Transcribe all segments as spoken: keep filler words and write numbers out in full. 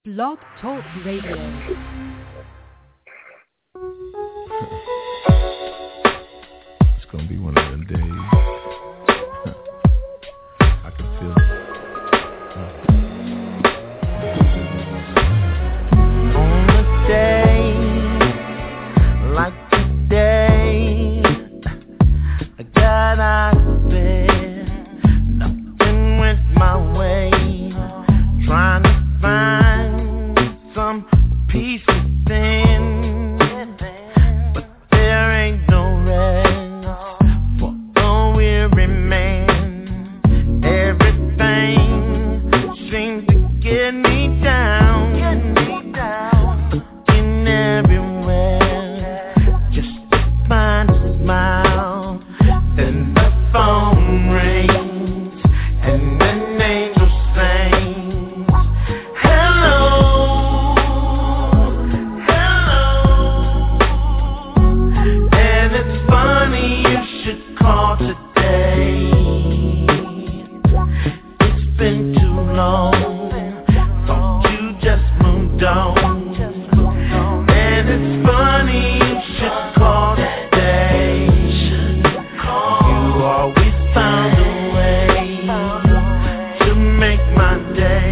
Blog Talk Radio. It's gonna be one of them days. I can feel it. On a day like today, God, I said nothing went my way. Trying to find some peace within, but there ain't no rest for a weary man. Everything seems to get me down, looking everywhere just to find a smile. Then the phone rings and an angel sings, hello, hello. And it's funny you should call today. It's been too long, thought you just moved on. And it's funny you should call today. You always found a way to make my day.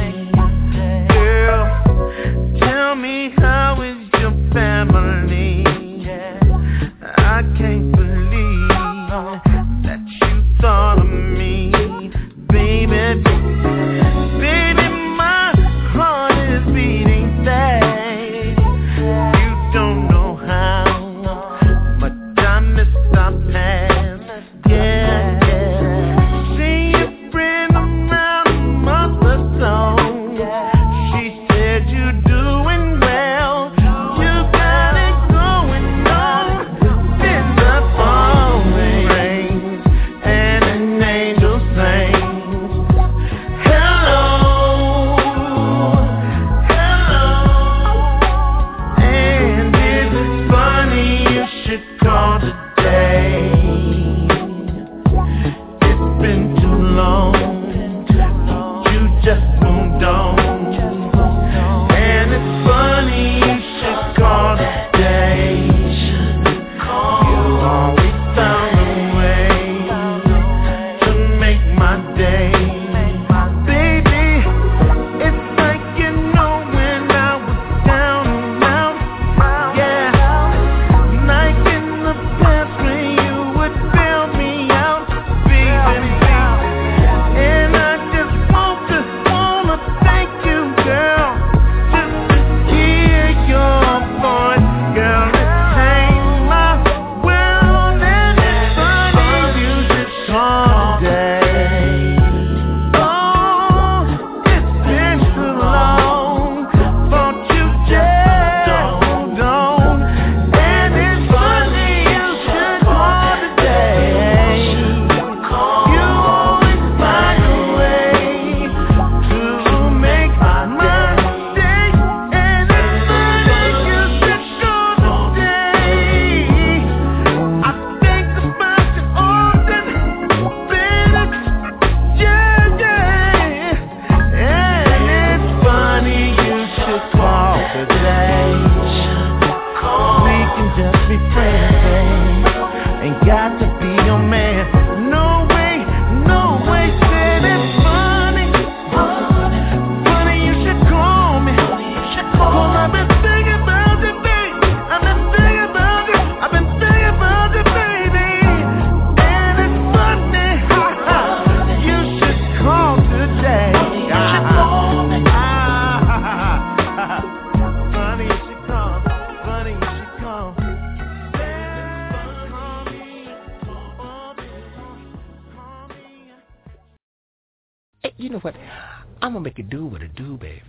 Girl, tell me, how is your family? I can't believe that you thought of me, baby. Baby, my heart is beating fast. You don't know how much I miss our past. Yeah, yeah. See your friend around a month or so. She said you're doing well. You got it going on. Then the phone rings and an angel sings, hello, hello. And is it funny you should call today? It's been too long, you just moved on. And it's funny you should call today. You always found a way to make my day. Baby, it's like you know when I was down and out. Yeah, like in the past when you would bail me out, baby. And I just want to wanna thank you, girl, just to hear your voice, girl. It changed my world, and it's funny you should call today. Oh, it's been too long, thought you just moved on. And it's funny you should call today. You always find a way to make my day. And it's funny you should call today. I think about you often, baby. Yeah, yeah. And it's funny you should call today. We can just be friends, babe. Ain't got to be your man. No way, no way. Said it's funny, funny you should call me. Cause I've been thinking about you, babe. I've been thinking about you. I've been thinking about you, baby. And it's funny, ha ha. You should call today. Ah, ah, ah. Funny you should call. Funny you should call. Call me, call me, call me. Hey, you know what? I'm gonna make it do what it do, baby.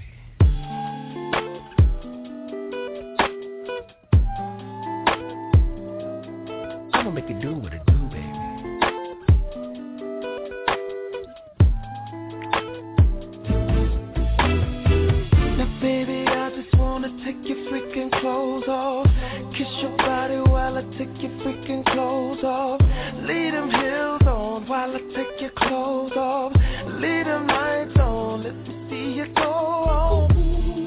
I'm gonna make it do what it do, baby. Now, baby, I just wanna take your freaking clothes off. Kiss your body while I take your freaking clothes off. Leave them heels on while I take your clothes off. Leave them lights on, let me see you go on.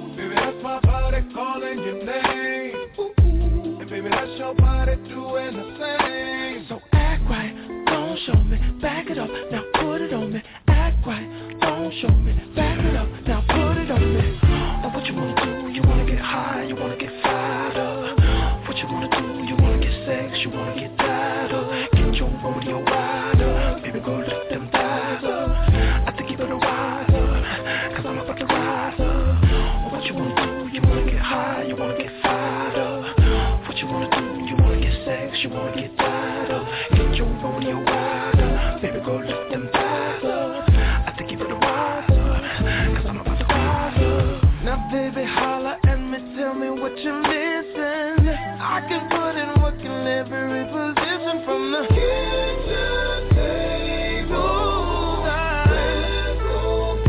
She wanna get tied up. Get your rodeo wide up. Baby girl, lift them thighs up. I think you better rise up, cause I'm about to rise up. What you wanna do? You wanna get high, you wanna get fired up. What you wanna do? You wanna get sex, you wanna get tied up. Get your rodeo wide up. Baby girl, lift them thighs up. I think you better rise up, cause I'm about to rise up. Now baby, holla at me, tell me what you're missing. I can put in work in every position from the kitchen table, bedroom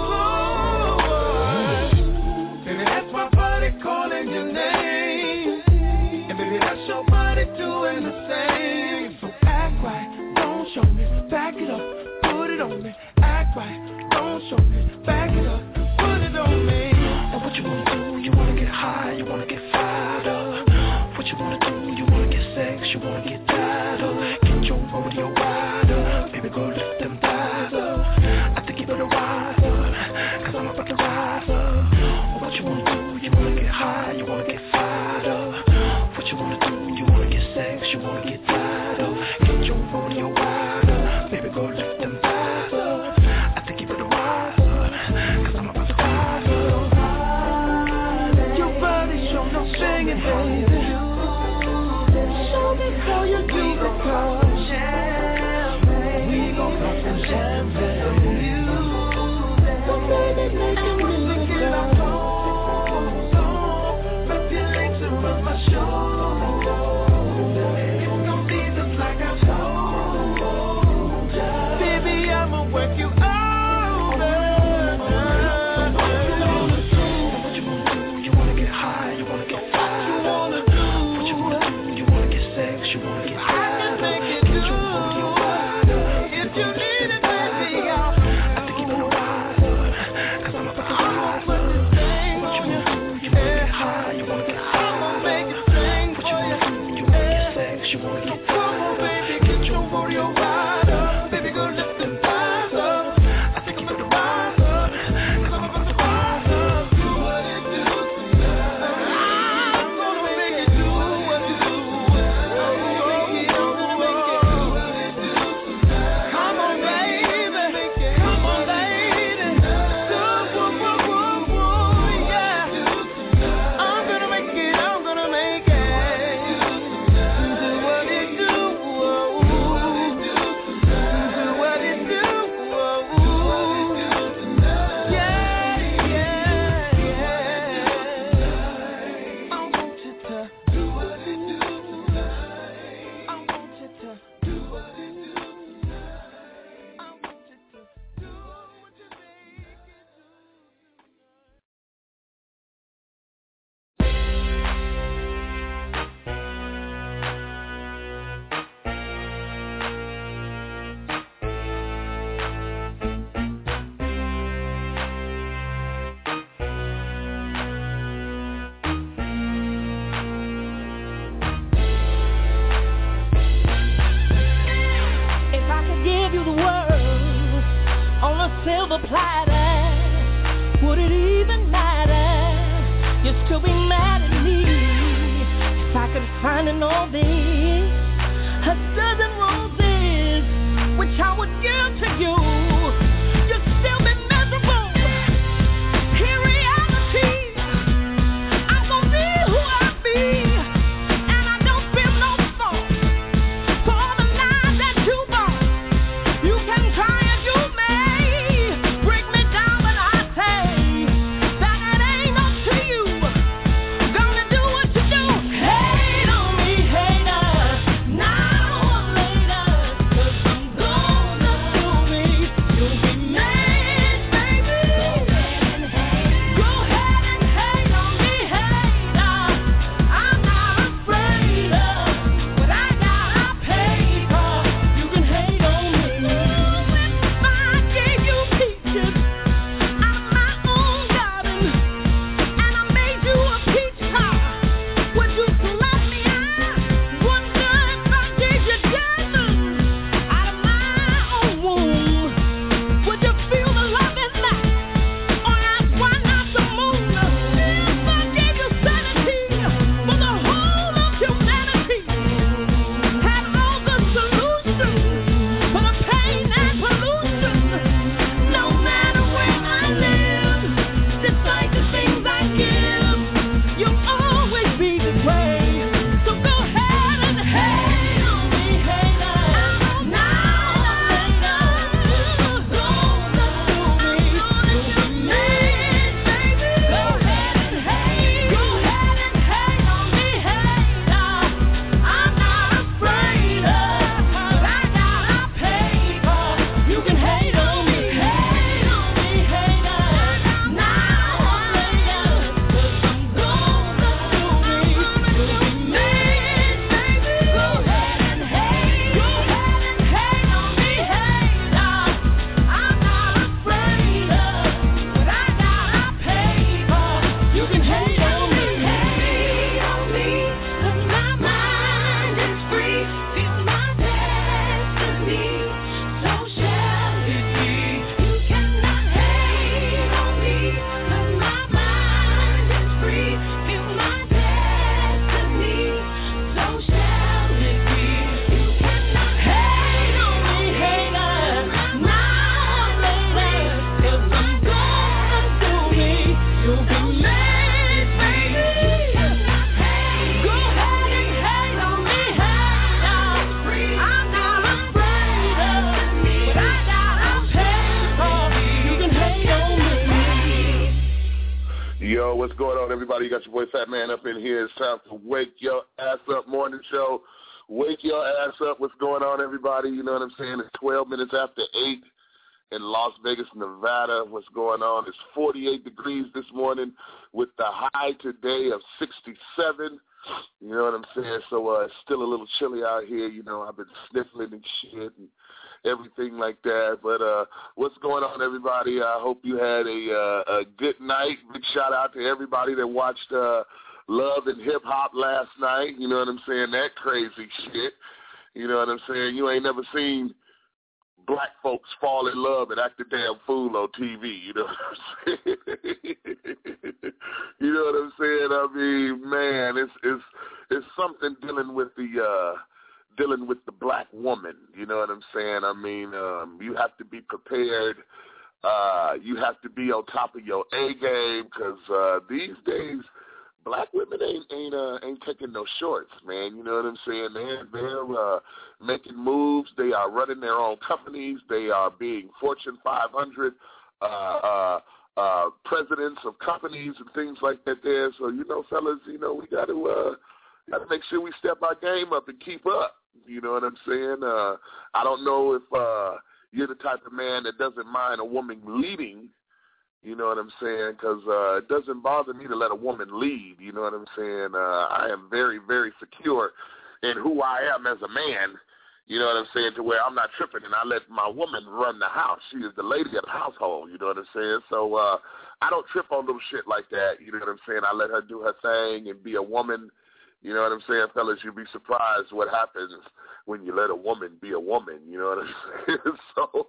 floor. Baby, that's my body calling your name, and baby, that's your body doing the same. So act right, don't show me, back it up, put it on me. Act right, don't show me, back it up, put it on me. And what you wanna do? You wanna get high, you wanna get fired up. What you wanna do? You wanna get sex, you wanna get tied up. Get your rodeo wide up. Baby girl, lift them thighs up. I think you better rise up, cause I'm about to rise up. What you wanna do? You wanna get high, you wanna get fired up. What you wanna do? You wanna get sex, you wanna get tied up. Get your rodeo wide up. Baby girl, lift them thighs up. I think you better rise up, cause I'm about to rise up. Your body show no singing, baby. Show me how you do the cause. We gon' pop some champagne. So baby, make it move get our phone. Wrap your legs around my shoulder. It's gon' be just like I told ya. Baby, I'ma work you over. What you wanna do? You wanna get high, you wanna get fired. You wanna do What you wanna do? You wanna get sex, you wanna get I tied can up. make it Get do. your rodeo wide up. If you need it, baby, I'll I think you better rise up, cause I'm about to rise put up. this thing What you on you. wanna do? You wanna get high, you wanna get I'ma high. make it sing What for you you. wanna do? You wanna get sex, you wanna get Come on, tied up. baby, get your rodeo wide up. Baby, go lift them thighs up. I think you better rise up, cause I'm about to rise up. Do what it do tonight. I'm gonna make it do what it do. I'm gonna make it do what it do tonight. Come on, baby. Come on, lady. Do woo woo woo woo, yeah. I'm gonna make it. I'm gonna make it. Do what it do. Do what it do. Yeah, yeah, yeah. I want you to do what it do tonight. I want you to do what it do tonight. I want you to do what you make it If I could give you the world on a silver platter, would it even matter? You'd still be mad at me. If I could find in all this a dozen roses, which I would give to you, you'd still be miserable. In reality, I'm gonna be who I be, and I don't feel no fault for the lies that you bought. You can try and you may break me Yo, what's going on, everybody? You got your boy Fat Man up in here. It's time for Wake Your Ass Up morning show. Wake your ass up. What's going on, everybody? You know what I'm saying? It's twelve minutes after eight in Las Vegas, Nevada. What's going on? It's forty-eight degrees this morning with the high today of sixty-seven. You know what I'm saying? So uh, it's still a little chilly out here. You know, I've been sniffling and shit and everything like that. But uh, what's going on, everybody? I hope you had a, uh, a good night. Big shout out to everybody that watched uh, Love and Hip Hop last night. You know what I'm saying? That crazy shit. You know what I'm saying? You ain't never seen black folks fall in love and act a damn fool on T V, you know what I'm saying? You know what I'm saying? I mean, man, it's it's it's something dealing with the uh, dealing with the black woman. You know what I'm saying? I mean, um, you have to be prepared. Uh, you have to be on top of your A game because uh, these days, black women ain't ain't uh, ain't taking no shorts, man. You know what I'm saying? They're they're uh, making moves. They are running their own companies. They are being Fortune five hundred uh, uh, uh, presidents of companies and things like that. There, so you know, fellas, you know, we got to uh, got to make sure we step our game up and keep up. You know what I'm saying? Uh, I don't know if uh, you're the type of man that doesn't mind a woman leading. You know what I'm saying? Because uh, it doesn't bother me to let a woman lead. You know what I'm saying? Uh, I am very, very secure in who I am as a man. You know what I'm saying? To where I'm not tripping and I let my woman run the house. She is the lady of the household. You know what I'm saying? So uh, I don't trip on little shit like that. You know what I'm saying? I let her do her thing and be a woman. You know what I'm saying, fellas? You'll be surprised what happens when you let a woman be a woman. You know what I'm saying? So,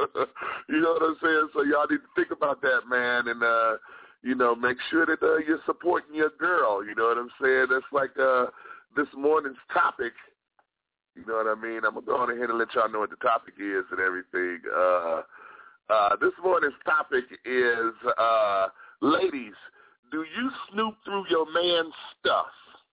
you know what I'm saying? So y'all need to think about that, man, and, uh, you know, make sure that uh, you're supporting your girl. You know what I'm saying? That's like uh, this morning's topic. You know what I mean? I'm going to go on ahead and let y'all know what the topic is and everything. Uh, uh, this morning's topic is, uh, ladies, do you snoop through your man's stuff?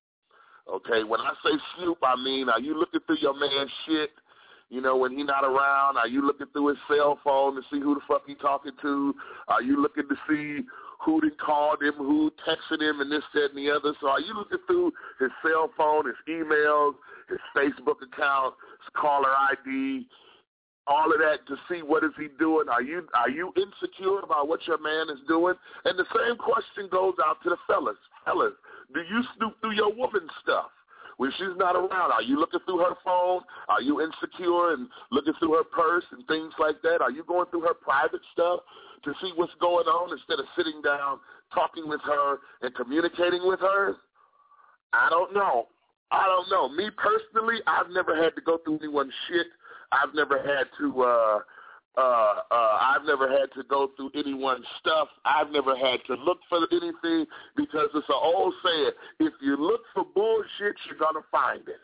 Okay, when I say snoop, I mean, are you looking through your man's shit, you know, when he not around? Are you looking through his cell phone to see who the fuck he talking to? Are you looking to see who done called him, who texted him, and this, that, and the other? So are you looking through his cell phone, his emails, his Facebook account, his caller I D, all of that to see what is he doing? Are you are you insecure about what your man is doing? And the same question goes out to the fellas. Fellas, do you snoop through your woman's stuff when she's not around? Are you looking through her phone? Are you insecure and looking through her purse and things like that? Are you going through her private stuff to see what's going on instead of sitting down, talking with her, and communicating with her? I don't know. I don't know. Me personally, I've never had to go through anyone's shit. I've never had to uh, uh, uh, I've never had to go through anyone's stuff. I've never had to look for anything because it's an old saying, if you look for bullshit, you're going to find it.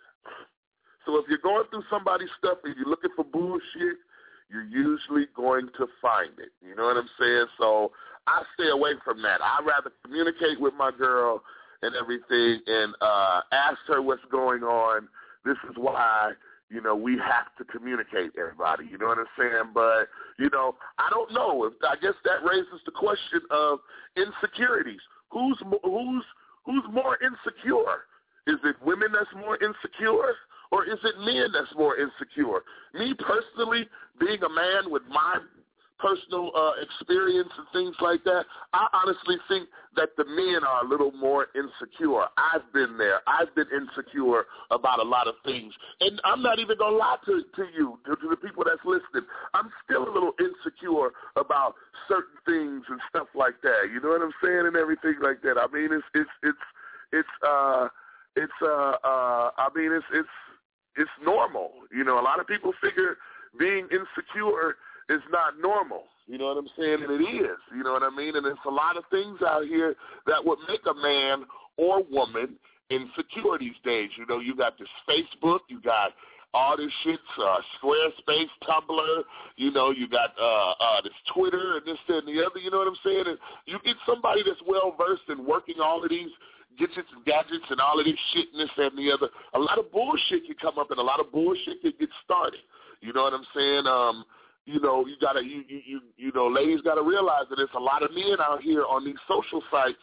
So if you're going through somebody's stuff and you're looking for bullshit, you're usually going to find it. You know what I'm saying? So I stay away from that. I'd rather communicate with my girl and everything and uh, ask her what's going on. This is why, you know, we have to communicate, everybody. You know what I'm saying? But, you know, I don't know. I guess that raises the question of insecurities. Who's who's who's more insecure? Is it women that's more insecure, or is it men that's more insecure? Me personally, being a man with my personal uh, experience and things like that, I honestly think that the men are a little more insecure. I've been there. I've been insecure about a lot of things. And I'm not even going to lie to, to you, to, to the people that's listening. I'm still a little insecure about certain things and stuff like that. You know what I'm saying? And everything like that. I mean, it's, it's, it's, it's, uh, it's, uh, uh, I mean, it's, it's, it's normal. You know, a lot of people figure being insecure is not normal. You know what I'm saying? And it is. You know what I mean? And there's a lot of things out here that would make a man or woman insecure these days. You know, you got this Facebook, you got all this shit, uh, Squarespace, Tumblr, you know, you got uh, uh, this Twitter and this, that, and the other. You know what I'm saying? And you get somebody that's well-versed in working all of these gadgets and gadgets and all of this shit and this, that, and the other. A lot of bullshit can come up and a lot of bullshit can get started. You know what I'm saying? Um, You know, you gotta, you, you, you, you know, ladies gotta realize that there's a lot of men out here on these social sites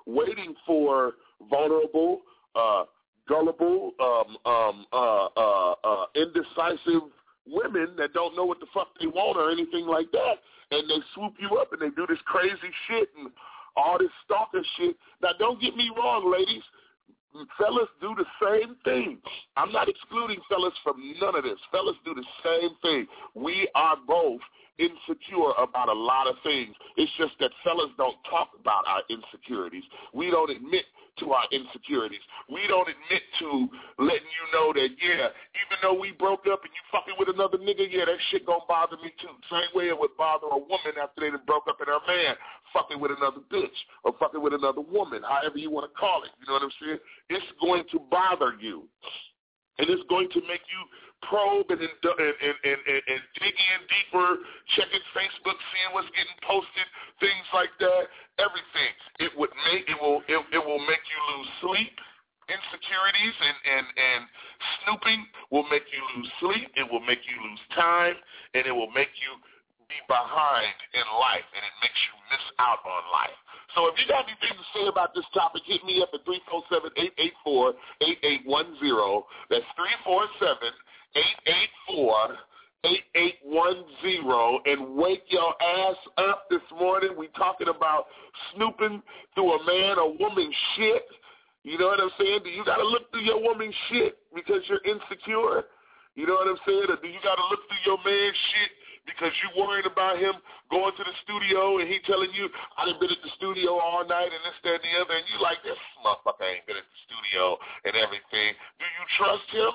waiting for vulnerable, uh, gullible, um, um, uh, uh, uh, indecisive women that don't know what the fuck they want or anything like that, and they swoop you up and they do this crazy shit and all this stalker shit. Now, don't get me wrong, ladies. Fellas do the same thing. I'm not excluding fellas from none of this. Fellas do the same thing. We are both insecure about a lot of things. It's just that fellas don't talk about our insecurities. We don't admit to our insecurities. We don't admit to letting you know that, yeah, even though we broke up and you fucking with another nigga, yeah, that shit gonna bother me too. Same way it would bother a woman after they done broke up and her man fucking with another bitch or fucking with another woman, however you want to call it. You know what I'm saying? It's going to bother you. And it's going to make you probe and, and, and, and, and, and dig in deeper, checking Facebook, seeing what's getting posted, things like that, everything. It would make it will it, it will make you lose sleep. Insecurities and, and, and snooping will make you lose sleep. It will make you lose time, and it will make you be behind in life, and it makes you miss out on life. So if you got anything to say about this topic, hit me up at three four seven, eight eight four, eight eight one zero. That's three four seven, eight eight four, eight eight one zero. And wake your ass up this morning. We talking about snooping through a man or woman's shit. You know what I'm saying? Do you got to look through your woman's shit because you're insecure? You know what I'm saying? Or do you got to look through your man's shit because you worried about him going to the studio and he telling you, I done been at the studio all night and this, that, and the other, and you like, this motherfucker ain't been at the studio and everything. Do you trust him?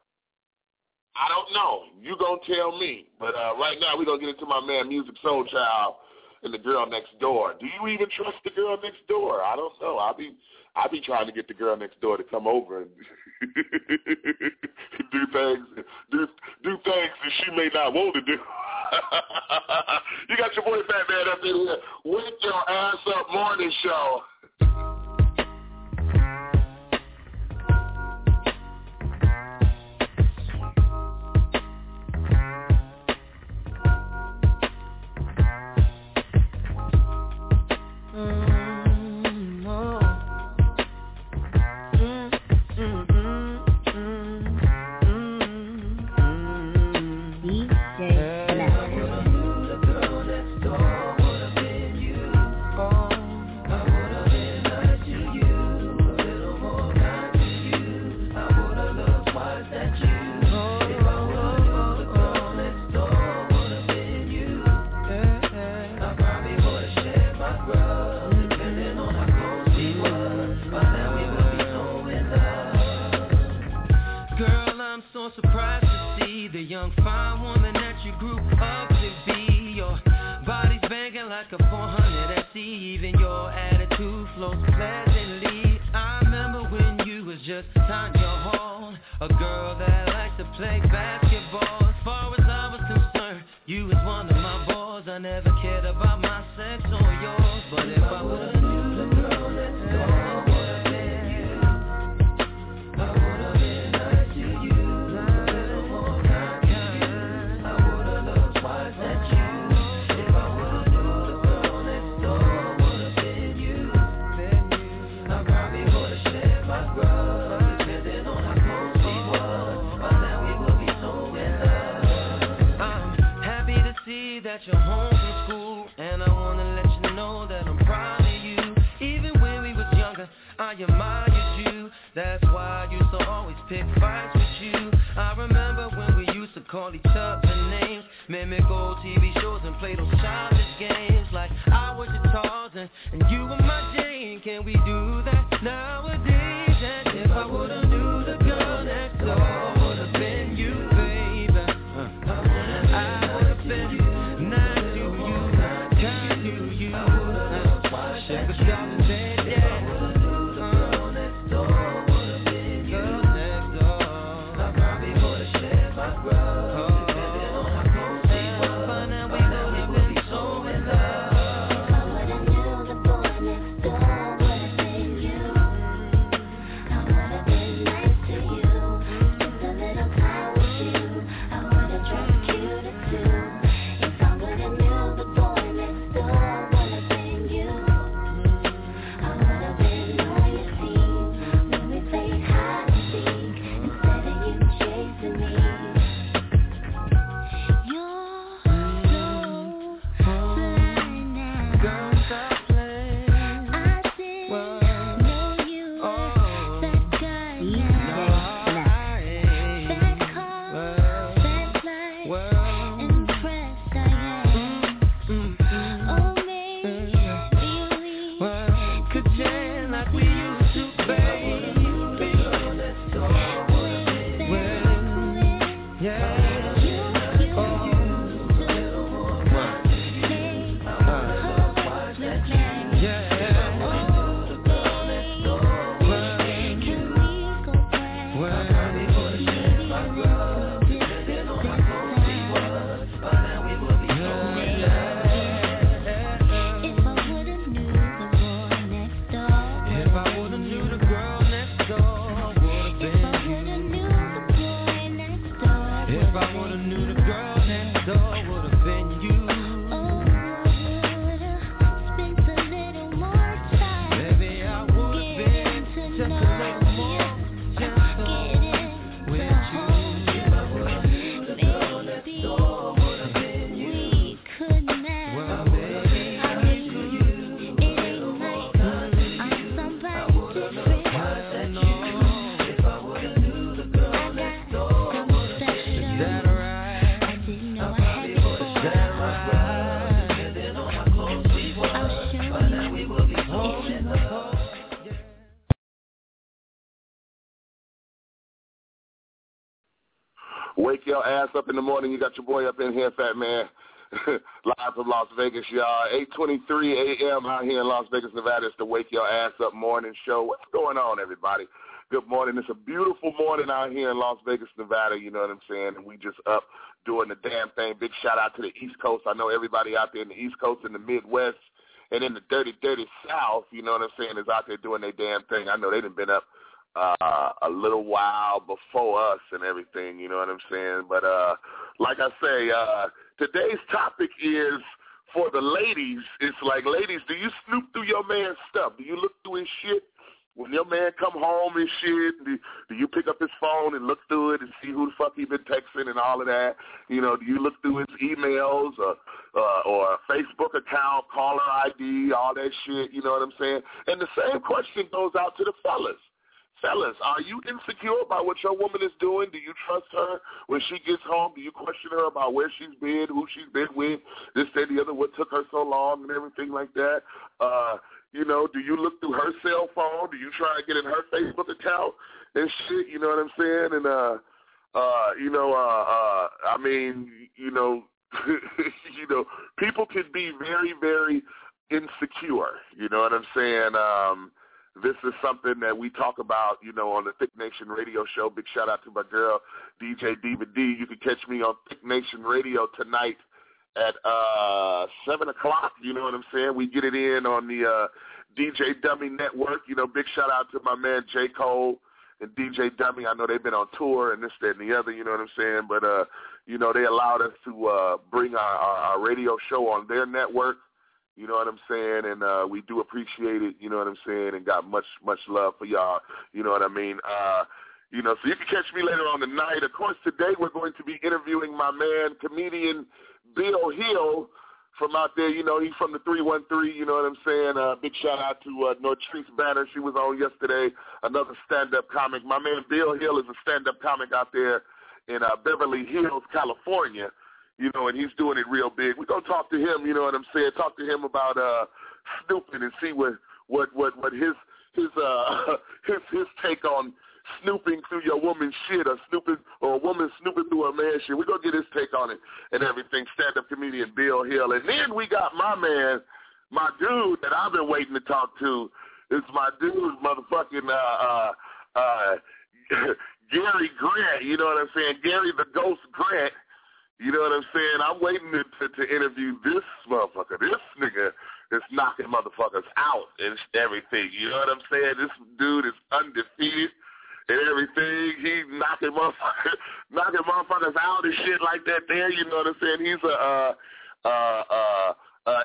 I don't know. You gonna tell me. But uh, right now we're going to get into my man Musiq Soulchild and the girl next door. Do you even trust the girl next door? I don't know. I'll be I'll be trying to get the girl next door to come over and do things do do things that she may not want to do. You got your boy Fat Man up in here. Wake your ass up morning show. Wake your ass up in the morning. You got your boy up in here, Fat Man, live from Las Vegas, y'all. eight twenty-three a.m. out here in Las Vegas, Nevada. It's the Wake Your Ass Up morning show. What's going on, everybody? Good morning. It's a beautiful morning out here in Las Vegas, Nevada, you know what I'm saying? And we just up doing the damn thing. Big shout-out to the East Coast. I know everybody out there in the East Coast and the Midwest and in the dirty, dirty South, you know what I'm saying, is out there doing their damn thing. I know they done been up uh, a little while before us and everything, you know what I'm saying? But uh, like I say, uh, today's topic is for the ladies. It's like, ladies, do you snoop through your man's stuff? Do you look through his shit? When your man come home and shit, do, do you pick up his phone and look through it and see who the fuck he been texting and all of that? You know, do you look through his emails or uh, or a Facebook account, caller I D, all that shit, you know what I'm saying? And the same question goes out to the fellas. Fellas, are you insecure about what your woman is doing? Do you trust her when she gets home? Do you question her about where she's been, who she's been with, this, that, the other, what took her so long and everything like that? Uh, you know, do you look through her cell phone? Do you try to get in her Facebook account and shit? You know what I'm saying? And, uh, uh, you know, uh, uh, I mean, you know, you know, people can be very, very insecure. You know what I'm saying? Um, This is something that we talk about, you know, on the Thick Nation Radio Show. Big shout-out to my girl, D J Diva D. You can catch me on Thick Nation Radio tonight at uh, seven o'clock. You know what I'm saying? We get it in on the uh, D J Dummy Network. You know, big shout-out to my man J. Cole and D J Dummy. I know they've been on tour and this, that, and the other, you know what I'm saying? But, uh, you know, they allowed us to uh, bring our, our, our radio show on their network. You know what I'm saying? And uh, we do appreciate it, you know what I'm saying, and got much, much love for y'all, you know what I mean? Uh, you know, so you can catch me later on tonight. Of course, today we're going to be interviewing my man, comedian Bill Hill from out there. You know, he's from the three one three, you know what I'm saying? Uh, big shout-out to uh, Nortrice Banner. She was on yesterday, another stand-up comic. My man Bill Hill is a stand-up comic out there in uh, Beverly Hills, California. You know, and he's doing it real big. We're going to talk to him, you know what I'm saying, talk to him about uh, snooping and see what what what, what his his uh his his take on snooping through your woman's shit or snooping or a woman snooping through a man's shit. We're going to get his take on it and everything, stand-up comedian Bill Hill. And then we got my man, my dude that I've been waiting to talk to. It's my dude, motherfucking uh, uh, uh, Gary Grant, you know what I'm saying, Gary the Ghost Grant. You know what I'm saying? I'm waiting to, to, to interview this motherfucker. This nigga is knocking motherfuckers out and everything. You know what I'm saying? This dude is undefeated and everything. He's knocking motherfuckers, knocking motherfuckers out and shit like that there. You know what I'm saying? He's a uh, uh, uh, uh,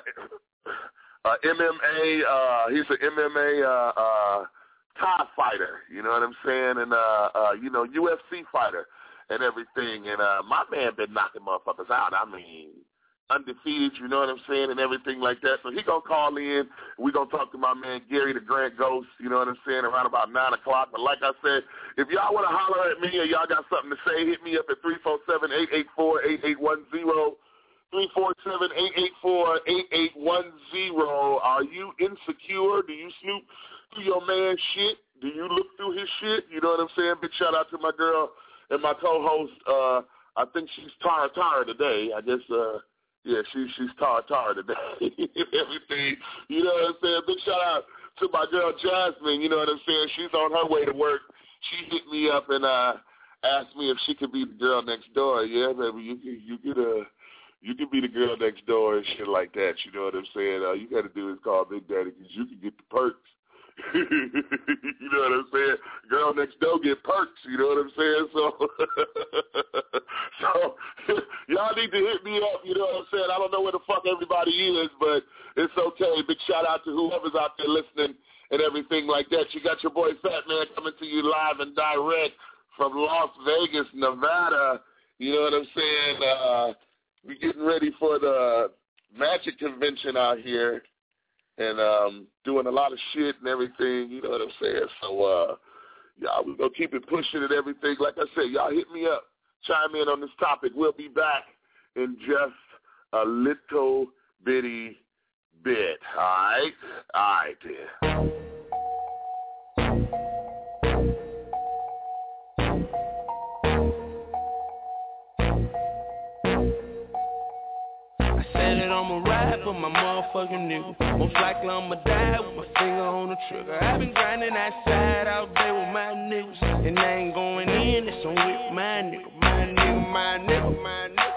uh, M M A, uh, he's an M M A uh, uh, Thai fighter. You know what I'm saying? And, uh, uh, you know, U F C fighter. And everything, and uh, my man been knocking motherfuckers out. I mean, undefeated, you know what I'm saying, and everything like that. So he gonna call in. We gonna talk to my man Gary the Grant Ghost, you know what I'm saying, around about nine o'clock. But like I said, if y'all wanna holler at me or y'all got something to say, hit me up at three four seven, eight eight four, eight eight one zero. three four seven, eight eight four, eight eight one zero. Are you insecure? Do you snoop through your man's shit? Do you look through his shit? You know what I'm saying? Big shout out to my girl. And my co-host, uh, I think she's Tara Tara today. I guess, uh, yeah, she, she's Tara Tara today. Everything, you know what I'm saying? Big shout out to my girl Jasmine, you know what I'm saying? She's on her way to work. She hit me up and uh, asked me if she could be the girl next door. Yeah, baby, you can, you could, uh, you can be the girl next door and shit like that. You know what I'm saying? All you got to do is call Big Daddy because you can get the perks. You know what I'm saying? Girl next door get perks, you know what I'm saying? So, so y'all need to hit me up, you know what I'm saying? I don't know where the fuck everybody is, but it's okay. Big shout out to whoever's out there listening and everything like that. You got your boy Fat Man coming to you live and direct from Las Vegas, Nevada. You know what I'm saying? Uh, we're getting ready for the Magic Convention out here. And um, doing a lot of shit and everything, you know what I'm saying? So, uh, y'all, we're going to keep it pushing and everything. Like I said, y'all hit me up, chime in on this topic. We'll be back in just a little bitty bit, all right? All right, then. for my motherfucking nigga. Most likely I'ma die with my finger on the trigger. I've been grinding outside all day with my niggas, and I ain't going in, it's on with my nigga. My nigga, my nigga, my nigga,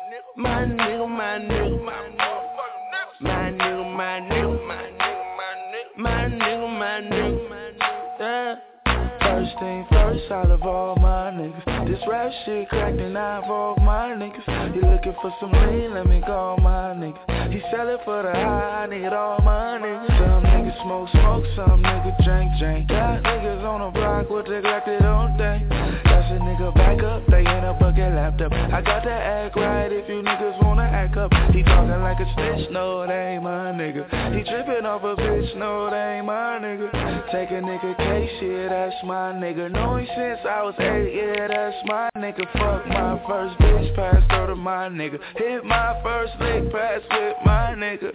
my nigga, my nigga, my nigga, my nigga, my nigga, my nigga, my nigga, my nigga, my nigga, yeah. First thing first, I love all my niggas. This rap shit cracked and I involve my niggas. You looking for some lean, let me call my niggas. He sell it for the high, I need all my niggas. Some niggas smoke, smoke, some niggas drink, drink. Got niggas on the block with neglected on thing. That's a nigga back up, they in a bucket laptop. I got to act right if you niggas wanna act up. He talking like a snitch, no, that ain't my nigga. He tripping off a bitch, no, that ain't my nigga. Take a nigga case, yeah, that's my nigga. Know him since I was eight, yeah, that's my nigga. Fuck my first bitch, pass her to my nigga. Hit my first lick, pass with my nigga.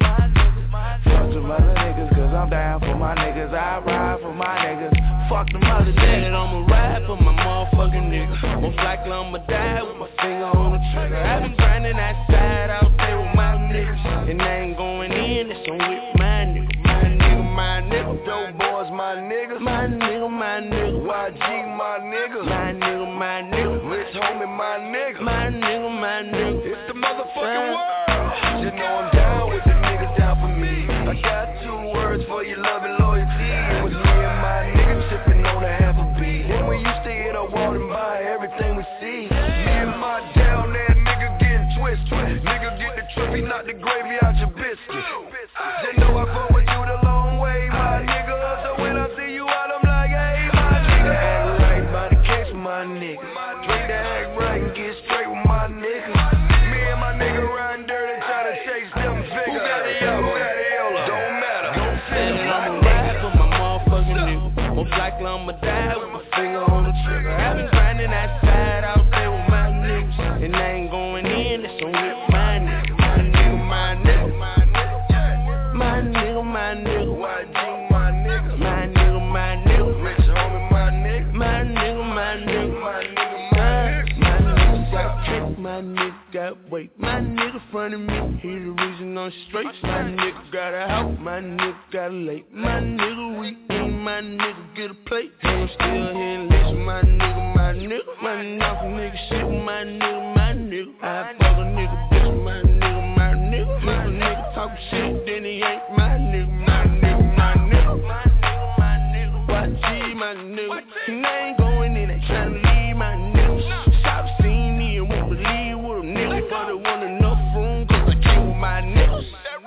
Fuck them other niggas, cause I'm down for my niggas. I ride for my niggas. Fuck them other niggas. I'ma ride for my motherfucking nigga. Most likely I'ma die with my finger on the trigger. I've been grinding outside out there with my niggas, and I ain't going in, it's on with my nigga. My nigga, my nigga. Dope boys, my nigga. My nigga, my nigga. Y G, my nigga. My nigga, my nigga. Rich homie, my nigga. My nigga, my nigga. It's the motherfucking world. You know I'm down with the niggas down for me. I got two words for your love and loyalty. It was me and my niggas sipping on a half a beat. When we used to hit a wall and buy everything we see. Me and my down there nigga getting twisted. Nigga get the trophy, knock the gravy out your biscuit. You know I fuck with you the long way, my nigga. So when I see you out, I'm like, hey, my nigga. Act right by the case with my nigga. Drink the act right and get straight with my nigga. Me and my nigga riding dirty, try to chase them figures. Who got the yellow? Who got the yellow? Don't matter. Don't fit. I'ma ride for my motherfucking nigga. Most likely I'ma die with my finger on the trigger. I've been grinding outside out there with my niggas, and I ain't going in, it's on with my nigga. My nigga, my nigga, my nigga, my nigga, my nigga. Y G, my nigga. My nigga, my nigga. Rich homie, my nigga. My nigga, my nigga. My nigga, my nigga. My nigga got trick, my nigga got weight. My nigga front of me, he the reason I'm straight. My nigga got a house, my nigga got a lake. My nigga weak, my nigga get a plate. I'm still here and listen, my nigga, my nigga. My knock nigga shit, my nigga, my nigga. I fuck a nigga, bitch, my nigga, my nigga. If a nigga talk shit, then he ain't my nigga, my nigga, my nigga. My nigga, my nigga. Y G, my nigga. And I ain't going in, they tryna leave my nigga. Stop seeing me and won't believe with a nigga, but I want enough room, cause I came with my niggas.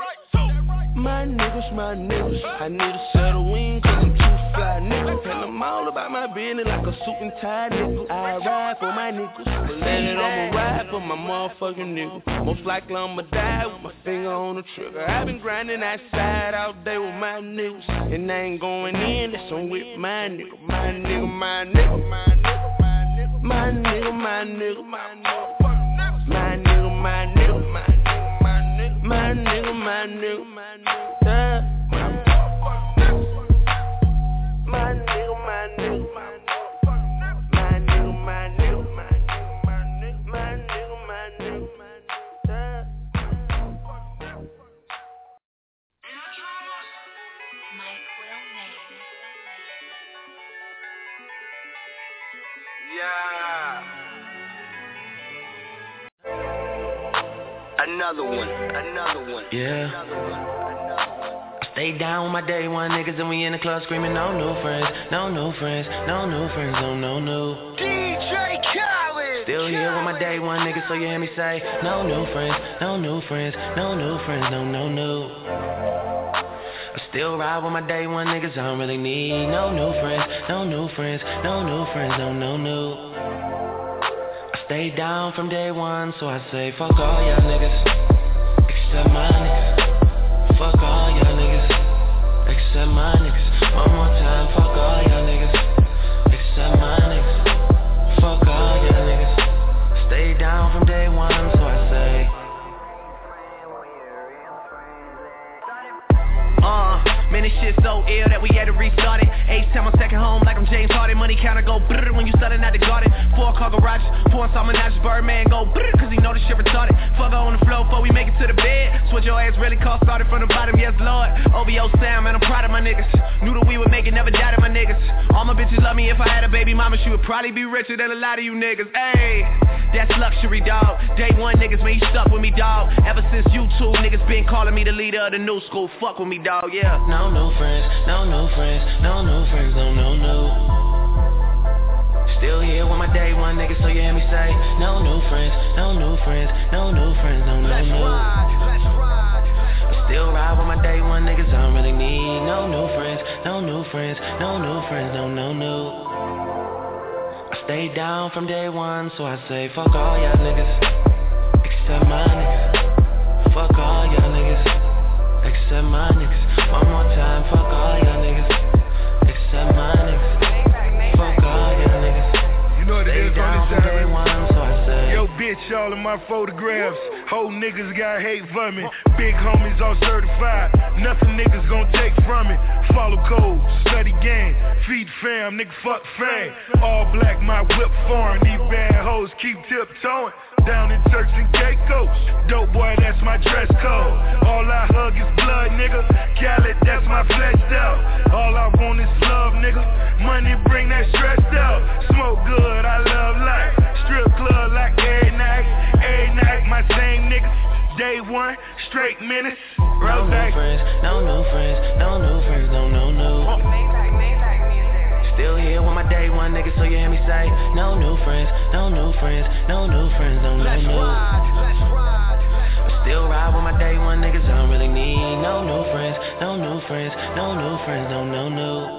My niggas, my niggas. I need a set of wings, cause I'm too fly, nigga. And I'm all about my business like a suit and tie, nigga. I ride for my niggas, believe that I'ma ride for my motherfucking nigga. Most likely I'ma die with my finger on the trigger. I've been grinding outside all day with my niggas, and I ain't going in, that's on with my nigga. My nigga, my nigga, my nigga, my nigga, my nigga, my nigga, my nigga, my nigga, my nigga, my nigga, my nigga, my nigga, yeah. My nigga, my nigga, my nigga, my nigga, my nigga, my nigga, my nigga, my nigga, my nigga, yeah. Mike Will made it. Yeah. Another one, another one. Yeah. Another one, another one. Stay down with my day one niggas and we in the club screaming no new friends, no new friends, no new friends, no no new. D J Khaled. Still here with my day one niggas, so you hear me say no new friends, no new friends, no new friends, no no new. I still ride with my day one niggas, I don't really need no new friends, no new friends, no new friends, no no new. I stay down from day one, so I say fuck all y'all niggas, except my niggas. Fuck all y'all niggas, except my niggas. One more time, fuck all y'all niggas, except my niggas. Fuck all y'all niggas. Stay down from day one, so I say. Uh, man, this shit so ill that we had to restart it. H-time on second home like I'm James Harden. money counter go brrr when you selling at the garden. Four car garage, four inside my Nash Birdman go brrr, cause he know this shit retarded. Fuck her on the floor before we make it to the bed. Switch your ass really cost started from the bottom, yes lord. O V O Sam, man, I'm proud of my niggas. Knew that we would make it, never doubted my niggas. All my bitches love me, if I had a baby mama, she would probably be richer than a lot of you niggas. Ayy, that's luxury, dog. Day one niggas, man, you stuck with me, dog. Ever since YouTube, niggas been calling me the leader of the new school. Fuck with me, dog, yeah. No new friends, no new friends, no new friends, no, no, no. Still here with my day one niggas, so you hear me say, no new friends, no new friends, no new friends, no, no, no. Let's ride, let's ride. I still ride with my day one niggas, I don't really need no new friends, no new friends, no new friends, no, no, no. I stay down from day one, so I say, fuck all y'all niggas, except my niggas. Fuck all y'all niggas, except my niggas. One more time, fuck all y'all niggas, except my niggas. Fuck all y'all niggas. You know what it is on this side. One, so I say. Yo, bitch, all of my photographs. Whole niggas got hate for me. Big homies all certified. Nothing niggas gon' take from it. Follow code, study game, feed fam, nigga fuck fame. All black, my whip foreign. These bad hoes keep tiptoeing. Down in Turks and Caicos. Dope boy, that's my dress code. All I hug is blood, nigga. Khaled, that's my flexed out. All I want is love, nigga. Money bring that stress out. Smoke good, I love life. Strip club like every night. Every night, my same niggas. Day one, straight minutes. No new friends, no new friends, no new friends, no, no, no. Still here with my day one niggas, so you hear me say, no new friends, no new friends, no new friends, no, no, no. Let's ride, let's ride. I still ride with my day one niggas, I don't really need no new friends, no new friends, no new friends, no, no, no.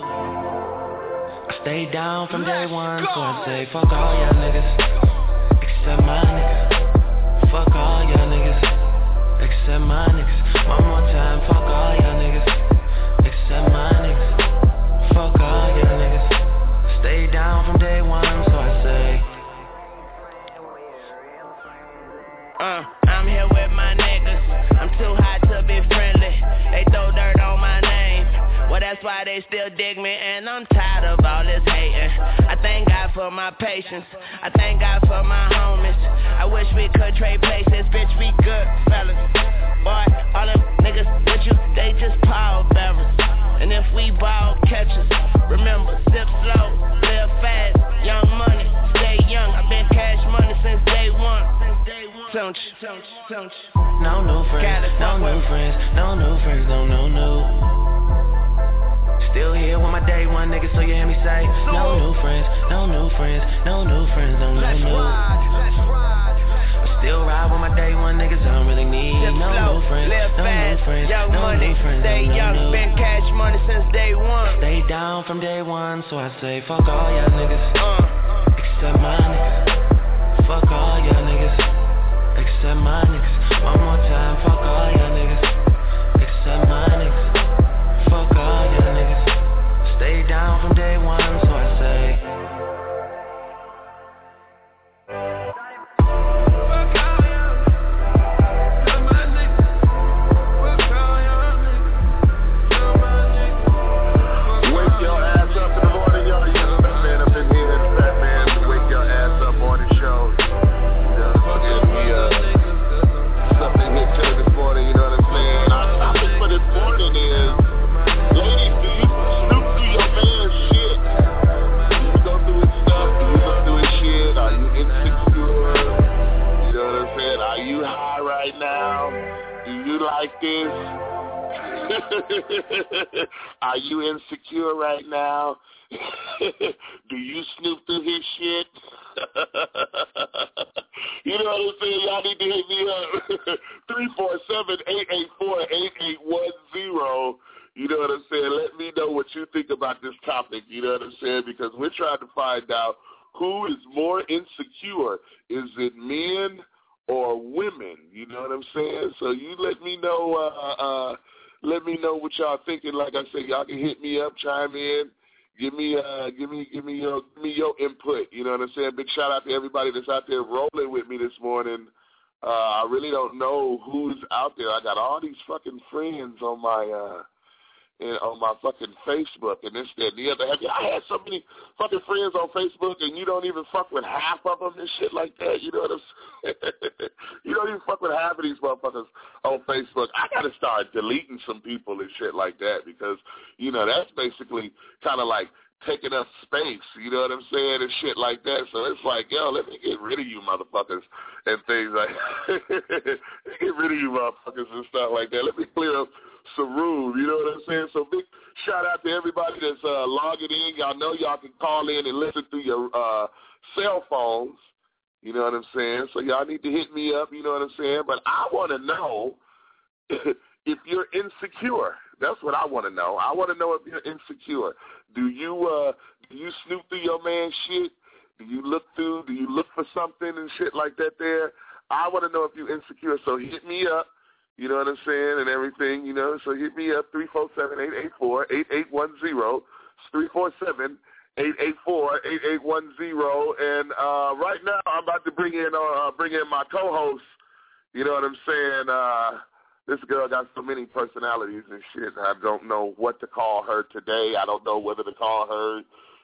I stay down from day one, so I say, fuck all y'all niggas, except my niggas. Fuck all y'all niggas, except my niggas. One more time, fuck all y'all niggas, except my niggas. Fuck all y'all niggas. Stay down from day one, so I say. Uh, I'm here with my niggas. I'm too hot to be friendly. They throw dirt on my name. Well, that's why they still dig me, and I'm tired of all this hating. I thank God for my patience. I thank God for my homies. I wish we could trade places, bitch, we good fellas. Boy, all them niggas with you, they just power bearers. And if we ball catchers, remember, sip slow, live fast, young money, stay young. I've been cash money since day one. Don't you, don't you, don't you. No new friends, no new friends, no new friends, no, no, no. Still here with my day one niggas, so you hear me say, no new friends, no new friends, no new friends, no, no, no. Let's ride, let's ride. I still ride with my day one niggas, I don't really need no new friends, no new friends, young no money, new friends, stay no, young, no, no. Been cash money since day one. Stay down from day one, so I say, fuck all y'all niggas, uh. except my niggas. Fuck all y'all niggas, except my niggas. One more time, fuck all y'all niggas, except my niggas. Fuck all y'all niggas. Stay down from day one, so I say. Wake your ass up in the morning, y'all. You know that man up in here, that's that man to wake your ass up on the show. You know what I'm saying? We, uh, something hit to this morning, you know what I'm saying? Our topic for this morning is, ladies, do you snoop through your man's shit? Do you go through his stuff? Do you go through his shit? Are you insecure? You know what I'm saying? Are you high right now? Do you like this? Are you insecure right now? Do you snoop through his shit? You know what I'm saying? Y'all need to hit me up. three four seven, eight eight four, eight eight one zero. You know what I'm saying? Let me know what you think about this topic. You know what I'm saying? Because we're trying to find out who is more insecure. Is it men or women? You know what I'm saying? So you let me know. Uh, uh, let me know what y'all thinking. Like I said, y'all can hit me up, chime in. Give me, uh, give me, give me your, give me your input. You know what I'm saying? Big shout out to everybody that's out there rolling with me this morning. Uh, I really don't know who's out there. I got all these fucking friends on my, uh, and on my fucking Facebook and this, that, and the other. Have you, I had so many fucking friends on Facebook, and you don't even fuck with half of them and shit like that. You know what I'm saying? You don't even fuck with half of these motherfuckers on Facebook. I got to start deleting some people and shit like that because, you know, that's basically kind of like taking up space, you know what I'm saying, and shit like that. So it's like, yo, let me get rid of you motherfuckers and things like get rid of you motherfuckers and stuff like that. Let me clear up some room, you know what I'm saying? So big shout out to everybody that's uh, logging in. Y'all know y'all can call in and listen through your uh, cell phones, you know what I'm saying? So y'all need to hit me up, you know what I'm saying? But I want to know if you're insecure. That's what I want to know. I want to know if you're insecure. Do you uh, do you snoop through your man's shit? Do you look through? Do you look for something and shit like that there? I want to know if you're insecure. So hit me up. You know what I'm saying, and everything, you know. So hit me up, three four seven, eight eight four, eight eight one zero. It's three four seven, eight eight four, eight eight one zero. And uh, right now I'm about to bring in uh, bring in my co-host. You know what I'm saying? Uh, this girl got so many personalities and shit. I don't know what to call her today. I don't know whether to call her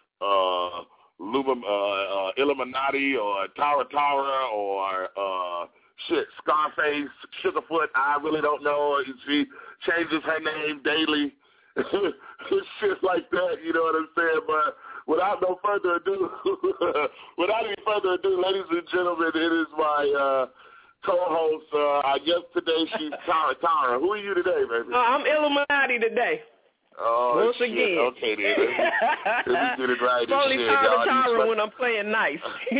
uh, Luma, uh, uh, Illuminati or Tara Tara or uh, shit, Scarface, Sugarfoot. I really don't know. She changes her name daily. Shit like that, you know what I'm saying? But without no further ado, without any further ado, ladies and gentlemen, it is my uh, co-host. Uh, I guess today she's Tara Tara. Who are you today, baby? Uh, I'm Illuminati today. Oh, Once shit. again. Okay, then. Let me, let me get it right. I'm only shit, Tara y'all. Tara when I'm playing nice.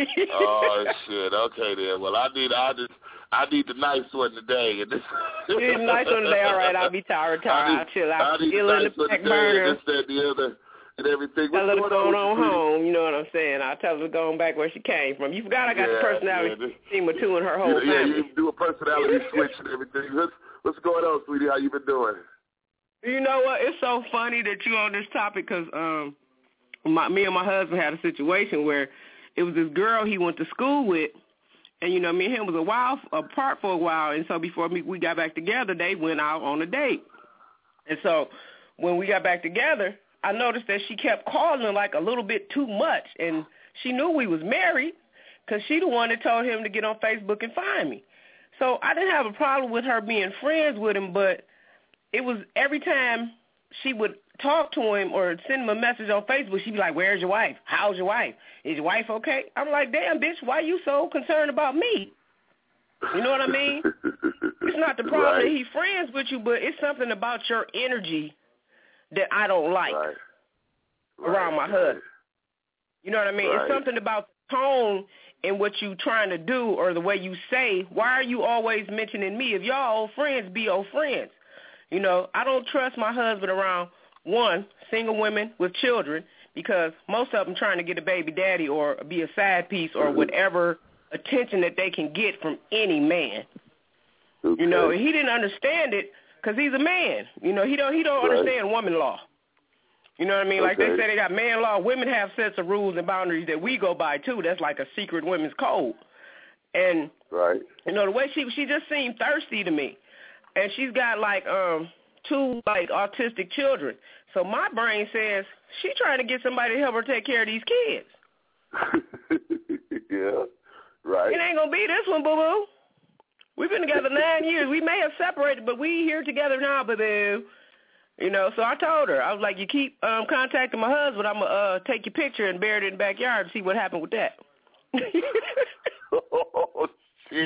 Oh, shit. Okay, then. Well, I need, I just, I need the nice one today. And this, you need the nice one today. All right, I'll be Tara Tara. I'll chill out. I need Still the in nice the one back today. burner. And this, that, the other, and everything. I let her What's go going on with you, home, you know what I'm saying? I tell her to go back where she came from. You forgot I got Yeah, the personality yeah, this- team with two in her whole Yeah, family. you do a personality switch and everything. What's, what's going on, sweetie? How you been doing? You know what? It's so funny that you on this topic because um, my, me and my husband had a situation where it was this girl he went to school with, and, you know, me and him was a while apart for a while, and so before we, we got back together, they went out on a date. And so when we got back together, I noticed that she kept calling like a little bit too much, and she knew we was married because she the one that told him to get on Facebook and find me. So I didn't have a problem with her being friends with him, but it was every time she would talk to him or send him a message on Facebook, she'd be like, where's your wife? How's your wife? Is your wife okay? I'm like, damn, bitch, why you so concerned about me? You know what I mean? It's not the problem Right. that he's friends with you, but it's something about your energy that I don't like Right. around my Right. husband. You know what I mean? Right. It's something about the tone and what you trying to do or the way you say, why are you always mentioning me? If y'all old friends, be old friends. You know, I don't trust my husband around, one, single women with children because most of them trying to get a baby daddy or be a side piece or whatever attention that they can get from any man. Okay. You know, he didn't understand it because he's a man. You know, he don't he don't Right. understand woman law. You know what I mean? Like they Okay. say they got man law. Women have sets of rules and boundaries that we go by, too. That's like a secret women's code. And, Right. you know, the way she she just seemed thirsty to me. And she's got, like, um two, like, autistic children. So my brain says she trying to get somebody to help her take care of these kids. Yeah. Right. It ain't going to be this one, boo-boo. We've been together nine years. We may have separated, but we here together now, boo-boo. You know, so I told her, I was like, you keep um, contacting my husband, I'm going to uh, take your picture and bury it in the backyard and see what happened with that. Oh, shit.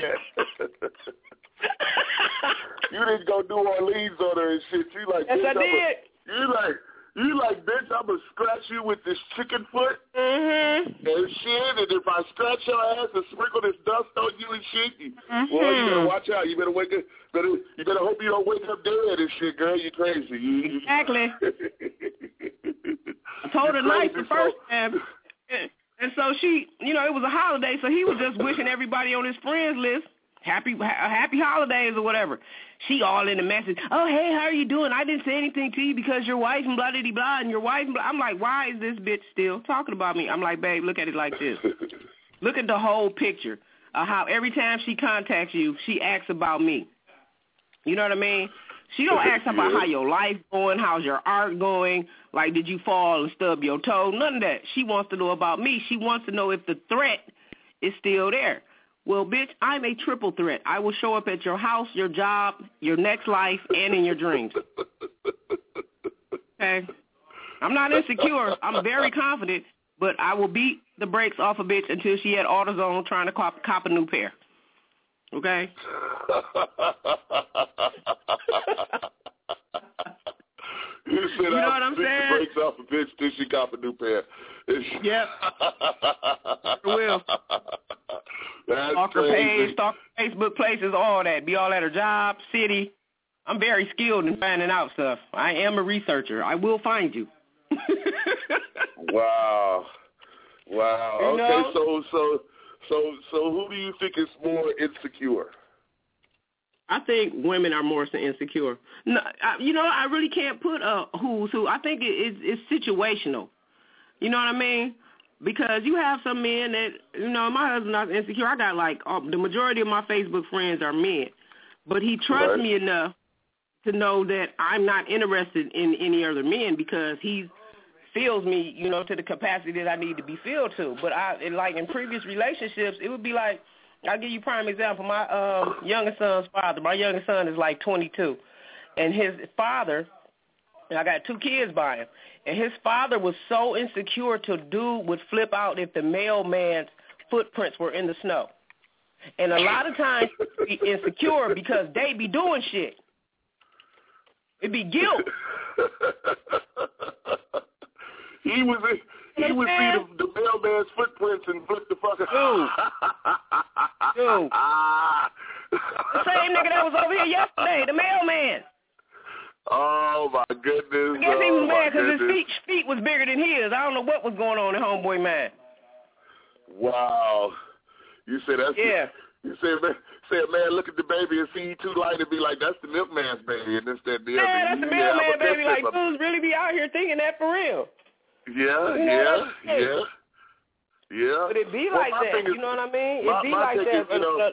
You didn't go New Orleans on her and shit. You like, Yes, bitch, I I'm did. A, you like, you like, bitch, I'm going to scratch you with this chicken foot Mm-hmm. and shit, and if I scratch your ass and sprinkle this dust on you and shit, you, Mm-hmm. well, you better watch out. You better wake up. Better, you better hope you don't wake up dead and shit, girl. You crazy. You, you, Exactly. I told her nice the first time. And, and so she, you know, it was a holiday, so he was just wishing everybody on his friends list happy ha- happy holidays or whatever. She all in the message, oh, hey, how are you doing? I didn't say anything to you because your wife and blah-de-de-blah and your wife and blah. I'm like, why is this bitch still talking about me? I'm like, babe, look at it like this. Look at the whole picture of how every time she contacts you, she asks about me. You know what I mean? She don't ask about how your life going, how's your art going, like did you fall and stub your toe, none of that. She wants to know about me. She wants to know if the threat is still there. Well, bitch, I'm a triple threat. I will show up at your house, your job, your next life, and in your dreams. Okay? I'm not insecure. I'm very confident, but I will beat the brakes off a bitch until she had AutoZone trying to cop, cop a new pair. Okay? You said you know I what I'm saying? Breaks off a bitch till she cop a new pair. Yep. I will. That's Stalk her crazy. page, stalk her Facebook places, all that. Be all at her job, city. I'm very skilled in finding out stuff. I am a researcher. I will find you. Wow. Wow. You okay, know? so so so so who do you think is more insecure? I think women are more insecure. No, I, you know, I really can't put a who's who. I think it, it's, it's situational. You know what I mean? Because you have some men that, you know, my husband's not insecure. I got like uh, the majority of my Facebook friends are men, but he trusts Right. me enough to know that I'm not interested in any other men because he feels me, you know, to the capacity that I need to be filled to. But I, and like in previous relationships, it would be like, I'll give you a prime example. My um, youngest son's father, my youngest son is like twenty-two, and his father, and I got two kids by him, and his father was so insecure to dude would flip out if the mailman's footprints were in the snow. And a lot of times he'd be insecure because they be doing shit. It'd be guilt. He was he would see the, the mailman's footprints and flip the fucker. Dude. Dude. The same nigga that was over here yesterday, the mailman. Oh, my goodness. I guess he was oh, mad because his goodness. feet, feet was bigger than his. I don't know what was going on in homeboy man. Wow. You say that's Yeah. You say, man, say, man, look at the baby and see he too light and be like, that's the milkman's baby, and this, that, the other. Yeah, that's the Yeah, mailman I'm a baby. Like, business- dudes really be out here thinking that for real. Yeah, You know yeah, what I'm saying? yeah, yeah. But it be Well, like my that. thing is- You know what I mean? It my- be my like take that. is, you know,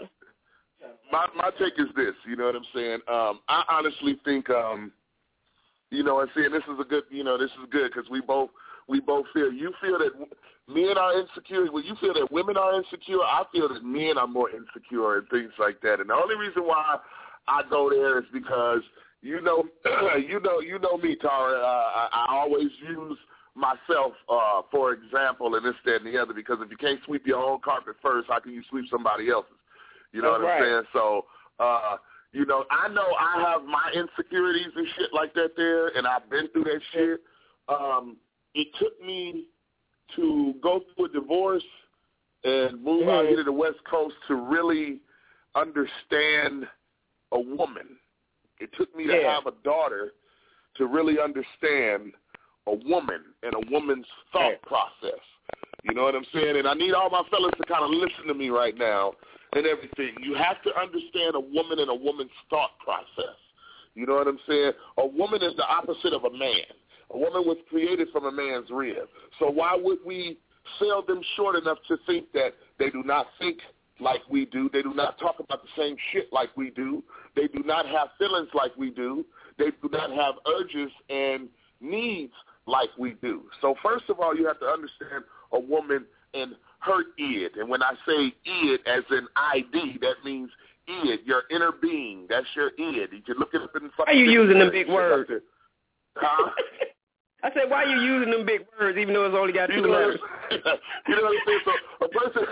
My my take is this, you know what I'm saying? Um, I honestly think, um, you know, and seeing this is a good, you know, this is good because we both we both feel. You feel that men are insecure. Well, you feel that women are insecure. I feel that men are more insecure and things like that. And the only reason why I go there is because you know, you know, you know me, Tara. Uh, I, I always use myself uh, for example, and this, that, and the other. Because if you can't sweep your own carpet first, how can you sweep somebody else's? You know That's what I'm right. saying? So, uh, you know, I know I have my insecurities and shit like that there, and I've been through that shit. Um, it took me to go through a divorce and move out here to the West Coast to really understand a woman. It took me to Yeah. have a daughter to really understand a woman and a woman's thought Right. process. You know what I'm saying? And I need all my fellas to kind of listen to me right now and everything. You have to understand a woman and a woman's thought process. You know what I'm saying? A woman is the opposite of a man. A woman was created from a man's rib. So why would we sell them short enough to think that they do not think like we do? They do not talk about the same shit like we do. They do not have feelings like we do. They do not have urges and needs like we do. So first of all, you have to understand a woman and her id. And when I say id as in I D, that means id, your inner being. That's your id. You can look it up in front. Why are you using them big shit words? Like huh? I said, why are you using them big words even though it's only got two You know, letters? you know what I'm saying? So a person,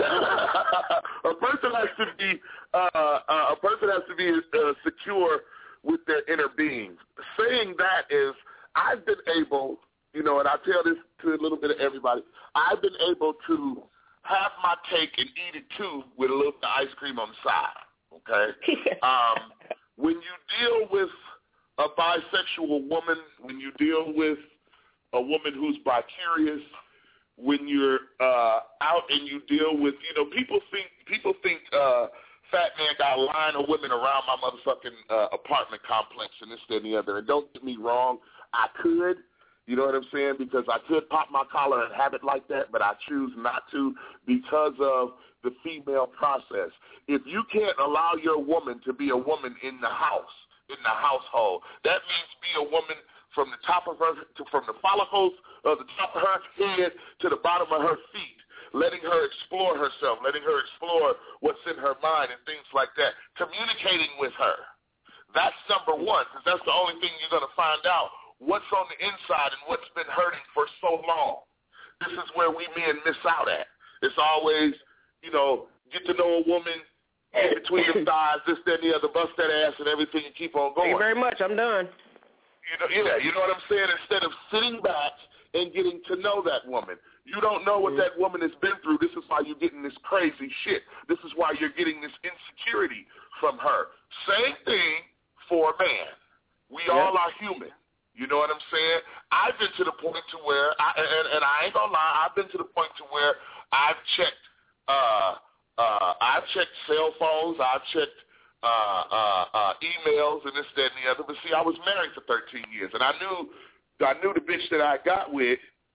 a person has to be, uh, uh, a person has to be uh, secure with their inner being. Saying that is, I've been able, you know, and I tell this to a little bit of everybody, I've been able to have my cake and eat it too with a little bit of ice cream on the side, okay? um, when you deal with a bisexual woman, when you deal with a woman who's bi-curious, when you're uh, out and you deal with, you know, people think people think uh, Fat Man got a line of women around my motherfucking uh, apartment complex and this, that, and the other. And don't get me wrong, I could, you know what I'm saying, because I could pop my collar and have it like that, but I choose not to because of the female process. If you can't allow your woman to be a woman in the house, in the household. That means be a woman from the top of her, to, from the follicles of the top of her head to the bottom of her feet, letting her explore herself, letting her explore what's in her mind and things like that, communicating with her. That's number one, because that's the only thing you're going to find out, what's on the inside and what's been hurting for so long. This is where we men miss out at. It's always, you know, get to know a woman, get between the thighs, this, that, and the other, bust that ass and everything and keep on going. Thank you very much. I'm done. You know, yeah, you know what I'm saying? Instead of sitting back and getting to know that woman. You don't know what that woman has been through. This is why you're getting this crazy shit. This is why you're getting this insecurity from her. Same thing for a man. We yep. all are human. You know what I'm saying? I've been to the point to where, I, and, and I ain't gonna lie, I've been to the point to where I've checked, uh, uh, I've checked cell phones, I've checked uh, uh, uh, emails and this, that, and the other. But see, I was married for thirteen years, and I knew, I knew the bitch that I got with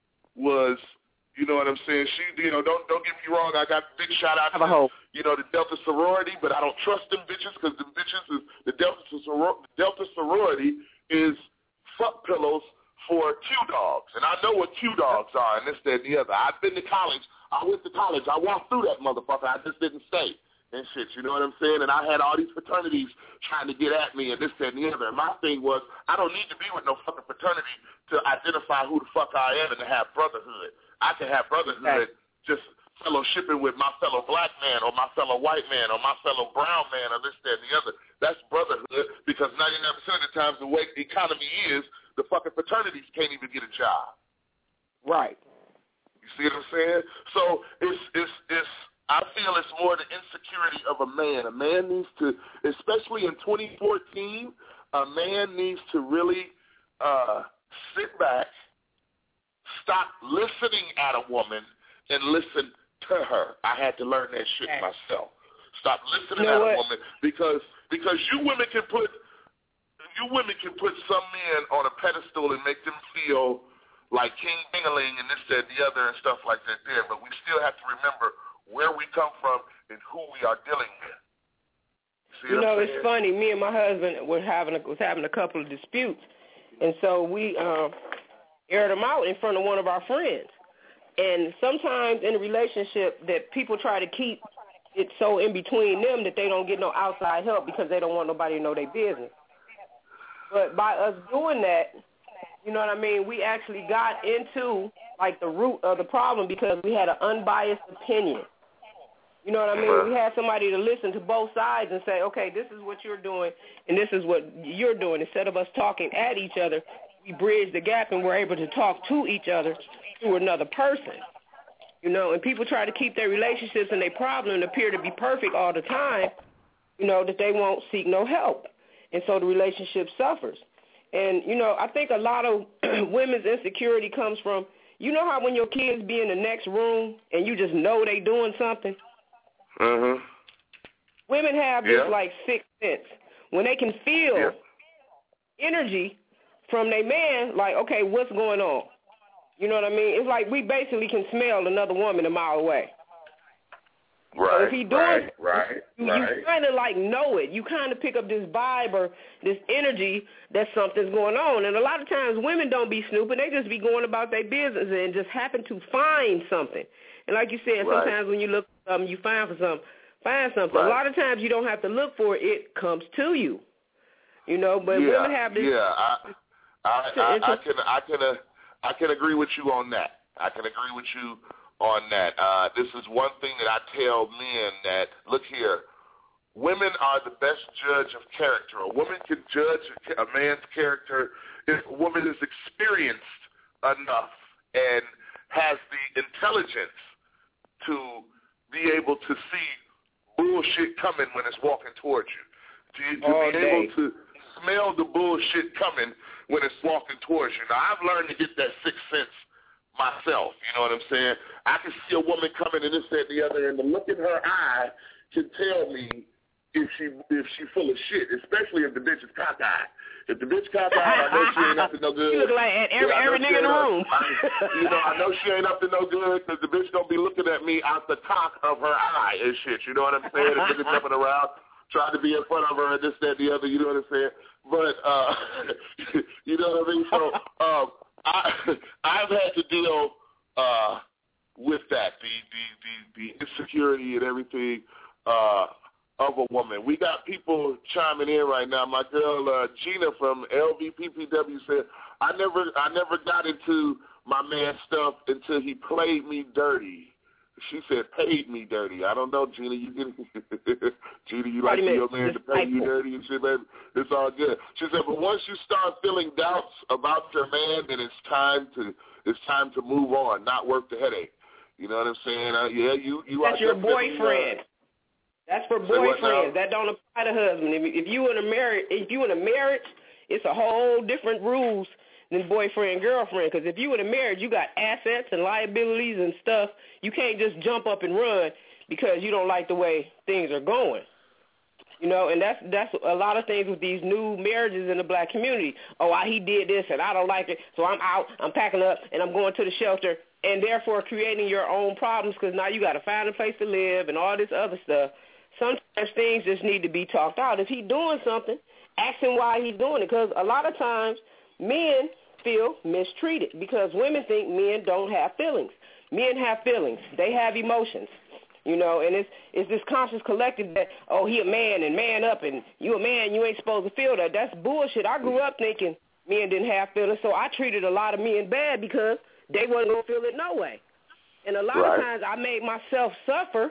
was, you know what I'm saying? She, you know, don't don't get me wrong. I got big shout out to, you know, the Delta sorority, but I don't trust them bitches because the bitches is the Delta soror- Delta sorority is fuck pillows for Q dogs, and I know what Q dogs are, and this, that, and the other. I've been to college. I went to college. I walked through that motherfucker. I just didn't stay and shit. You know what I'm saying? And I had all these fraternities trying to get at me and this, that, and the other. And my thing was, I don't need to be with no fucking fraternity to identify who the fuck I am and to have brotherhood. I can have brotherhood just fellowshipping with my fellow black man or my fellow white man or my fellow brown man or this, that, and the other. That's brotherhood because ninety-nine percent of the times the way the economy is, the fucking fraternities can't even get a job. Right. You see what I'm saying? So it's it's it's. I feel it's more the insecurity of a man. A man needs to, especially in twenty fourteen, a man needs to really uh, sit back, stop listening at a woman, and listen to her. I had to learn that shit myself. Stop listening you know at what? a woman because because you women can put you women can put some men on a pedestal and make them feel like King Dingaling and this, that, and the other and stuff like that there. But we still have to remember where we come from and who we are dealing with. See you know, it's saying? funny. Me and my husband were having a, was having a couple of disputes, and so we uh, aired them out in front of one of our friends. And sometimes in a relationship that people try to keep it so in between them that they don't get no outside help because they don't want nobody to know their business. But by us doing that, you know what I mean, we actually got into, like, the root of the problem because we had an unbiased opinion. You know what I mean? We had somebody to listen to both sides and say, okay, this is what you're doing and this is what you're doing. Instead of us talking at each other, we bridge the gap and we're able to talk to each other through another person. You know, and people try to keep their relationships and their problem and appear to be perfect all the time, you know, that they won't seek no help. And so the relationship suffers. And, you know, I think a lot of women's insecurity comes from, you know how when your kids be in the next room and you just know they doing something? Mm-hmm. Women have this, yeah. like, sixth sense. When they can feel yeah. energy from their man, like, okay, what's going on? You know what I mean? It's like we basically can smell another woman a mile away. Right, so if he doing right, it, right, you, right. you kind of like know it. You kind of pick up this vibe or this energy that something's going on. And a lot of times women don't be snooping. They just be going about their business and just happen to find something. And like you said, right. sometimes when you look for something, you find for something. Find something. Right. A lot of times you don't have to look for it. It comes to you. You know, but yeah, women have this. Yeah, I, I, I, I can, I can, uh, I can agree with you on that. I can agree with you on that. Uh, this is one thing that I tell men that, look here, women are the best judge of character. A woman can judge a man's character if a woman is experienced enough and has the intelligence to be able to see bullshit coming when it's walking towards you. To, to be day. able to smell the bullshit coming when it's walking towards you. Now, I've learned to get that sixth sense myself, you know what I'm saying? I can see a woman coming in this, that, and the other, and the look in her eye can tell me if she if she full of shit, especially if the bitch is cockeyed. If the bitch cockeyed, I know she ain't up to no good. You look like every, yeah, every nigga in the room. I, you know, I know she ain't up to no good because the bitch don't be looking at me out the cock of her eye and shit. You know what I'm saying? The nigga jumping around. tried to be in front of her and this, that, and the other. You know what I'm saying? But uh, you know what I mean. So um, I I've had to deal uh, with that, the the the, the insecurity and everything uh, of a woman. We got people chiming in right now. My girl uh, Gina from L V P P W said, "I never I never got into my man's stuff until he played me dirty." She said, paid me dirty. I don't know, Gina. You get Gina, you like for your man to pay you dirty and shit, baby? It's all good. She said, but once you start feeling doubts about your man, then it's time to it's time to move on, not work the headache. You know what I'm saying? Uh, yeah, you you That's are your boyfriend. Uh, That's for boyfriends. That don't apply to husband. If, if you in a marriage, if you in a marriage, it's a whole different rules than boyfriend, girlfriend. Because if you in a marriage, you got assets and liabilities and stuff. You can't just jump up and run because you don't like the way things are going. You know, and that's that's a lot of things with these new marriages in the black community. Oh, I, he did this and I don't like it, so I'm out, I'm packing up, and I'm going to the shelter, and therefore creating your own problems because now you got to find a place to live and all this other stuff. Sometimes things just need to be talked out. If he's doing something, ask him why he's doing it, because a lot of times men feel mistreated because women think men don't have feelings. Men have feelings. They have emotions, you know, and it's it's this conscious collective that, oh, he a man and man up and you a man, you ain't supposed to feel that. That's bullshit. I grew up thinking men didn't have feelings, so I treated a lot of men bad because they wasn't going to feel it no way. And a lot right. of times I made myself suffer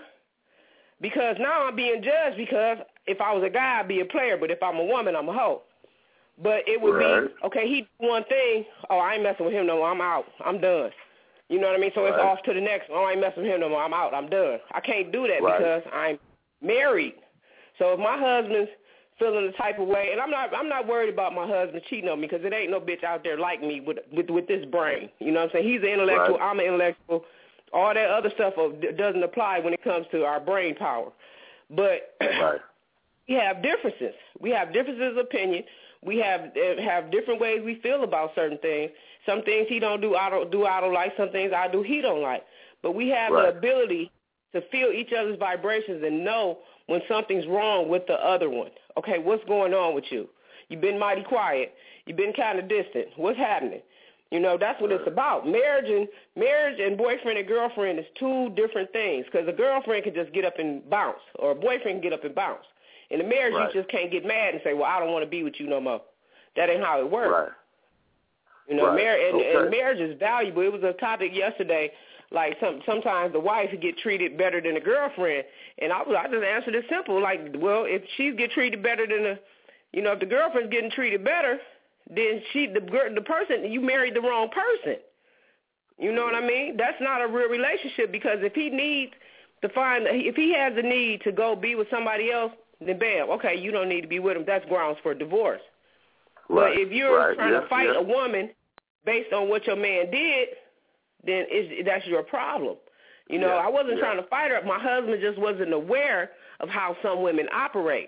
because now I'm being judged because if I was a guy, I'd be a player, but if I'm a woman, I'm a hoe. But it would right. be, okay, he did one thing, oh, I ain't messing with him no more, I'm out, I'm done. You know what I mean? So right. it's off to the next one. Oh, I ain't messing with him no more, I'm out, I'm done. I can't do that right. because I'm married. So if my husband's feeling the type of way, and I'm not I'm not worried about my husband cheating on me because it ain't no bitch out there like me with with, with this brain. You know what I'm saying? He's an intellectual, right. I'm an intellectual. All that other stuff doesn't apply when it comes to our brain power. But right. we have differences. We have differences of opinion. We have have different ways we feel about certain things. Some things he don't do, I don't do, I don't like. Some things I do, he don't like. But we have right. the ability to feel each other's vibrations and know when something's wrong with the other one. Okay, what's going on with you? You've been mighty quiet. You've been kind of distant. What's happening? You know, that's what it's about. Marriage and marriage and boyfriend and girlfriend is two different things because a girlfriend can just get up and bounce or a boyfriend can get up and bounce. In a marriage, right. you just can't get mad and say, well, I don't want to be with you no more. That ain't how it works. Right. You know, right. mar- and, okay. and marriage is valuable. It was a topic yesterday, like some sometimes the wife get treated better than the girlfriend. And I, was, I just answered it simple, like, well, if she get treated better than the, you know, if the girlfriend's getting treated better, then she, the the person, you married the wrong person. You know what I mean? That's not a real relationship because if he needs to find, if he has a need to go be with somebody else, then bam, okay, you don't need to be with him. That's grounds for divorce. Right. But if you're right. trying yeah. to fight yeah. a woman based on what your man did, then it's, that's your problem. You know, yeah. I wasn't yeah. trying to fight her. My husband just wasn't aware of how some women operate.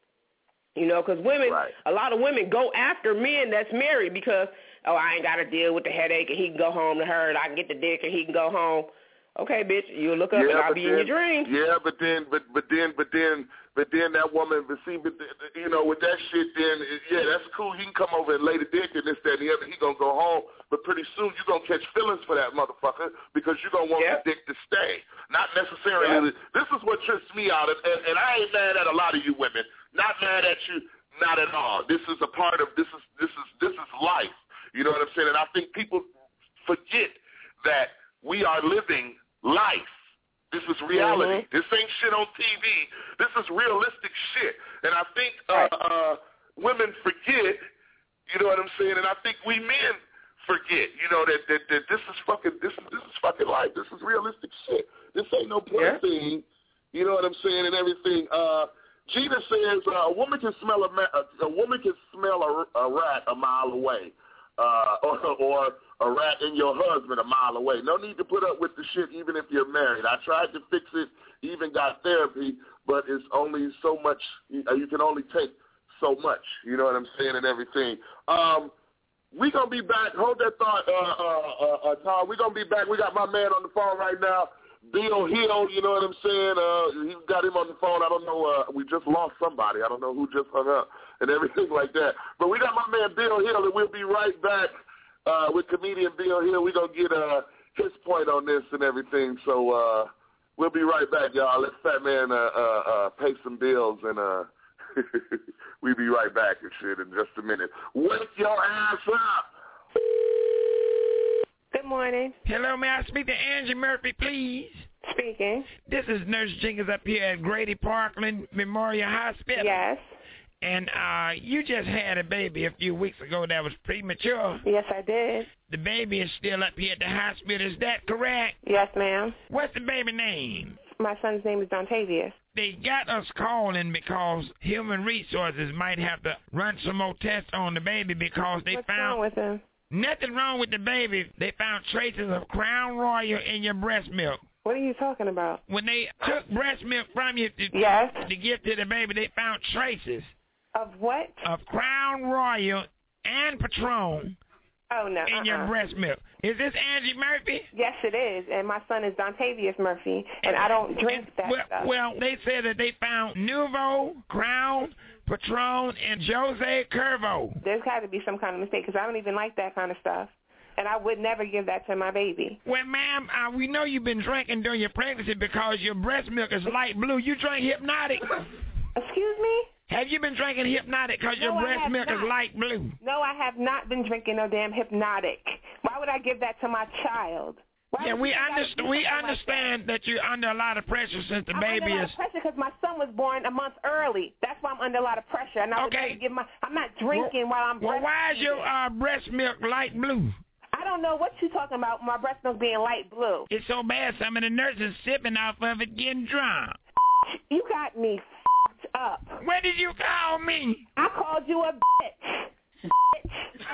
You know, because women, right. a lot of women go after men that's married because, oh, I ain't got to deal with the headache and he can go home to her and I can get the dick and he can go home. Okay, bitch, you'll look up yeah, and I'll be then, in your dreams. Yeah, but then, but but then, but then, but then that woman, but see, but you know, with that shit, then yeah, that's cool. He can come over and lay the dick and this, that, and the other. He gonna go home, but pretty soon you gonna catch feelings for that motherfucker because you gonna want yeah. the dick to stay, not necessarily. Yeah. This is what trips me out, and, and, and I ain't mad at a lot of you women. Not mad at you, not at all. This is a part of this is this is this is life. You know what I'm saying? And I think people forget that we are living life. This is reality. Mm-hmm. This ain't shit on T V. This is realistic shit. And I think uh, uh, women forget, you know what I'm saying? And I think we men forget, you know, that, that, that this is fucking this is this is fucking life. This is realistic shit. This ain't no play yeah. thing. You know what I'm saying? And everything. Uh, Gina says uh, a woman can smell a, ma- a, a woman can smell a, a rat a mile away. Uh, or, or a rat in your husband a mile away. No need to put up with the shit even if you're married. I tried to fix it, even got therapy, but it's only so much, you, you can only take so much, you know what I'm saying, and everything. Um, we're going to be back. Hold that thought, uh, uh, uh, uh, Tom. We're going to be back. We got my man on the phone right now. Bill Hill, you know what I'm saying? Uh, he's got him on the phone. I don't know. Uh, we just lost somebody. I don't know who just hung up and everything like that. But we got my man Bill Hill, and we'll be right back uh, with comedian Bill Hill. We're going to get uh, his point on this and everything. So uh, we'll be right back, y'all. Let Fat Man uh, uh, uh, pay some bills, and uh, we'll be right back and shit in just a minute. Wake your ass up. Good morning. Hello, may I speak to Angie Murphy, please? Speaking. This is Nurse Jenkins up here at Grady Parkland Memorial Hospital. Yes. And uh, you just had a baby a few weeks ago that was premature. Yes, I did. The baby is still up here at the hospital. Is that correct? Yes, ma'am. What's the baby name? My son's name is Dontavius. They got us calling because Human Resources might have to run some more tests on the baby because they What's found... What's wrong with him? Nothing wrong with the baby. They found traces of Crown Royal in your breast milk. What are you talking about? When they took breast milk from you to, yes. to give to the baby, they found traces. Of what? Of Crown Royal and Patron oh, no, in uh-uh. your breast milk. Is this Angie Murphy? Yes, it is. And my son is Dontavius Murphy, and I don't drink and, that well, stuff. Well, they said that they found Nouveau, Crown, Patron, and Jose Curvo. There's got to be some kind of mistake because I don't even like that kind of stuff. And I would never give that to my baby. Well, ma'am, uh, we know you've been drinking during your pregnancy because your breast milk is light blue. You drink Hypnotic. Excuse me? Have you been drinking Hypnotic because no, your breast milk not. is light blue? No, I have not been drinking no damn Hypnotic. Why would I give that to my child? Why yeah, we, underst- we understand that you're under a lot of pressure since the I'm baby under a lot is... of pressure because my son was born a month early. That's why I'm under a lot of pressure. And I would okay. never give my... I'm not drinking well, while I'm Well, why is your uh, breast milk light blue? I don't know what you're talking about, my breast milk being light blue. It's so bad some of the nurses sipping off of it getting drunk. You got me f***ed up. What did you call me? I called you a bitch. bitch.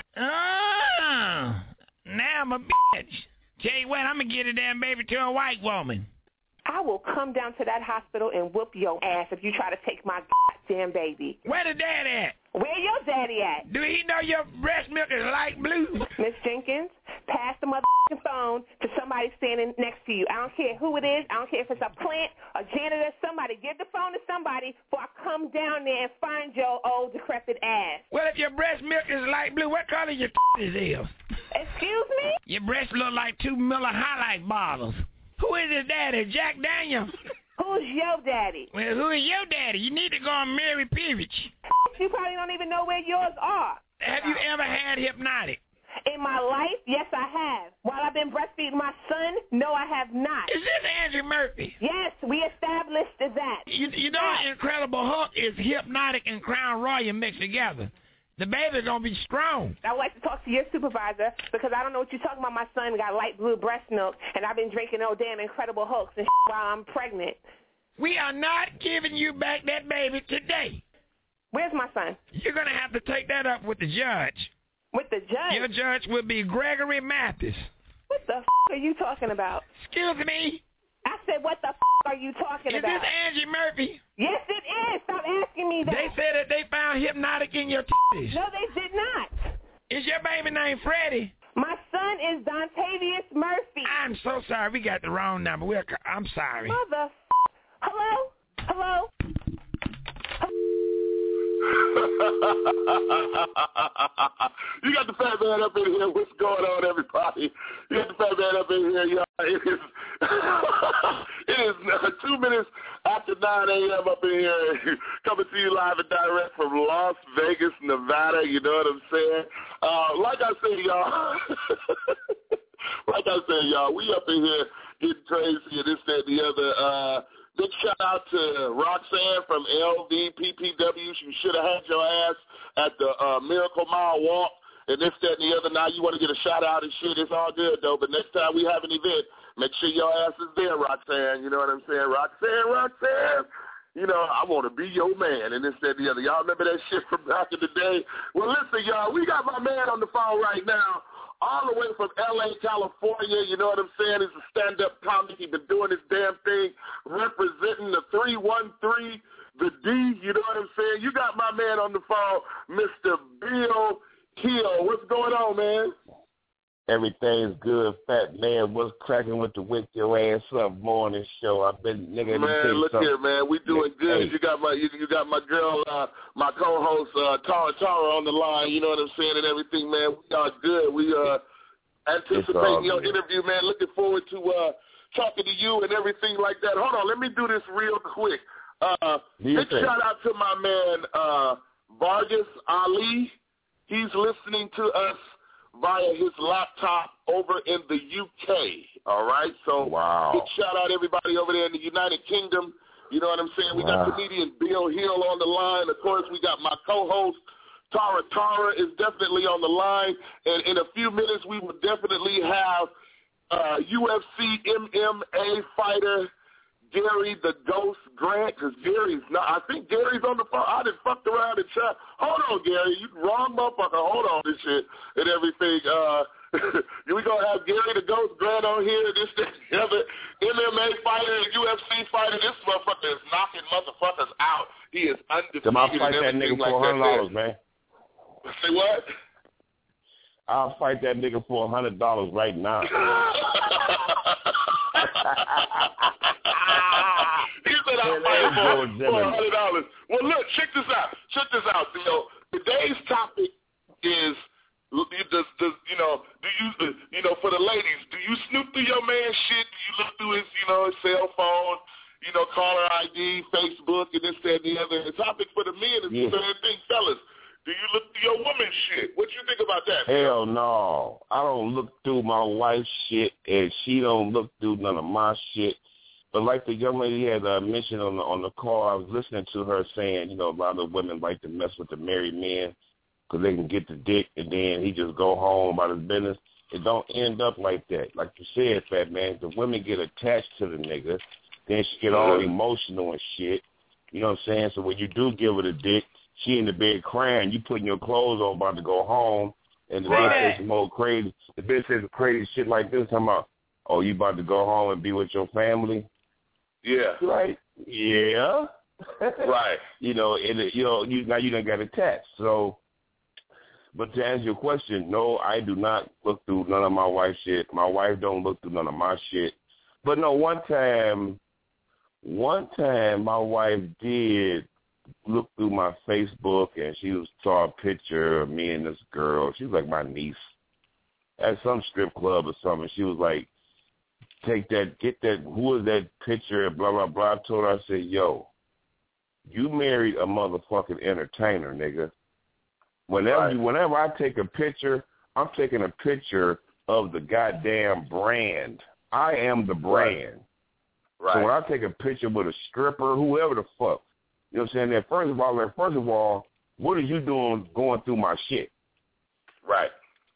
Oh, now I'm a bitch. Tell you what, I'm going to get a damn baby to a white woman. I will come down to that hospital and whoop your ass if you try to take my goddamn baby. Where the dad at? Where your daddy at? Do he know your breast milk is light blue? Miss Jenkins, pass the motherfucking phone to somebody standing next to you. I don't care who it is. I don't care if it's a plant, a janitor, somebody. Give the phone to somebody before I come down there and find your old decrepit ass. Well, if your breast milk is light blue, what color your titties is? Excuse me? Your breasts look like two Miller Highlight bottles. Who is his daddy, Jack Daniels? Who's your daddy? Well, who is your daddy? You need to go on Mary Peavage. You probably don't even know where yours are. Have you ever had Hypnotic? In my life, yes, I have. While I've been breastfeeding my son, no, I have not. Is this Angie Murphy? Yes, we established that. You, you know, yes. Incredible Hulk is Hypnotic and Crown Royal mixed together. The baby's going to be strong. I would like to talk to your supervisor because I don't know what you're talking about. My son got light blue breast milk, and I've been drinking no damn Incredible Hulks and while I'm pregnant. We are not giving you back that baby today. Where's my son? You're going to have to take that up with the judge. With the judge? Your judge will be Gregory Mathis. What the f*** are you talking about? Excuse me? I said, what the f*** are you talking is about? Is this Angie Murphy? Yes, it is. Stop asking me that. They said that they found Hypnotic in your titties. No, they did not. Is your baby named Freddie? My son is Dontavius Murphy. I'm so sorry. We got the wrong number. We're, I'm sorry. Mother f***. Hello? Hello? You got the Fat Man up in here. What's going on, everybody? You got the Fat Man up in here, y'all. It is, it is uh, two minutes after nine a.m. up in here, coming to you live and direct from Las Vegas, Nevada. You know what I'm saying? Uh, like I said, y'all, like I said, y'all, we up in here getting crazy and this, that, and the other. Uh, Big shout out to Roxanne from L V P P W. She should have had your ass at the uh, Miracle Mile Walk and this, that, and the other. Now you want to get a shout out and shit. It's all good, though. But next time we have an event, make sure your ass is there, Roxanne. You know what I'm saying? Roxanne, Roxanne. You know, I want to be your man and this, that, and the other. Y'all remember that shit from back in the day? Well, listen, y'all, we got my man on the phone right now. All the way from L A, California, you know what I'm saying? He's a stand-up comic. He's been doing his damn thing, representing the three one three, the D, you know what I'm saying? You got my man on the phone, Mister Bill Hill. What's going on, man? Everything's good, fat man. What's cracking with the Wake Your Ass Up morning show? I've been nigga. Man, look something. here, man. We doing good. Hey. You got my you, you got my girl, uh, my co-host uh, Tara Tara on the line. You know what I'm saying, and everything, man. We are good. We uh anticipating your interview, man. Looking forward to uh talking to you and everything like that. Hold on, let me do this real quick. Uh, big shout out to my man uh, Vargas Ali. He's listening to us via his laptop over in the U K, all right? So wow. Big shout out everybody over there in the United Kingdom. You know what I'm saying? We wow. got comedian Bill Hill on the line. Of course, we got my co-host, Tara Tara is definitely on the line. And in a few minutes, we will definitely have uh, U F C M M A fighter Gary the Ghost Grant, because Gary's not, I think Gary's on the phone. I done fucked around and tried. Hold on, Gary. You wrong motherfucker. Hold on this shit and everything. Uh, we going to have Gary the Ghost Grant on here, this, this, the other M M A fighter and U F C fighter. This motherfucker is knocking motherfuckers out. He is undefeated. Come on, fight that nigga for one hundred dollars, man. Say what? I'll fight that nigga for one hundred dollars right now. He said I'll fight for one hundred dollars. Well, look, check this out. Check this out, Bill. Today's topic is, does, does, you know, do you, you know, for the ladies, do you snoop through your man's shit? Do you look through his, you know, his cell phone, you know, caller I D, Facebook, and this, that, and the other? The topic for the men is yeah. the same thing, fellas. Do you look through your woman's shit? What you think about that? Hell no. I don't look through my wife's shit, and she don't look through none of my shit. But like the young lady had uh, mentioned on the, on the call, I was listening to her saying, you know, a lot of women like to mess with the married men because they can get the dick, and then he just go home about his business. It don't end up like that. Like you said, fat man, the women get attached to the nigga, then she get all emotional and shit. You know what I'm saying? So when you do give her the dick, she in the bed crying, you putting your clothes on, about to go home, and the bitch says some old crazy, the bitch says crazy shit like this, talking about, oh, you about to go home and be with your family? Yeah. Right. Yeah. Right. You know, and you know, you now you done got attached. So, but to answer your question, no, I do not look through none of my wife's shit. My wife don't look through none of my shit. But no, one time, one time my wife did look through my Facebook, and she was saw a picture of me and this girl. She was like my niece at some strip club or something. She was like, take that, get that, who is that picture, blah, blah, blah. I told her, I said, yo, you married a motherfucking entertainer, nigga. Whenever right. you, whenever I take a picture, I'm taking a picture of the goddamn brand. I am the brand. Right. So when I take a picture with a stripper, whoever the fuck, you know what I'm saying? That first of all, like, first of all, what are you doing going through my shit? Right.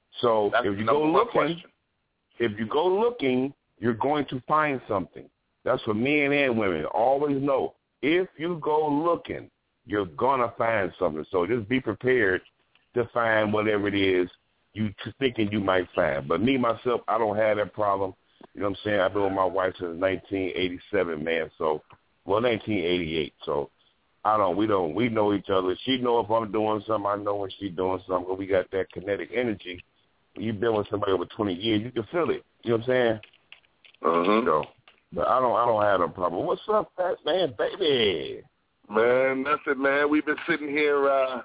So That's if you go looking, question. if you go looking, you're going to find something. That's for men and women. Always know, if you go looking, you're going to find something. So just be prepared to find whatever it is you thinking you might find. But me, myself, I don't have that problem. You know what I'm saying? I've been with my wife since nineteen eighty-seven, man. So, well, nineteen eighty-eight. So I don't, we don't, we know each other. She know if I'm doing something, I know when she's doing something. We got that kinetic energy. When you've been with somebody over twenty years, you can feel it. You know what I'm saying? Uh-huh. So, but I don't, I don't have a problem. What's up, fat man, baby? Man, nothing, man. We've been sitting here uh,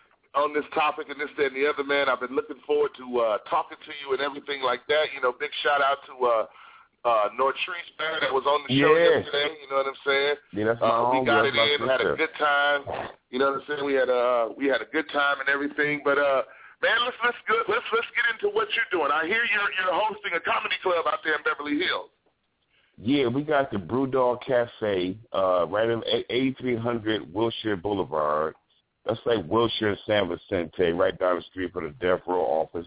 on this topic and this, that, and the other, man. I've been looking forward to uh, talking to you and everything like that. You know, big shout out to uh, uh, Nortrice, man, that was on the show yes. yesterday. You know what I'm saying? Yeah, that's my uh, we home, got that's it in, had a good time. You know what I'm saying? We had a we had a good time and everything. But uh, man, let's let's go, let's let's get into what you're doing. I hear you're you're hosting a comedy club out there in Beverly Hills. Yeah, we got the Brewdog Cafe uh, right in eighty-three hundred Wilshire Boulevard. That's like Wilshire and San Vicente, right down the street from the Death Row office.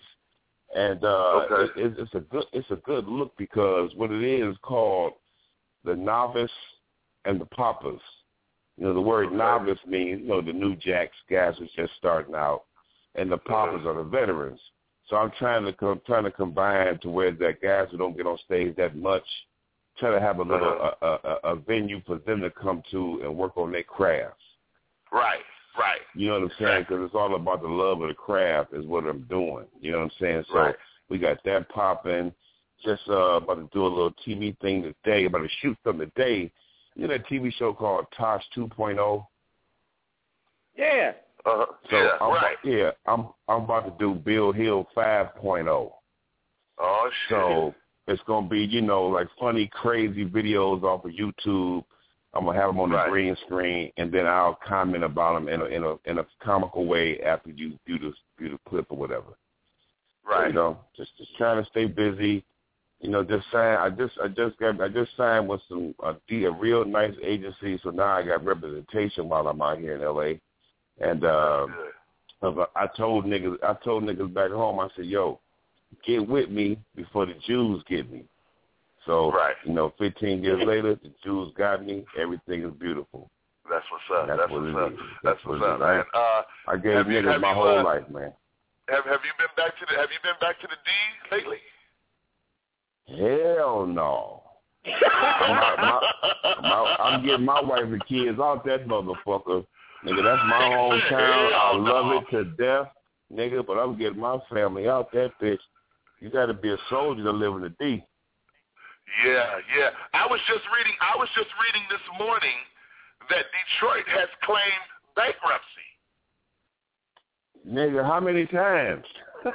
And uh, okay. it, it's a good it's a good look because what it is called the Novice and the Poppers. You know, the word okay. novice means, you know, the new jacks, guys who's just starting out, and the Poppers mm-hmm. are the veterans. So I'm trying to I'm trying to combine to where that guys who don't get on stage that much, try to have a little uh-huh. a, a, a venue for them to come to and work on their crafts. Right, right. You know what I'm saying? Because it's all about the love of the craft is what I'm doing. You know what I'm saying? So right. We got that popping. Just uh, about to do a little T V thing today. About to shoot something today. You know that T V show called Tosh two point oh? Yeah. Uh, so yeah, I'm, right. Yeah, I'm I'm about to do Bill Hill five point oh. Oh, shit. So it's going to be, you know, like funny, crazy videos off of YouTube. I'm going to have them on the right. green screen, and then I'll comment about them in a, in a, in a comical way after you do the, do the clip or whatever. Right. So, you know, just, just trying to stay busy. You know, just signed. I just, I just got, I just signed with some a, a real nice agency. So now I got representation while I'm out here in L A. And uh, I told niggas, I told niggas back home. I said, "Yo, get with me before the Jews get me." So, right. you know, fifteen years later, the Jews got me. Everything is beautiful. That's what's up. That's, That's what what's it up. is. That's, That's what's what up, it is. man. Uh, I gave have you, niggas have my you, whole uh, life, man. Have Have you been back to the Have you been back to the D lately? Hell no. I'm, out, my, my, I'm getting my wife and kids out that motherfucker. Nigga, that's my hometown. I love it to death, nigga, but I'm getting my family out that bitch. You got to be a soldier to live in the D. Yeah, yeah. I was just reading. I was just reading this morning that Detroit has claimed bankruptcy. Nigga, how many times?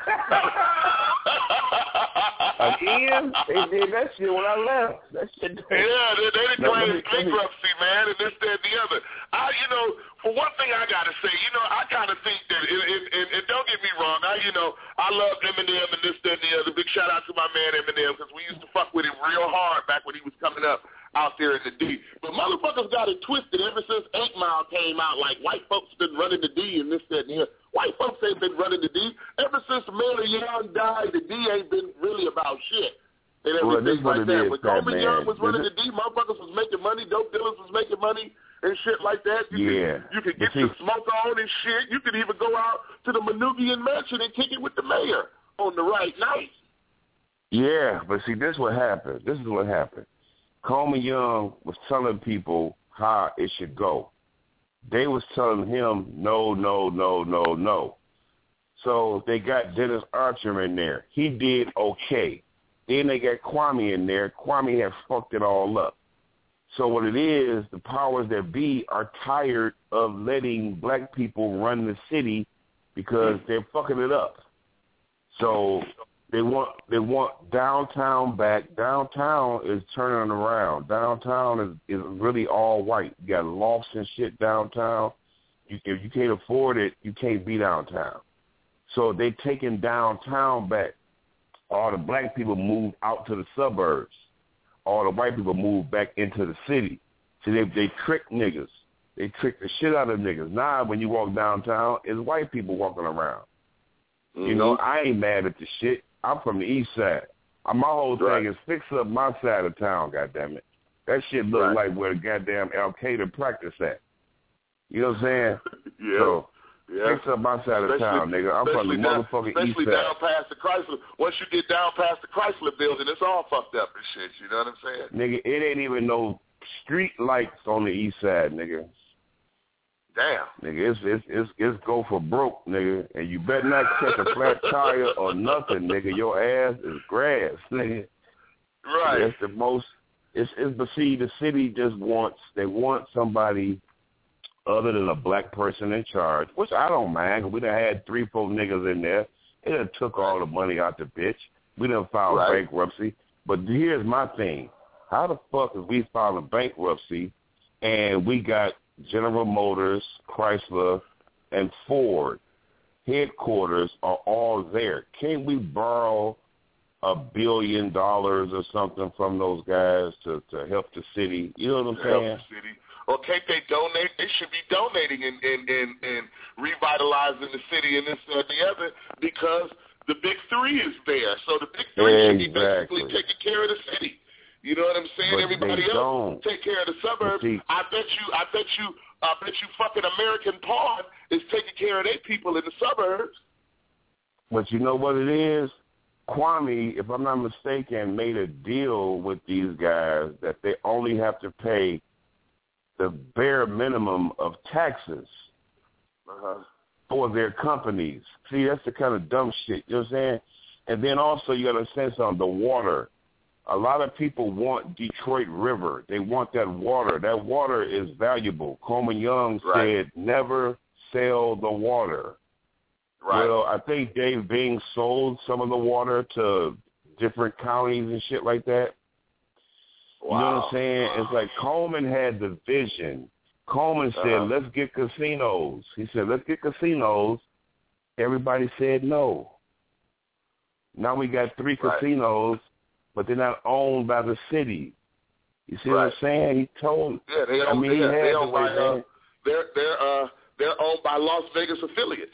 Again? They did that shit when I left. That shit. Yeah, they, they no, declared me, bankruptcy, me. man, and this, that, and the other. I, you know, for one thing, I gotta say, you know, I kind of think that, and, and, and, and don't get me wrong, I, you know, I love Eminem and this, that, and the other. Big shout out to my man Eminem because we used to fuck with him real hard back when he was coming up out there in the D. But motherfuckers got it twisted ever since eight mile came out. Like white folks been running the D and this, that, and the other. White folks ain't been running the D. Ever since Mayor Young died, the D ain't been really about shit. And everything well, like that. Is, when Coleman Young was running this the D, motherfuckers was making money, dope dealers was making money and shit like that. You yeah. Could, you could get see, the smoke on and shit. You could even go out to the Manugian Mansion and kick it with the mayor on the right night. Yeah, but see, this is what happened. This is what happened. Coleman Young was telling people how it should go. They was telling him, no, no, no, no, no. So they got Dennis Archer in there. He did okay. Then they got Kwame in there. Kwame had fucked it all up. So what it is, the powers that be are tired of letting black people run the city because they're fucking it up. So they want they want downtown back. Downtown is turning around. Downtown is, is really all white. You got lofts and shit downtown. You, if you can't afford it, you can't be downtown. So they taking downtown back. All the black people moved out to the suburbs. All the white people moved back into the city. So they they trick niggas. They trick the shit out of niggas. Now when you walk downtown, it's white people walking around. Mm-hmm. You know, I ain't mad at the shit. I'm from the east side. My whole thing right. is fix up my side of town, goddammit. That shit look right. like where the goddamn Al-Qaeda practice at. You know what I'm saying? Yeah. So, yeah. fix up my side of especially, town, nigga. I'm from the down, motherfucking especially east down side. past the Chrysler. Once you get down past the Chrysler building, it's all fucked up and shit. You know what I'm saying? Nigga, it ain't even no street lights on the east side, nigga. Damn. Nigga, it's it's it's it's go for broke, nigga. And you better not catch a flat tire or nothing, nigga. Your ass is grass, nigga. Right. That's the most. It's it's but see, the city just wants they want somebody other than a black person in charge, which I don't mind. We done had three, four niggas in there. It done took all the money out the bitch. We done filed right. bankruptcy. But here's my thing: how the fuck is we filing bankruptcy and we got General Motors, Chrysler, and Ford headquarters are all there? Can't we borrow a billion dollars or something from those guys to, to help the city? You know what I'm saying? Help the city. Or can't they donate? They should be donating and, and, and, and revitalizing the city and this and the other because the big three is there. So the big three exactly. should be basically taking care of the city. You know what I'm saying? But everybody else don't. take care of the suburbs. See, I bet you, I bet you, I bet you fucking American Pawn is taking care of their people in the suburbs. But you know what it is? Kwame, if I'm not mistaken, made a deal with these guys that they only have to pay the bare minimum of taxes uh-huh. for their companies. See, that's the kind of dumb shit. You know what I'm saying? And then also you got to understand something, the water. A lot of people want Detroit River. They want that water. That water is valuable. Coleman Young right. said, never sell the water. Right. Well, I think Dave Bing sold some of the water to different counties and shit like that. Wow. You know what I'm saying? It's like Coleman had the vision. Coleman said, uh-huh. let's get casinos. He said, let's get casinos. Everybody said no. Now we got three right. casinos, but they're not owned by the city. You see right. what I'm saying? He told. Yeah, they I own, mean, they, he had they the own way, by uh, man. they're they're uh they're owned by Las Vegas affiliates.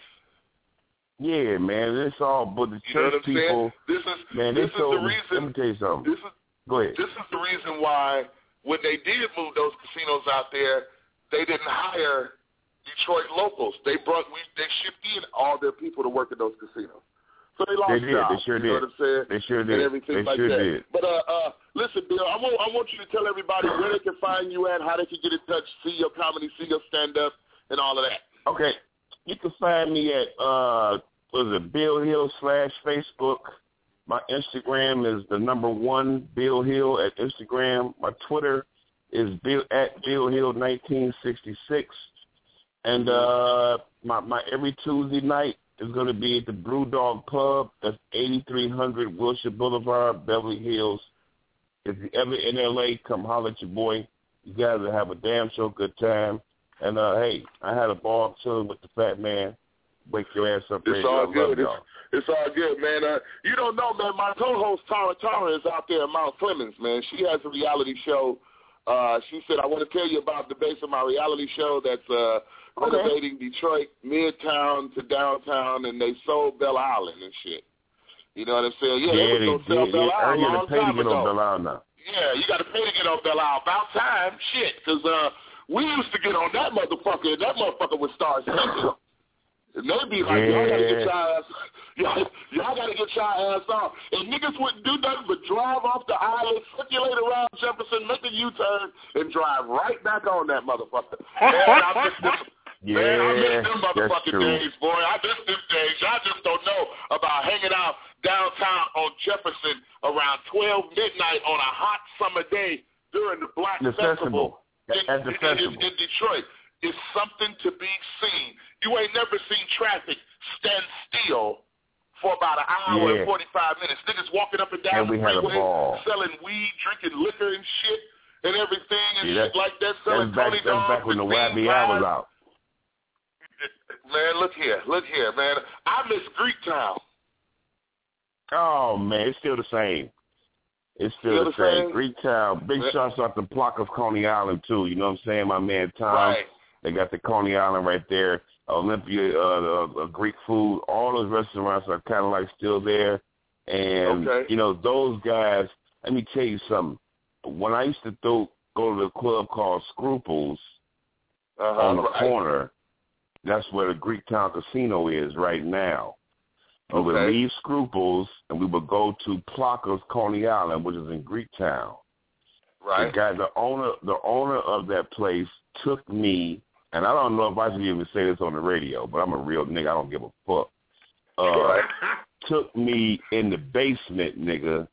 Yeah, man, it's all. But the You know church what I'm people, saying? This is man, this they is told the me. reason. Let me tell you something. This is Go ahead. This is the reason why when they did move those casinos out there, they didn't hire Detroit locals. They brought we they shipped in all their people to work at those casinos. So they lost They did. jobs. They sure you know did. what I'm saying? They sure did. And everything They like sure that. did. But uh, uh, listen, Bill, I want I want you to tell everybody where they can find you at, how they can get in touch, see your comedy, see your stand up, and all of that. Okay, you can find me at uh, what is it, Bill Hill slash Facebook. My Instagram is the number one Bill Hill at Instagram. My Twitter is Bill at Bill Hill nineteen sixty-six, and uh, my my every Tuesday night is going to be at the Brew Dog Pub. That's eighty-three hundred Wilshire Boulevard, Beverly Hills. If you ever in L A, come holler at your boy. You guys will have a damn sure good time. And uh, hey, I had a ball chilling with the fat man. Wake your ass up. It's all good. It's, y'all. it's all good, man. Uh, you don't know, man. My co-host Tara Tara is out there at Mount Clemens, man. She has a reality show. Uh, she said, I want to tell you about the base of my reality show that's uh, okay. renovating Detroit, Midtown to downtown, and they sold Belle Island and shit. You know what I'm saying? Yeah, yeah they they was going to sell did. Belle Yeah, Isle a I long got to pay to time get ago. on Belle Isle now. Yeah, you got to pay to get on Belle Isle. About time, shit, because uh, we used to get on that motherfucker, and that motherfucker would start singing. And they be like, yeah. y'all gotta get your ass, y'all, y'all gotta get your ass off. And niggas wouldn't do nothing but drive off the island, circulate around Jefferson, make a U-turn, and drive right back on that motherfucker. Man, I miss them, yeah, man, I miss them that's motherfucking true. days, boy. I miss them days. Y'all just don't know about hanging out downtown on Jefferson around twelve midnight on a hot summer day during the Black the Festival, festival. In, At the in, festival. in, in Detroit. It's something to be seen. You ain't never seen traffic stand still for about an hour yeah. and forty-five minutes. Niggas walking up and down and we the had freeway, a ball. selling weed, drinking liquor and shit and everything and yeah, shit like that, that's selling back, Tony that's dogs back when the and Wabi bean Hour was pies. out. Man, look here, look here, man. I miss Greektown. Oh, man, it's still the same. It's still, Still the, the same. same? Greektown. Big Yeah. shouts out to Block of Coney Island, too. You know what I'm saying? My man Tom. Right. They got the Coney Island right there. Olympia, uh, uh, Greek food. All those restaurants are kind of like still there. And, Okay. you know, those guys, let me tell you something. When I used to throw, go to the club called Scruples Uh-huh, on the right. corner, that's where the Greektown Casino is right now. We Okay. would leave Scruples, and we would go to Plocker's Coney Island, which is in Greektown. Right. The guy, the owner, the owner of that place took me, and I don't know if I should even say this on the radio, but I'm a real nigga. I don't give a fuck. Uh, Right. took me in the basement, nigga,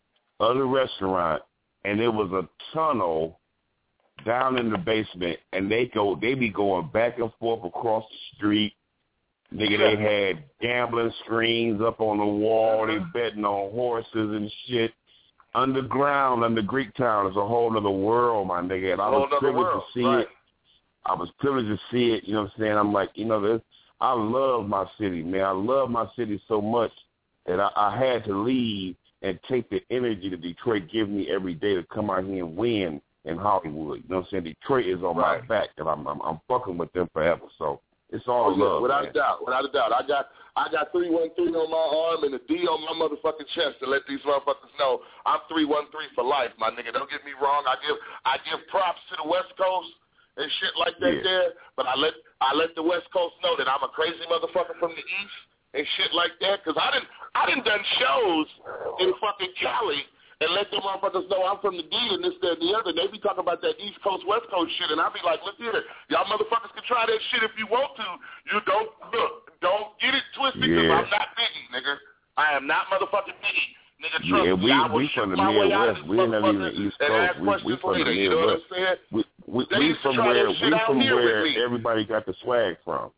of the restaurant, and there was a tunnel down in the basement, and they go, they be going back and forth across the street. Nigga, they had gambling screens up on the wall. They betting on horses and shit. Underground, under Greektown, is a whole other world, my nigga. And I was Whole nother privileged world, to see right. it. I was privileged to see it. You know what I'm saying? I'm like, you know, this, I love my city, man. I love my city so much that I, I had to leave and take the energy that Detroit gives me every day to come out here and win in Hollywood. You know what I'm saying? Detroit is on Right. my back, and I'm, I'm I'm fucking with them forever. So it's all Oh, yeah, love, without man. a doubt, without a doubt. I got I got three one three on my arm and a D on my motherfucking chest to let these motherfuckers know I'm three one three for life, my nigga. Don't get me wrong. I give I give props to the West Coast and shit like that Yeah. there, but I let I let the West Coast know that I'm a crazy motherfucker from the East and shit like that, because I didn't I didn't done shows in fucking Cali and let them motherfuckers know I'm from the D and this, that, and the other. They be talking about that East Coast, West Coast shit, and I be like, look here, y'all motherfuckers can try that shit if you want to. You don't, look, don't get it twisted, because Yeah. I'm not Biggie, nigga. I am not motherfucking Biggie. Nigga, trust yeah, me, we, I will we from the my way out Midwest. of We're not even the East Coast. We, we from the you know what I'm Midwest. saying? We, we, They we used to from try where that shit we out from here where with me. everybody got the swag from.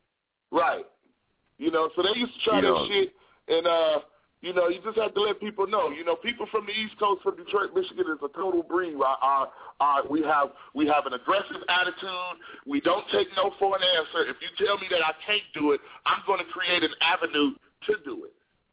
Right. You know, so they used to try You that know. shit, and uh, you know, you just have to let people know. You know, people from the East Coast, from Detroit, Michigan, is a total breed. Our, our, our, we have we have an aggressive attitude. We don't take no for an answer. If you tell me that I can't do it, I'm going to create an avenue to do it.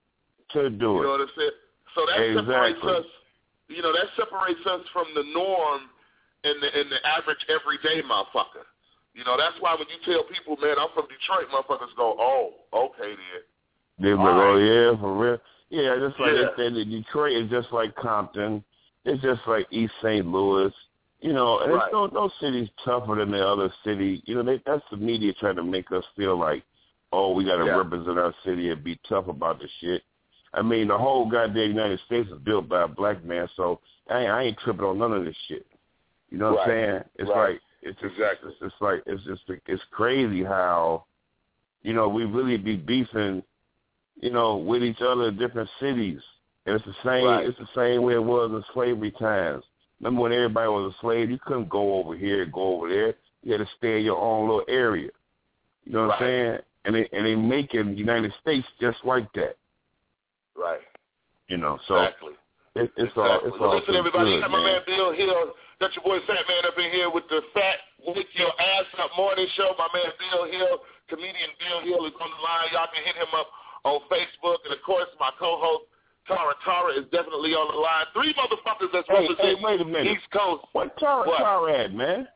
To do You know it. what I'm saying? So that Exactly. separates us. You know, that separates us from the norm and the and the average everyday motherfucker. You know, that's why when you tell people, man, I'm from Detroit, motherfuckers go, oh, okay then. They're like, All oh right. yeah, for real. Yeah, just like Yeah. they said, Detroit is just like Compton. It's just like East Saint Louis. You know, and Right. it's no no city's tougher than the other city. You know, they, that's the media trying to make us feel like, oh, we got to Yeah. represent our city and be tough about the shit. I mean, the whole goddamn United States is built by a black man, so I ain't, I ain't tripping on none of this shit. You know what Right. I'm saying? It's Right. like it's just, Exactly. it's just like it's just it's crazy how, you know, we really be beefing, you know, with each other in different cities, and it's the same. Right. It's the same way it was in slavery times. Remember when everybody was a slave? You couldn't go over here and go over there. You had to stay in your own little area. You know what I'm Right. saying? And they and they making the United States just like that. Right. You know, so Exactly. it, it's exactly. all it's Well, all listen, so everybody, good, you got my man. man Bill Hill. Got your boy Fat Man up in here with the Fat With Your Ass Up Morning Show. My man Bill Hill, comedian Bill Hill, is on the line. Y'all can hit him up on Facebook. And, of course, my co-host, Tara Tara, is definitely on the line. Three motherfuckers that's Hey, representing hey, wait a minute. East Coast. What Tara What? Tara at, man?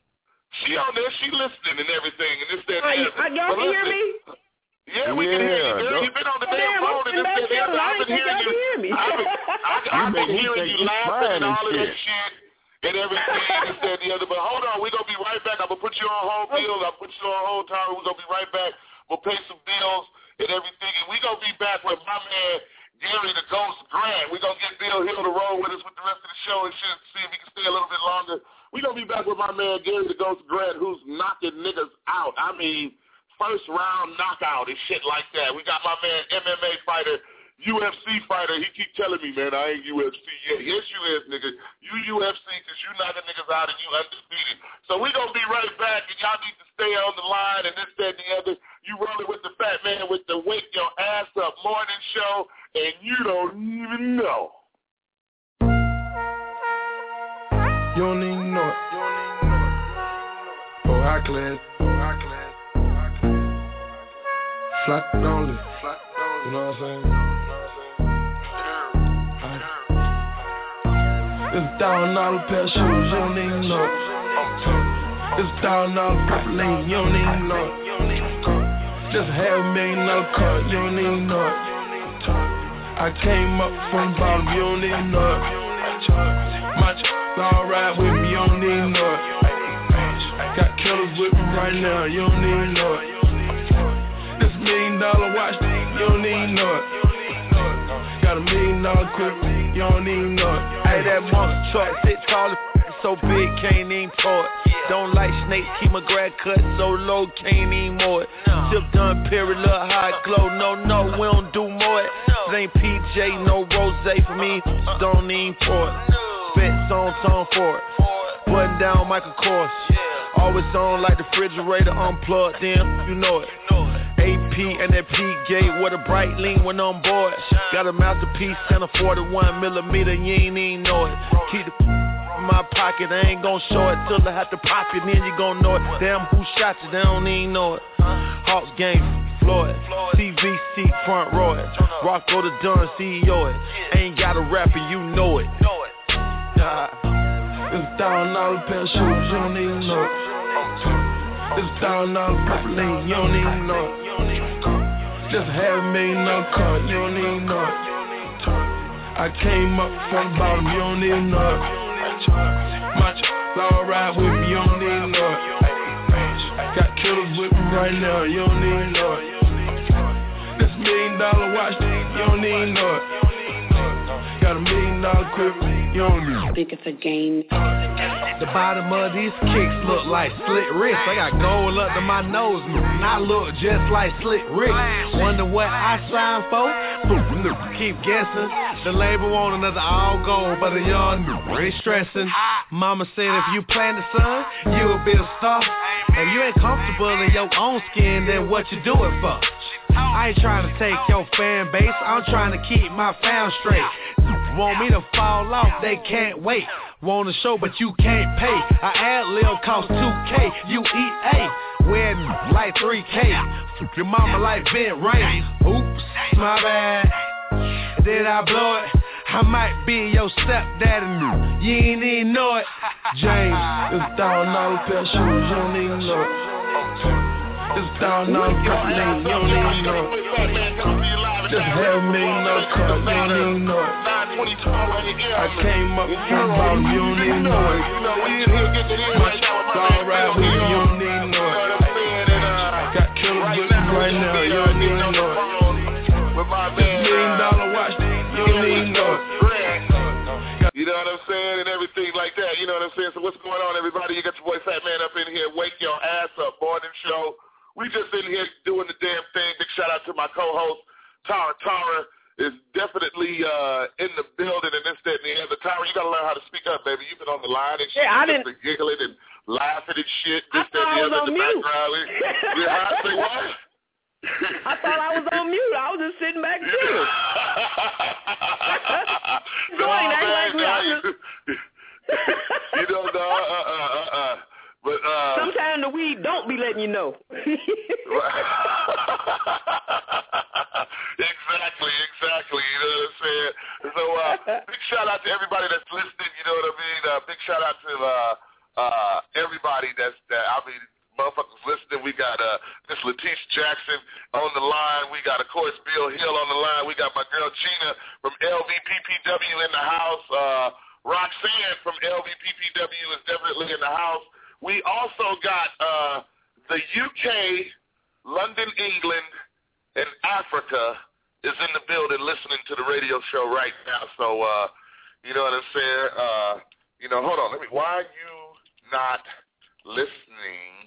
She on there. She listening and everything. And this, that, Are and you, the are, other. y'all But can hear listen, me? Yeah, we can hear you, girl. Yeah, You've been on the Oh, damn damn, phone I'm and this, that, and the other. I I've ain't been think hearing y'all you. can hear me. I've been, I, I've been You hearing think you you laughing fine and and all of that shit. shit and everything, this, that, and the other. But hold on, we're going to be right back. I'm going to put you on hold, Bill. I'll put you on hold, Tyra. We're going to be right back. We'll pay some bills and everything. And we're going to be back with my man, Gary the Ghost Grant. We're going to get Bill Hill to roll with us with the rest of the show and shit, see if he can stay a little bit longer. We're going to be back with my man, Gary the Ghost Grant, who's knocking niggas out. I mean, first round knockout and shit like that. We got my man, M M A fighter, U F C fighter. He keep telling me, man, I ain't U F C yet. Yes, you is, nigga. You U F C because you knocking niggas out and you undefeated. So we going to be right back, and y'all need to stay on the line and this, that, and the other. You rolling with the Fat Man with the Wake Your Ass Up morning show, and you don't even know. You don't even know it. Oh, high class. Flat only. You know what I'm saying? It's a thousand dollar pair of shoes, you don't even know it. It's a thousand dollar purple lane, you don't even know it. Just a half a million dollar car, you don't even know it. I came up from the bottom, you don't even know it. My ch*** all ride with me, you don't even know it. Got killers with me right now, you don't even know it. This million dollar watch, you don't even know it. Got a million dollar quick, you don't even know it. Hey, that monster truck, sit tall, so big, can't even pour it. Don't like snakes, keep my grad cut so low, can't even more it. Tip done, period, little high glow, no, no, we don't do more it. It ain't P J, no rose for me, don't even pour it. Spit song, song for it. Button down Michael Kors. Always on like the refrigerator unplugged, damn, you know it. A P and that P gate with a bright lean when on board. Got a masterpiece and a forty-one millimeter, you ain't even know it. Keep the in my pocket, I ain't gon' show it till I have to pop it, then you gon' know it. Damn, who shot you, they don't even know it. Hawks game, Floyd, C V C front row it. Rocco the Dunn, C E O it. Ain't got a rapper, you know it. It's a thousand dollar pair of shoes, you don't even know it. It's a thousand dollar purple lane, you don't even know it. Just a half a million dollar car, you don't even know it. I came up from the bottom, you don't even know it. My ch*** all ride with me, you don't even know it. Got killers with me right now, you don't even know it. This million dollar watch, you don't even know it. Got a million dollar quick. you don't know. Think it's a game. The bottom of these kicks look like slit wrists. I got gold up to my nose, and I look just like Slick Rick. Wonder what I signed for? Keep guessing. The label want another all gold, but a young ain't stressing. Mama said if you plant the sun, you'll be a star. If you ain't comfortable in your own skin, then what you do it for? I ain't trying to take your fan base, I'm trying to keep my fam straight. Want me to fall off, they can't wait. Want a show, but you can't pay. A ad lib cost two K, you eat A. Wedding like three K. Your mama like vent rain. Oops, my bad. Did I blow it? I might be your stepdaddy. You ain't even know it. James, it's a thousand dollar pair of shoes, you don't even know it. It's a thousand dollar pair of name, you don't even know it. Just have a million dollar car, you don't even know it. I came up from the bottom, you don't even know it. My all right with you, you don't even know it. Got killer bitches right now, you don't even know it. This million dollar watch, you don't even know it. You know what I'm saying? And everything like that. You know what I'm saying? So what's going on, everybody? You got your boy Fat Man up in here. Wake your ass up morning show. We just in here doing the damn thing. Big shout out to my co-host, Tara. Tara is definitely uh, in the building and this, that, and the other. Tara, you got to learn how to speak up, baby. You've been on the line and shit. Yeah, I You've didn't... been giggling and laughing and shit. I This, that, and the other in the mute. background. Yeah, I say what? I thought I was on mute. I was just sitting back chilling. Go on, act like we are. You know, no, uh, uh, uh, uh. But uh, sometimes the weed don't be letting you know. Exactly, exactly. You know what I'm saying? So, uh, big shout out to everybody that's listening. You know what I mean? Uh, big shout out to uh, uh, everybody that's that. I mean. Motherfuckers listening. We got uh, Miss Letitia Jackson on the line. We got, of course, Bill Hill on the line. We got my girl Gina from L V P P W in the house. Uh, Roxanne from L V P P W is definitely in the house. We also got uh, the U K, London, England, and Africa is in the building listening to the radio show right now. So, uh, you know what I'm saying? Uh, you know, hold on. Let me. Why are you not listening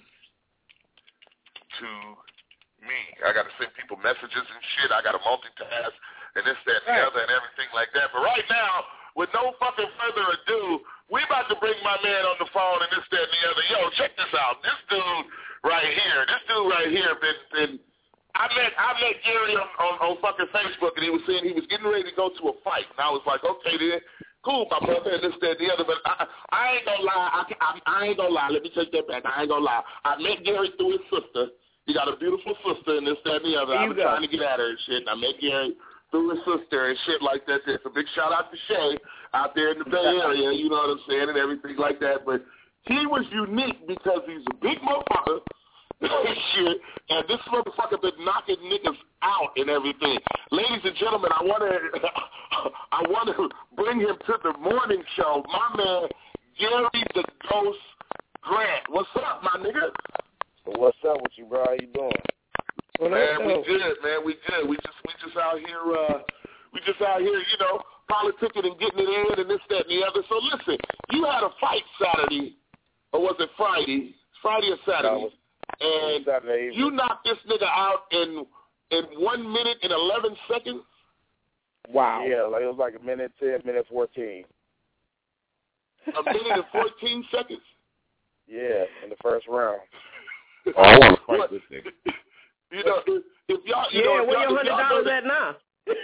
to me? I got to send people messages and shit. I got to multitask and this, that, and the other and everything like that. But right now, with no fucking further ado, we about to bring my man on the phone and this, that, and the other. Yo, check this out. This dude right here, this dude right here been, been I met I met Gary on, on, on fucking Facebook, and he was saying he was getting ready to go to a fight. And I was like, okay, then. Cool, my brother, and this, that, and the other, but I, I ain't gonna lie. I, I, I ain't gonna lie. Let me take that back. I ain't gonna lie. I met Gary through his sister. He got a beautiful sister, and this, that, and the other. I've been trying to get at her and shit, and I met Gary through his sister and shit like that. So big shout out to Shay out there in the Bay Area, you know what I'm saying, and everything like that. But he was unique because he's a big motherfucker. Shit, and this motherfucker been knocking niggas out and everything. Ladies and gentlemen, I want to, I want to bring him to the morning show. My man, Gary the Ghost Grant. What's up, my nigga? What's up with you, bro? How you doing? Well, man, we good, man. We good. We just, we just out here, uh, we just out here, you know, politicking and getting it in and this, that, and the other. So listen, you had a fight Saturday, or was it Friday? Friday or Saturday? No, And you knocked this nigga out in in one minute and eleven seconds. Wow. Yeah, like it was like a minute ten, minute fourteen. A minute and fourteen seconds. Yeah, in the first round. Oh, I want to fight this nigga. You know, if y'all, you yeah, know, where your hundred dollars at now?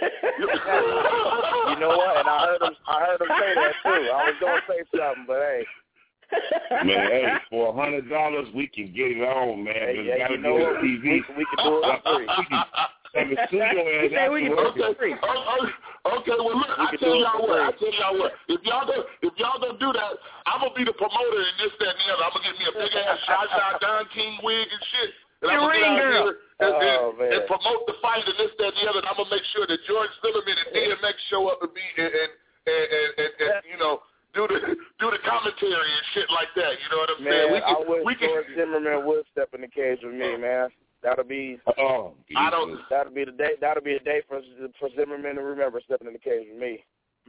You know what? And I heard him. I heard him say that too. I was gonna say something, but hey. Man, hey, for a hundred dollars we can get it on, man. Hey, yeah, gotta you know what? T V. We, we can do it for free. And the studio he said we can do it for free. Okay, okay, well look, I tell y'all what, I tell y'all what. If y'all don't, if y'all don't do that, I'm gonna be the promoter in this, that, and the other. I'm gonna get me a big ass shot shot Don King wig and shit. And I'm gonna get out here and, oh, and, and promote the fight and this, that, and the other. And I'm gonna make sure that George Zimmerman and D M X show up and be and and and, and, and, and you know. Do the do the commentary and shit like that. You know what I'm man, saying? We can, I wish we can, George Zimmerman would step in the cage with me, man. That'll be. Oh, I don't. That'll be the day. That'll be a day for for Zimmerman to remember stepping in the cage with me.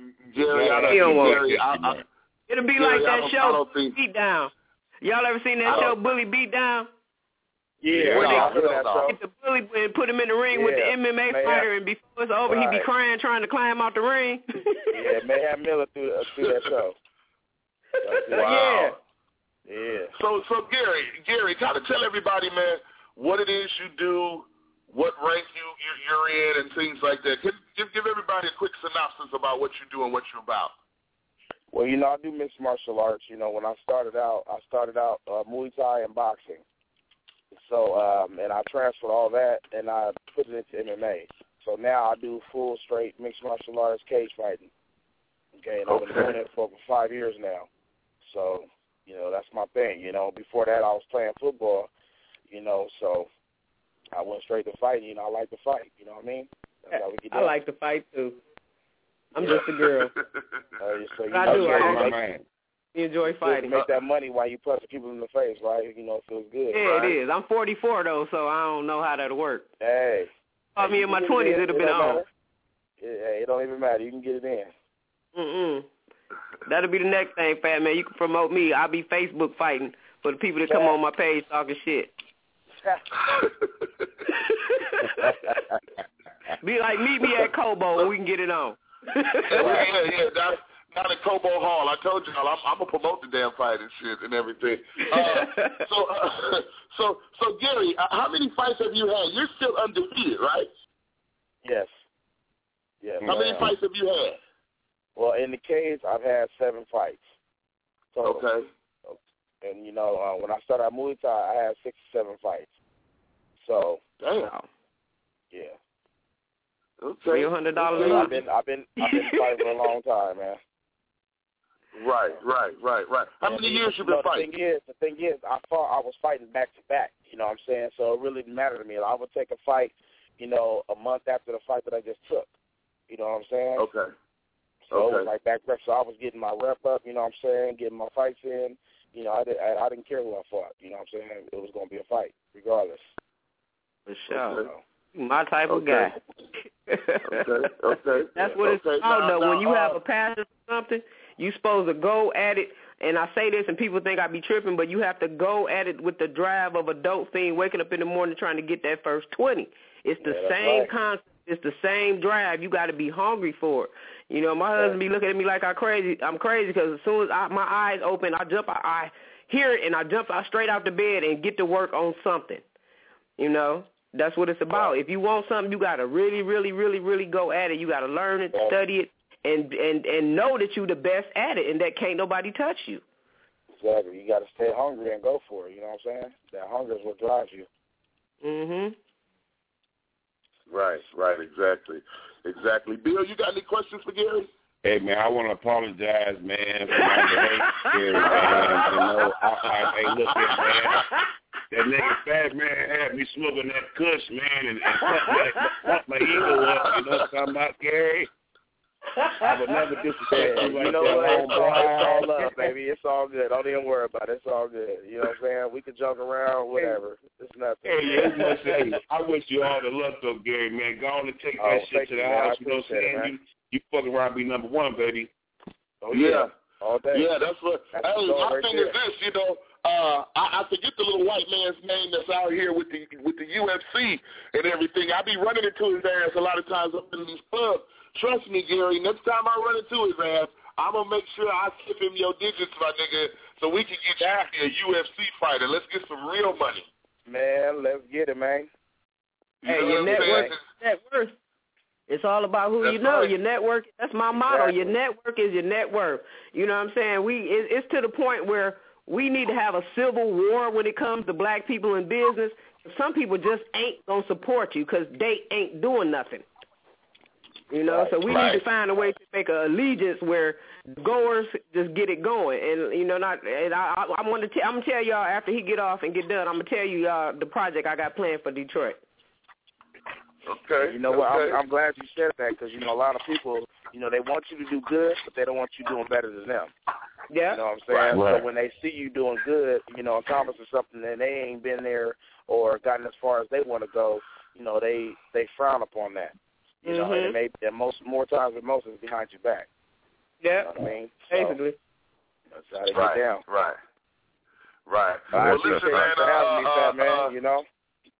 Jerry, I He don't don't, want Jerry, I, I, It'll be Jerry, like I that don't- show, I don't think- Beat Down. Y'all ever seen that I show, don't- Bully Beat Down? Yeah, Where no, they I heard that show. get the bully and put him in the ring with the Yeah, M M A Mayhem. fighter, and before it's over, he be Right. crying trying to climb out the ring. Yeah, Mayhem Miller through, uh, through that show. Wow. Yeah. So, so Gary, Gary, kind of tell everybody, man, what it is you do, what rank you you- you're in, and things like that. Give, give give everybody a quick synopsis about what you do and what you're about. Well, you know, I do mixed martial arts. You know, when I started out, I started out uh, Muay Thai and boxing. So, um, and I transferred all that, and I put it into M M A. So now I do full straight mixed martial arts cage fighting. Okay, and I've been doing it for over five years now. So, you know, that's my thing. You know, before that I was playing football, you know, so I went straight to fighting. You know, I like to fight. You know what I mean? That's how we get I down. like to fight, too. I'm just a girl. Uh, so you But I know, do. you I make- like- enjoy Just fighting. make that money while you punch people in the face, right? You know, it feels good. Yeah, right? it is. I'm forty-four, though, so I don't know how that'll work. Hey. Caught me in my twenties, it'd have been on. It, hey, it don't even matter. You can get it in. Mm-mm. That'll be the next thing, Fat Man. You can promote me. I'll be Facebook fighting for the people that come on my page talking shit. Be like, meet me at Kobo and we can get it on. yeah, yeah, yeah. That's not at Cobo Hall. I told y'all I'm, I'm gonna promote the damn fight and shit and everything. Uh, so, uh, so, so Gary, uh, how many fights have you had? You're still undefeated, right? Yes. Yes. How many fights have you had? Well, in the cage, I've had seven fights. So, Okay. And, you know, uh, when I started at Muay Thai, I had six or seven fights. So, Damn. yeah. Okay. Three hundred dollars. I've been, I've been, I've been fighting for a long time, man. Right, right, right, right. How And many the- years you you been know, fighting? The thing is, the thing is, I thought I was fighting back to back. You know what I'm saying? So it really didn't matter to me. I would take a fight, you know, a month after the fight that I just took. You know what I'm saying? Okay. So it Okay. was like back rep. So I was getting my rep up. You know what I'm saying? Getting my fights in. You know, I, did, I, I didn't care who I fought. You know what I'm saying? It was going to be a fight, regardless. For sure. So, My type of Okay. guy. Okay, okay. That's what it's okay. about, Now- though. now, When you uh, have a passion for something, you're supposed to go at it. And I say this, and people think I be tripping, but you have to go at it with the drive of a dope fiend, waking up in the morning trying to get that first twenty. It's the Yeah, that's same right. concept. It's the same drive. You got to be hungry for it. You know, my husband be looking at me like I'm crazy. I'm crazy because as soon as I, my eyes open, I jump. I, I hear it, and I jump out straight out the bed and get to work on something. You know, that's what it's about. If you want something, you got to really, really, really, really go at it. You got to learn it, study it, and and and know that you're the best at it, and that can't nobody touch you. exactly. You got to stay hungry and go for it. You know what I'm saying? That hunger is what drives you. Mhm. Right, right, exactly, exactly. Bill, you got any questions for Gary? Hey, man, I want to apologize, man, for my behavior, man. You know, I, I, hey, look here, man. That nigga Fat Man had me smoking that kush, man, and, and pump, my, pump my ego up. You know what I'm talking about, Gary? I would never disrespect you like You know that, what? It's all, it's all homeboy. love, baby. It's all good. Don't even worry about it. It's all good. You know what I'm saying? We could joke around, whatever. It's nothing. Hey, yeah, you know, say, I wish you all the luck, though, Gary, man. Go on and take that Oh, shit thank to you, the man. I house. You know what I'm appreciate it, saying? man. You, you fuck around and be number one, baby. Oh, Yeah. All day. Yeah, that's what. That's Hey, the my right thing there. is this, you know, uh, I, I forget the little white man's name that's out here with the with the U F C and everything. I be running into his ass a lot of times up in these clubs. Trust me, Gary. Next time I run into his ass, I'm gonna make sure I slip him your digits, my nigga, so we can get you to be a U F C fighter. Let's get some real money. Man, let's get it, man. You Hey, know your what I'm network, saying? net worth. It's all about who That's you know. right. Your network. That's my motto. Exactly. Your network is your net worth. You know what I'm saying? We it, it's to the point where we need to have a civil war when it comes to black people in business. Some people just ain't gonna support you because they ain't doing nothing. You know, so we Right. need to find a way to make an allegiance where goers just get it going. And you know, not. And I, I, I'm gonna. T- I'm gonna tell y'all after he get off and get done. I'm gonna tell you y'all the project I got planned for Detroit. Okay. You know what? Okay. I'm, I'm glad you said that because, you know, a lot of people, you know, they want you to do good, but they don't want you doing better than them. Yeah. You know what I'm saying? Right. So when they see you doing good, you know, accomplishing something and they ain't been there or gotten as far as they want to go, you know, they, they frown upon that. You know, Mhm. and, they, and most more times than most is behind your back. Yeah. You know what I mean? So, basically. That's how they right, get down. Right. Right. Well, well, listen, man. For having me, Uh, fat uh, man. uh, You know.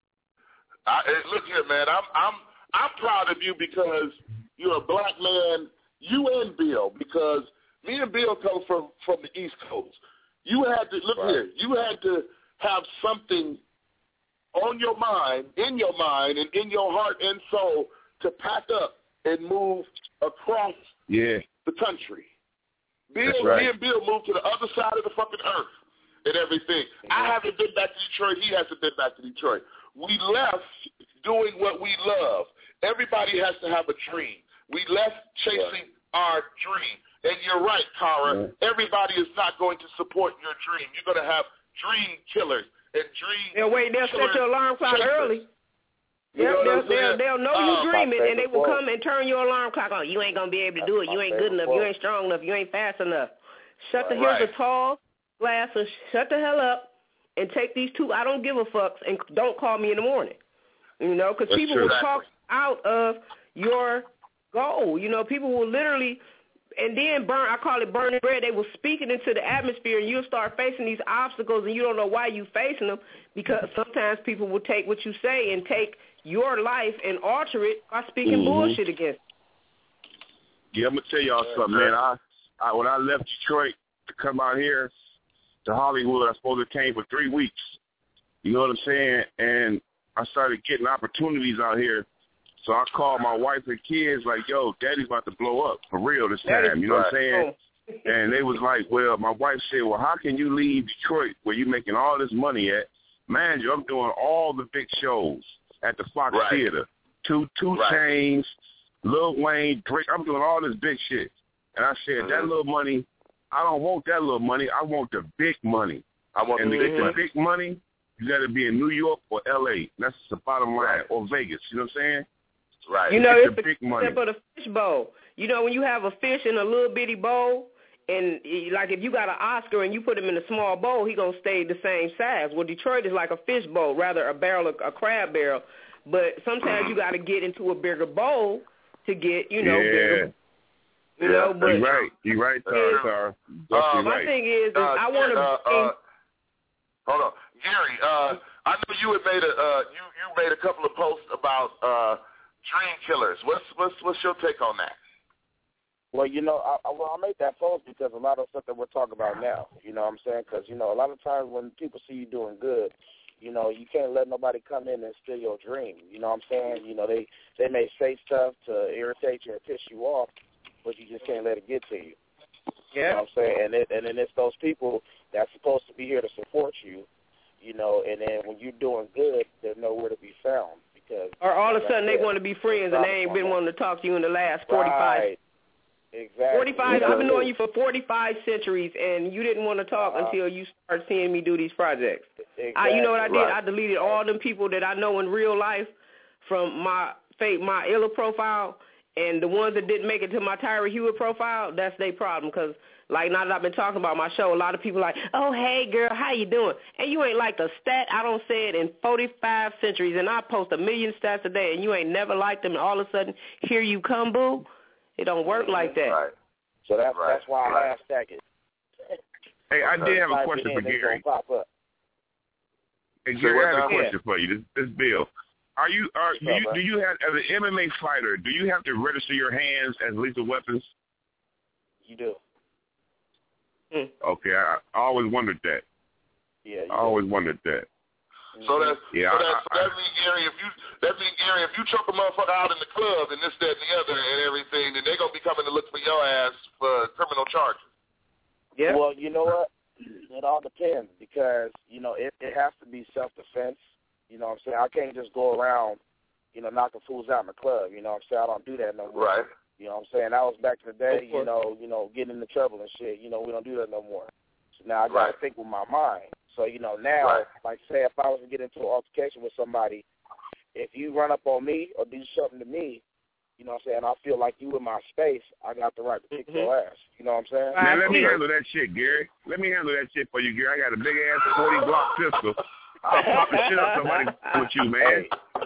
I, look here, man. I'm I'm I'm proud of you because you're a black man. You and Bill, because me and Bill come from from the East Coast. You had to look right. here. You had to have something on your mind, in your mind, and in your heart and soul to pack up and move across yeah. the country. Bill, right. me and Bill moved to the other side of the fucking earth and everything. Mm-hmm. I haven't been back to Detroit. He hasn't been back to Detroit. We left doing what we love. Everybody has to have a dream. We left chasing right. our dream. And you're right, Cara. Yeah. Everybody is not going to support your dream. You're going to have dream killers and dream Yeah, wait, they'll set your alarm clock chasers. early. You They'll, know they'll, they'll, they'll know uh, you dreaming, and they will quote. come and turn your alarm clock on. You ain't going to be able to That's do it. You ain't good enough. Quote. You ain't strong enough. You ain't fast enough. Shut the, right. here's a tall glass of shut the hell up and take these two I don't give a fucks and don't call me in the morning. You know, because people true. will talk out of your goal. You know, people will literally, and then burn, I call it burning bread. They will speak it into the atmosphere, and you'll start facing these obstacles, and you don't know why you facing them, because sometimes people will take what you say and take your life and alter it by speaking mm-hmm. bullshit against it. Yeah, I'm going to tell y'all something, man. I, I When I left Detroit to come out here to Hollywood, I suppose it came for three weeks. You know what I'm saying? And I started getting opportunities out here. So I called my wife and kids like, yo, daddy's about to blow up for real this time. You know what I'm saying? And they was like, well, my wife said, well, how can you leave Detroit where you're making all this money at? Man, I'm doing all the big shows at the Fox right. Theater. Two, two right. Chainz, Lil Wayne, Drake. I'm doing all this big shit. And I said, mm-hmm. that little money, I don't want that little money. I want the big money. I want and the to big get money. the big money, you got to be in New York or L A. That's the bottom line. Right. Or Vegas. You know what I'm saying? Right. You know, it's it's the big money. except for the fish bowl. You know, when you have a fish in a little bitty bowl, and like if you got an Oscar and you put him in a small bowl, he gonna stay the same size. Well, Detroit is like a fish bowl, rather a barrel, a crab barrel. But sometimes you got to get into a bigger bowl to get, you know, yeah. bigger. You yeah. know, but you're right. You're right, Tara. Tara. Uh, my right. thing is, is uh, I want to. uh, uh, hold on, Gary. Uh, I know you had made a uh, you you made a couple of posts about uh, dream killers. What's what's what's your take on that? Well, you know, I, I, well, I made that post because a lot of stuff that we're talking about now, you know what I'm saying? Because, you know, a lot of times when people see you doing good, you know, you can't let nobody come in and steal your dream. You know what I'm saying? You know, they, they may say stuff to irritate you or piss you off, but you just can't let it get to you. Yeah. You know what I'm saying? And, it, and then it's those people that's supposed to be here to support you, you know, and then when you're doing good, they're nowhere to be found. Because or all of a sudden like they want to be friends and they ain't been wanting to talk to you in the last forty-five. Right. Exactly. forty-five. I've been knowing you for forty-five centuries, and you didn't want to talk uh, until you started seeing me do these projects. Exactly. I, you know what I did? Right. I deleted all them people that I know in real life from my my Illa profile, and the ones that didn't make it to my Tyra Hewitt profile, that's their problem. Because like now that I've been talking about my show, a lot of people are like, oh hey girl, how you doing? And you ain't like the stat I don't say it in forty-five centuries, and I post a million stats a day, and you ain't never liked them, and all of a sudden here you come, boo. It don't work like that. Right. So that's right. that's why right. I hashtag it. Hey, I did have a question for Gary. Hey, Gary, I have a question for you. This, this Bill. Are you are do you, do you have as an M M A fighter? Do you have to register your hands as lethal weapons? You do. Hmm. Okay, I, I always wondered that. Yeah. I always wondered that. So that's yeah, so that, I, so that means Gary, if you that means Gary, if you choke a motherfucker out in the club and this, that, and the other and everything, then they're gonna be coming to look for your ass for criminal charges. Yeah. Well, you know what? It all depends because you know it, it has to be self defense. You know what I'm saying? I can't just go around, you know, knocking fools out in the club. You know what I'm saying? I don't do that no more. Right. You know what I'm saying? That was back in the day. You know, you know, getting into trouble and shit. You know, we don't do that no more. So now I gotta right. think with my mind. So, you know, now, right. like, say if I was to get into an altercation with somebody, if you run up on me or do something to me, you know what I'm saying, I feel like you in my space, I got the right to kick mm-hmm. your ass. You know what I'm saying? Man, let me handle that shit, Gary. Let me handle that shit for you, Gary. I got a big-ass forty-block pistol. I'll pop the shit up somebody with you, man. Hey,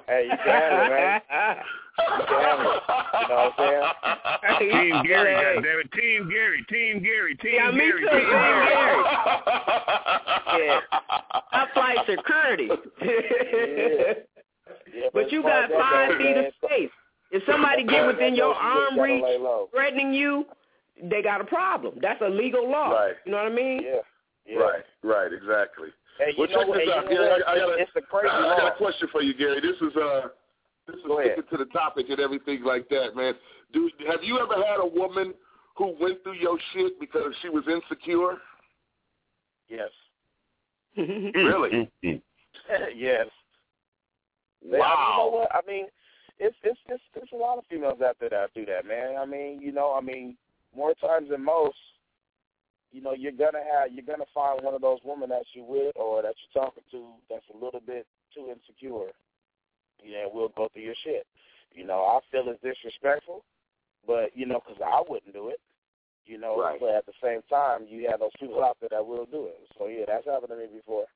Hey, you can handle it, man. You can handle it. You know what I'm saying? Team Gary, goddammit. Team Gary, Team Gary, Team yeah, Gary, me too, Team Gary. Gary. Yeah. I flight security. yeah. Yeah, but you got five that, feet man. of space. If somebody get within your arm reach, threatening you, they got a problem. That's a legal law. Right. You know what I mean? Yeah. yeah. Right. Right. Exactly. Hey, well, check this out, Gary. I, I, got a, it's a crazy I, law. I got a question for you, Gary. This is uh, this is sticking to the topic and everything like that, man. Do have you ever had a woman who went through your shit because she was insecure? Yes. Really? Yes. Wow. They, I mean, you know what? I mean, it's it's it's it's a lot of females out there that do that, man. I mean, you know, I mean, more times than most, you know, you're gonna have you're gonna find one of those women that you're with or that you're talking to that's a little bit too insecure. Yeah, we'll go through your shit. You know, I feel it's disrespectful, but you know, because I wouldn't do it. You know, right. But at the same time, you have those people out there that will do it. So yeah, that's happened to me before.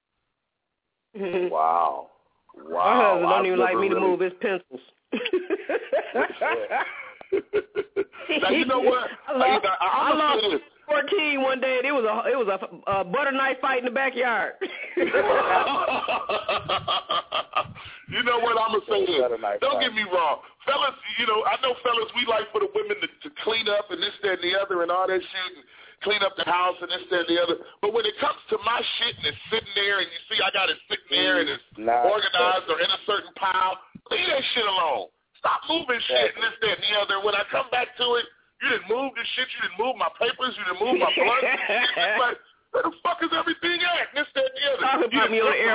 Wow. Wow. My husband don't I've even like me really... to move his pencils. Now you know what? I lost, I, I, I lost fourteen one day, and it was a it was a, a butter knife fight in the backyard. You know what? I'm gonna say this. Don't get me wrong, fellas. You know, I know fellas. We like for the women to, to clean up and this, that, and the other, and all that shit, and clean up the house and this, that, and the other. But when it comes to my shit and it's sitting there, and you see I got it sitting there and it's nah, organized or in a certain pile, leave that shit alone. Stop moving shit and this, that, and the other. When I come back to it, you didn't move this shit. You didn't move my papers. You didn't move my blood. It's like, where the fuck is everything at? This, that, and the other. Talk about me on the air.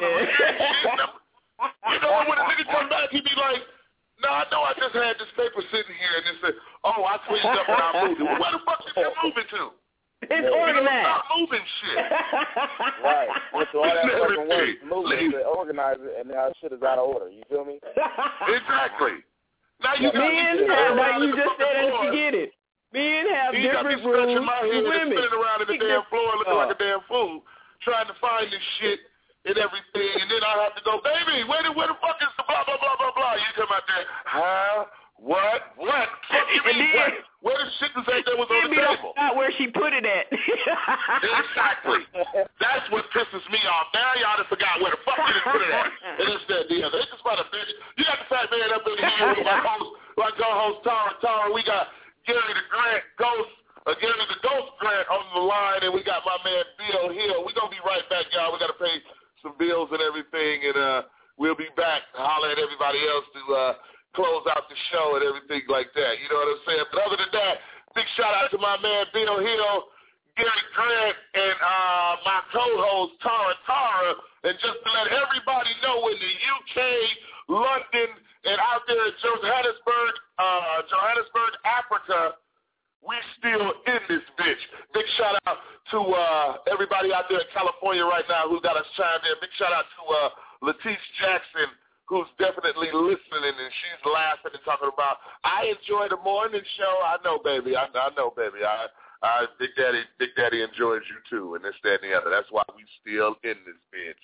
You know, when a nigga come back, he be like, no, I know I just had this paper sitting here, and they said, oh, I cleaned up and I moved it. Well, where the fuck did you move it to? It's you organized. Stop moving shit. Right. With all that fucking work, moving it, organize it, and now shit is out of order. You feel me? Exactly. Now you Men have, like you just said, and forget it. Men have you different got me rules my head to and women. spinning around in the damn floor looking uh, like a damn fool, trying to find this shit and everything, and then I have to go, baby, where the, where the fuck is the blah, blah, blah, blah, blah. You come out there, huh? What? What? Fuck you mean? What? Where the shit is that that was on the table? Not where she put it at. Exactly. That's what pisses me off. Now y'all done forgot where the fuck you done put it at. And it's that deal. It's just about a bitch. You got the fat man up in here with my host, my co-host Tara Tara. We got Gary the Grant Ghost, uh, Gary the Ghost Grant on the line, and we got my man Bill Hill. We're gonna be right back, y'all. We gotta pay some bills and everything, and uh, we'll be back to holler at everybody else to uh, close out the show and everything like that. You know what I'm saying? But other than that, big shout out to my man Bill Hill, Gary Grant, and uh, my co-host Tara Tara. And just to let everybody know, in the U K, London, and out there in Johannesburg, uh, Johannesburg, Africa, we still in this bitch. Big shout out to uh, everybody out there in California right now who got us chimed in. Big shout out to uh, Letice Jackson, who's definitely listening, and she's laughing and talking about, I enjoy the morning show. I know, baby. I, I know, baby. I, I, Big Daddy, Big Daddy enjoys you too, and this, that, and the other. That's why we still in this bitch.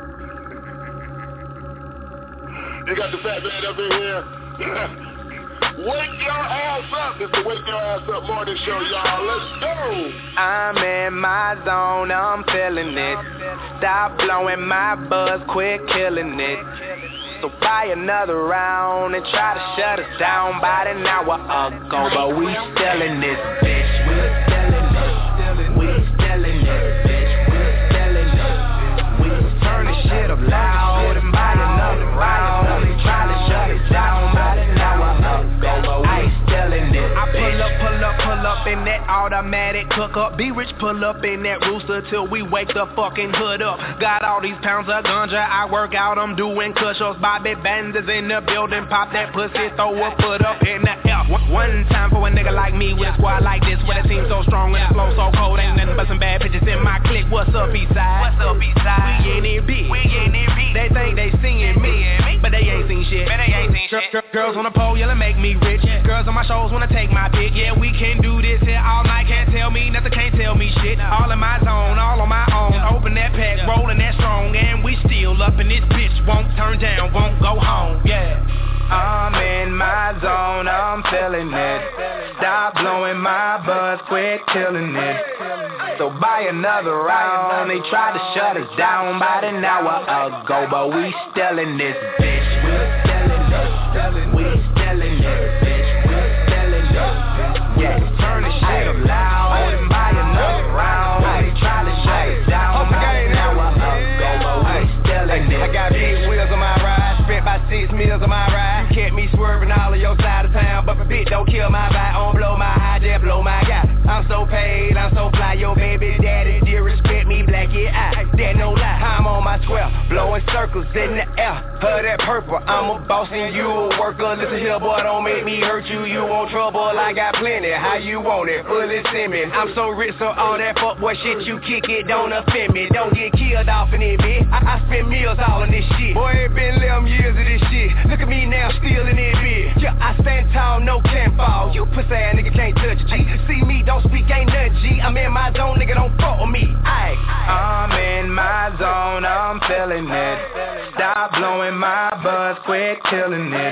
You got the fat man up in here. Wake your ass up. It's the Wake Your Ass Up morning show, y'all. Let's go. I'm in my zone, I'm feeling it. Stop blowing my buzz, quit killing it. So buy another round and try to shut us down about an hour ago. But we still in this bitch. We still in this. We still in this bitch. We still in this. We turn the shit up loud and buy another round and try to shut us down about an hour ago. I ain't still in this. I pull up, pull up, pull up in that automatic cook up. Be rich, pull up in that rooster till we wake the fucking hood up. Got all these pounds of ganja, I work out, I'm doing push-ups. Bobby Banders in the building, pop that pussy, throw a foot up in the air. One time for a nigga like me with a squad like this, where the team so strong and the flow so cold. Ain't nothing but some bad bitches in my clique. What's up, Eastside? What's up, Eastside? We in it big. We in it big. They think they seeing me, but they ain't seen shit. Man, they ain't seen shit. Girl, girls on the pole, yelling make me rich. Girls on my shows wanna take my pick. Yeah, we can do this here all night. Can't tell me nothing, can't tell me shit. All in my zone, all on my own. Open that pack, rolling that strong, and we still up in this bitch. Won't turn down, won't go home. buy another round. They tried to shut us down about an hour ago, but we still in this bitch. We still in this. We still in this bitch. We still in this. Yeah, turn the shit up loud and buy another round. They tried to shut us down about an hour ago, but we still in this. I got big wheels on my ride, spent about six meals on my ride. You kept me swerving all of your side of town, but the bitch don't kill my vibe, don't blow my high, just blow my guy. I'm so paid, I'm so fly, your baby daddy dear respect me, black yeah I, that no lie. I'm on my square, blowing circles in the air, her that purple. I'm a boss and you a worker. Listen here, boy, don't make me hurt you. You want trouble, I got plenty. How you want it? Fully send me. I'm so rich, so all that fuck boy shit you kick it don't offend me. Don't get killed off in it, bitch. I, I spend meals all in this shit. Boy, it been eleven years of this shit. Look at me now, still in it, bitch. Yeah, I stand tall, no can fall. You pussy ass nigga can't touch G. See me, don't speak, ain't nothing G. I'm in my zone, nigga, don't fuck with me. Aye. I'm in my zone, I'm feeling it. Stop blowing my buzz, quit killing it.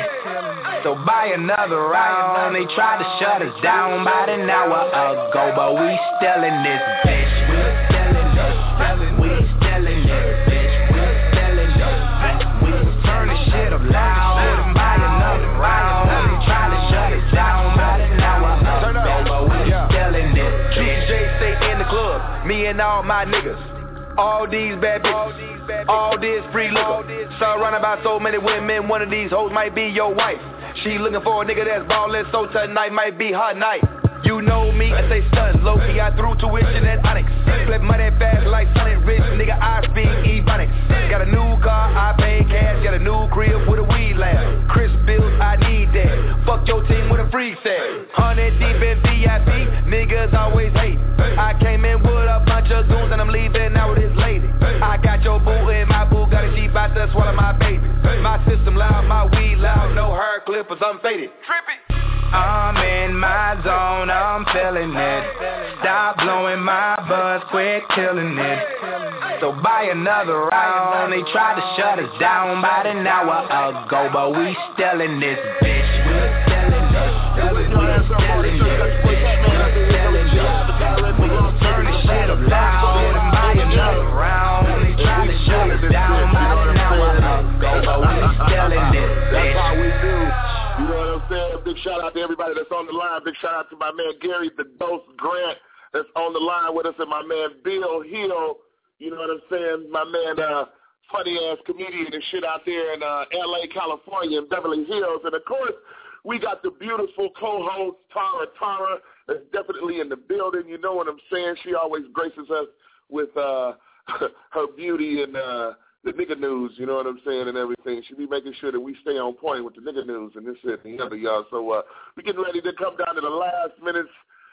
So buy another round. They tried to shut us down about an hour ago, but we still in this bitch. We still in this. We still in this bitch. We still in this. We turn the shit up loud and buy another round. They tried to shut us down about an hour ago, but we still in this bitch. D J stay in the club, me and all my niggas. All these bad bitches, all this free liquor. Surrounded by so many women, one of these hoes might be your wife. She looking for a nigga that's ballin', so tonight might be her night. You know me, I say stunts, low-key, I threw tuition at Onyx. Flip money fast like Sonic Rich, nigga, I speak Ebonics. Got a new car, I pay cash, got a new crib with a weed lab. Chris bills, I need that. Fuck your team with a free set. Hundred deep in V I P, niggas always hate. I came in with a bunch of goons and I'm leaving out with this lady. I got your boo and my boo got a sheep out there swallow my baby. My system loud, my weed loud, no hair clippers, I'm faded. Trippy. I'm in my zone, I'm feeling it. Stop blowing my buzz, quit killing it. So buy another round. They tried to shut us down about an hour ago, but we still in this bitch. We still in this. We still in this bitch. We still in this. We turn the shit up loud and buy another round. They tried to shut us down about an hour ago, but we still in this bitch. That's how we do. You know what I'm saying? Big shout out to everybody that's on the line. Big shout out to my man Gary the Ghost Grant that's on the line with us, and my man Bill Hill. You know what I'm saying? My man, uh, funny ass comedian and shit out there in uh, L A, California, and Beverly Hills. And of course, we got the beautiful co-host Tara Tara that's definitely in the building. You know what I'm saying? She always graces us with uh, her beauty and uh, the nigga news, you know what I'm saying, and everything. She be making sure that we stay on point with the nigga news and this shit and the other, y'all. So uh, we're getting ready to come down to the last minutes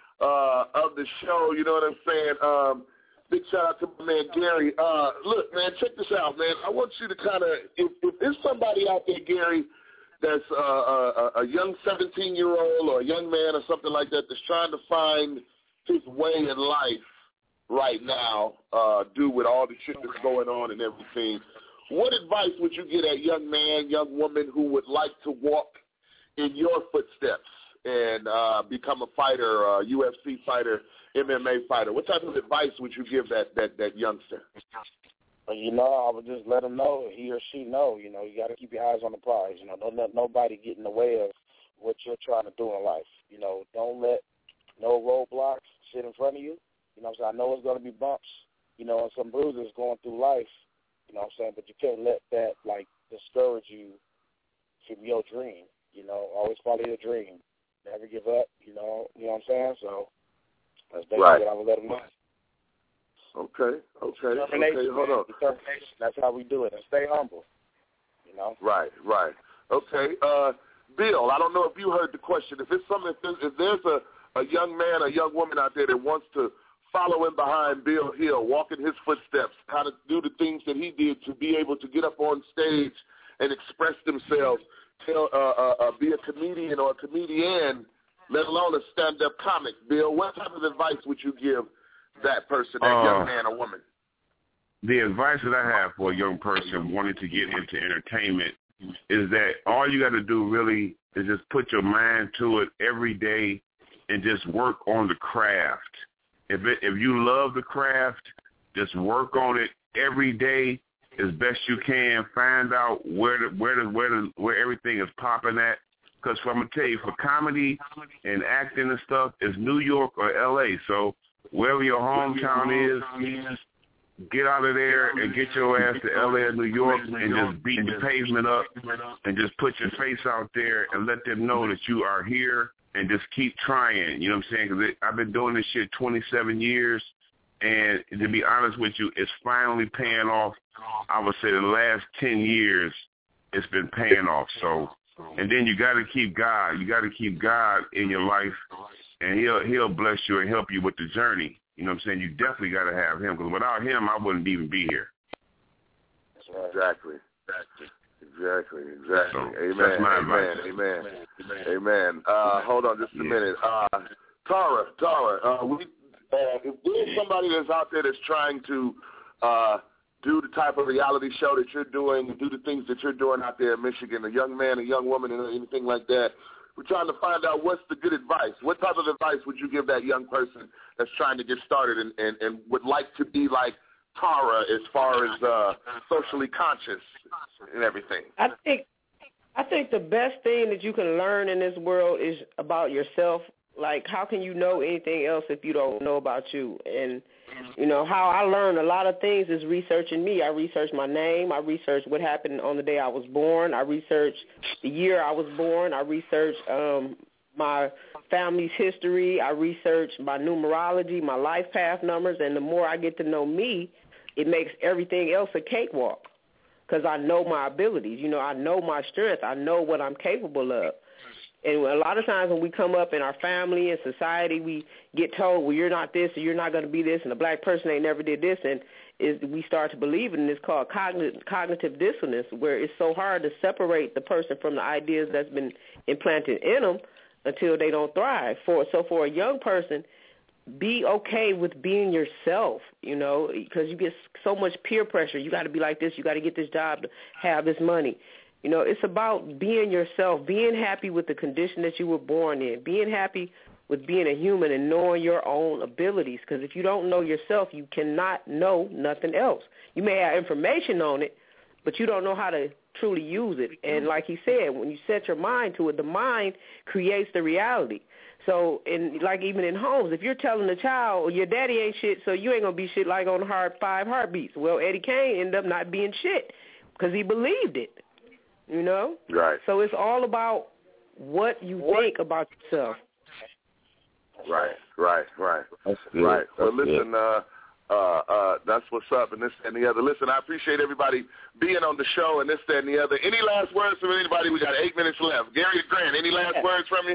uh, of the show, you know what I'm saying. Um, big shout out to my man Gary. Uh, look, man, check this out, man. I want you to kind of, if, if there's somebody out there, Gary, that's uh, a, a young seventeen-year-old or a young man or something like that that's trying to find his way in life right now, uh, due with all the shit that's going on and everything, what advice would you give that young man, young woman who would like to walk in your footsteps and uh, become a fighter, a U F C fighter, M M A fighter? What type of advice would you give that that, that youngster? You know, I would just let him know, he or she know, you know, you got to keep your eyes on the prize. You know, don't let nobody get in the way of what you're trying to do in life. You know, don't let no roadblocks sit in front of you. You know what I'm saying? I know it's going to be bumps, you know, and some bruises going through life, you know what I'm saying? But you can't let that, like, discourage you from your dream. You know, always follow your dream. Never give up, you know, you know what I'm saying? So that's basically right. what I would let them know. Okay, okay, okay, hold on. Determination, that's how we do it. And stay humble, you know? Right, right. Okay, uh, Bill, I don't know if you heard the question. If it's something, if there's, if there's a, a young man, a young woman out there that wants to follow in behind Bill Hill, walk in his footsteps, kind of do the things that he did to be able to get up on stage and express themselves, tell, uh, uh, uh, be a comedian or a comedian, let alone a stand-up comic. Bill, what type of advice would you give that person, that uh, young man or woman? The advice that I have for a young person wanting to get into entertainment is that all you got to do really is just put your mind to it every day and just work on the craft If it, if you love the craft, just work on it every day as best you can. Find out where the, where the, where the, where everything is popping at. Because I'm gonna tell you, for comedy and acting and stuff, it's New York or L A. So wherever your hometown is, get out of there and get your ass to L A or New York and just beat the pavement up and just put your face out there and let them know that you are here and just keep trying. You know what I'm saying? Because I've been doing this shit twenty-seven years, and to be honest with you, it's finally paying off. I would say the last ten years, it's been paying off. So, and then you got to keep God. You got to keep God in your life, and he'll he'll bless you and help you with the journey. You know what I'm saying? You definitely got to have him, because without him, I wouldn't even be here. Exactly. Exactly. Exactly. So, Amen. that's my Amen. advice. Amen. Amen. Uh, hold on just a Yeah. minute. Uh, Tara, Tara, uh, we, uh, if there's somebody that's out there that's trying to uh, do the type of reality show that you're doing, and do the things that you're doing out there in Michigan, a young man, a young woman, and anything like that, we're trying to find out what's the good advice. What type of advice would you give that young person that's trying to get started and, and, and would like to be like Tara as far as uh, socially conscious and everything? I think I think the best thing that you can learn in this world is about yourself. Like, how can you know anything else if you don't know about you? And, you know, how I learned a lot of things is researching me. I researched my name. I researched what happened on the day I was born. I researched the year I was born. I researched um, my family's history. I researched my numerology, my life path numbers. And the more I get to know me, it makes everything else a cakewalk, because I know my abilities. You know, I know my strength. I know what I'm capable of. And a lot of times when we come up in our family and society, we get told, well, you're not this or you're not going to be this, and a black person ain't never did this, and is we start to believe it, and it's called cognitive, cognitive dissonance, where it's so hard to separate the person from the ideas that's been implanted in them until they don't thrive. For So for a young person, be okay with being yourself, you know, because you get so much peer pressure. You got to be like this. You got to get this job to have this money. You know, it's about being yourself, being happy with the condition that you were born in, being happy with being a human and knowing your own abilities. Because if you don't know yourself, you cannot know nothing else. You may have information on it, but you don't know how to truly use it. And like he said, when you set your mind to it, the mind creates the reality. So, in like even in homes, if you're telling the child, well, your daddy ain't shit, so you ain't going to be shit like on hard five heartbeats. Well, Eddie Kane ended up not being shit because he believed it. You know? Right. So it's all about what you what? think about yourself. Right, right, right. That's good. Right. That's well, listen, good. uh, uh, uh, that's what's up, and this and the other. Listen, I appreciate everybody being on the show and this, that, and the other. Any last words from anybody? We got eight minutes left. Gary Grant, any last yeah. words from you?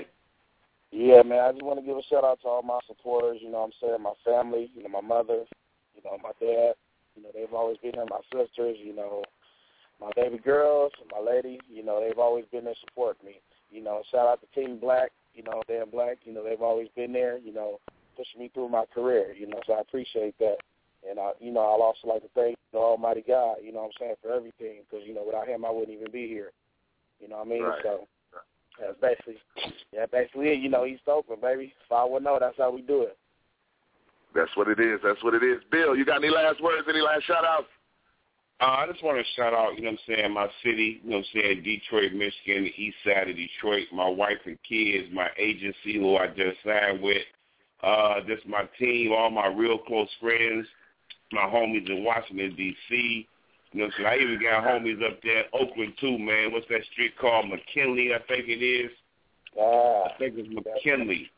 Yeah, man, I just want to give a shout-out to all my supporters, you know what I'm saying, my family, you know, my mother, you know, my dad. You know, they've always been there, my sisters, you know, my baby girls, my lady, you know, they've always been there supporting me. You know, shout out to Team Black, you know, Dan Black, you know, they've always been there, you know, pushing me through my career, you know, so I appreciate that. And, I, you know, I'll also like to thank the Almighty God, you know what I'm saying, for everything, because, you know, without him I wouldn't even be here. You know what I mean? Right. So that's basically, yeah, basically it. You know, East Oakland, baby. five one zero, that's how we do it. That's what it is. That's what it is. Bill, you got any last words, any last shout-outs? Uh, I just want to shout out, you know what I'm saying, my city, you know what I'm saying, Detroit, Michigan, the east side of Detroit, my wife and kids, my agency who I just signed with, uh, just my team, all my real close friends, my homies in Washington, D C You know what I'm saying? I even got homies up there in Oakland, too, man. What's that street called? McKinley, I think it is. Uh, I think it's McKinley.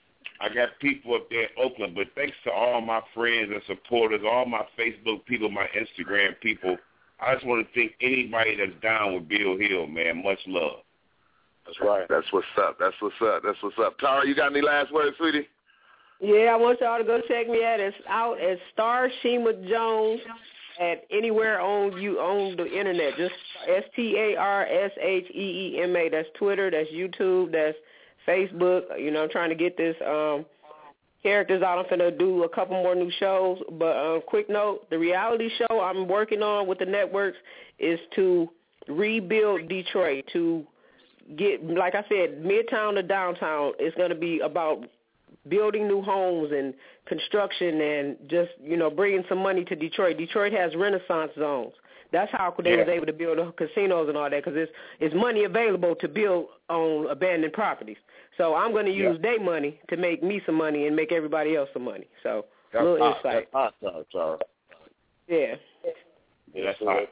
I got people up there in Oakland, but thanks to all my friends and supporters, all my Facebook people, my Instagram people, I just want to thank anybody that's down with Bill Hill, man. Much love. That's right. That's what's up. That's what's up. That's what's up. Tara, you got any last words, sweetie? Yeah, I want y'all to go check me out. It's out at Star Shima Jones at anywhere on you on the internet. Just S T A R S H E E M A. That's Twitter. That's YouTube. That's Facebook. You know, I'm trying to get this um, characters out. I'm finna do a couple more new shows. But uh, quick note, the reality show I'm working on with the networks is to rebuild Detroit, to get, like I said, midtown to downtown. It's going to be about building new homes and construction and just, you know, bringing some money to Detroit. Detroit has renaissance zones. That's how they yeah. was able to build casinos and all that, because it's, it's money available to build on abandoned properties. So I'm going to use yeah. their money to make me some money and make everybody else some money. So a little hot. insight. That's hot, Tara. Yeah. Yeah, that's hot.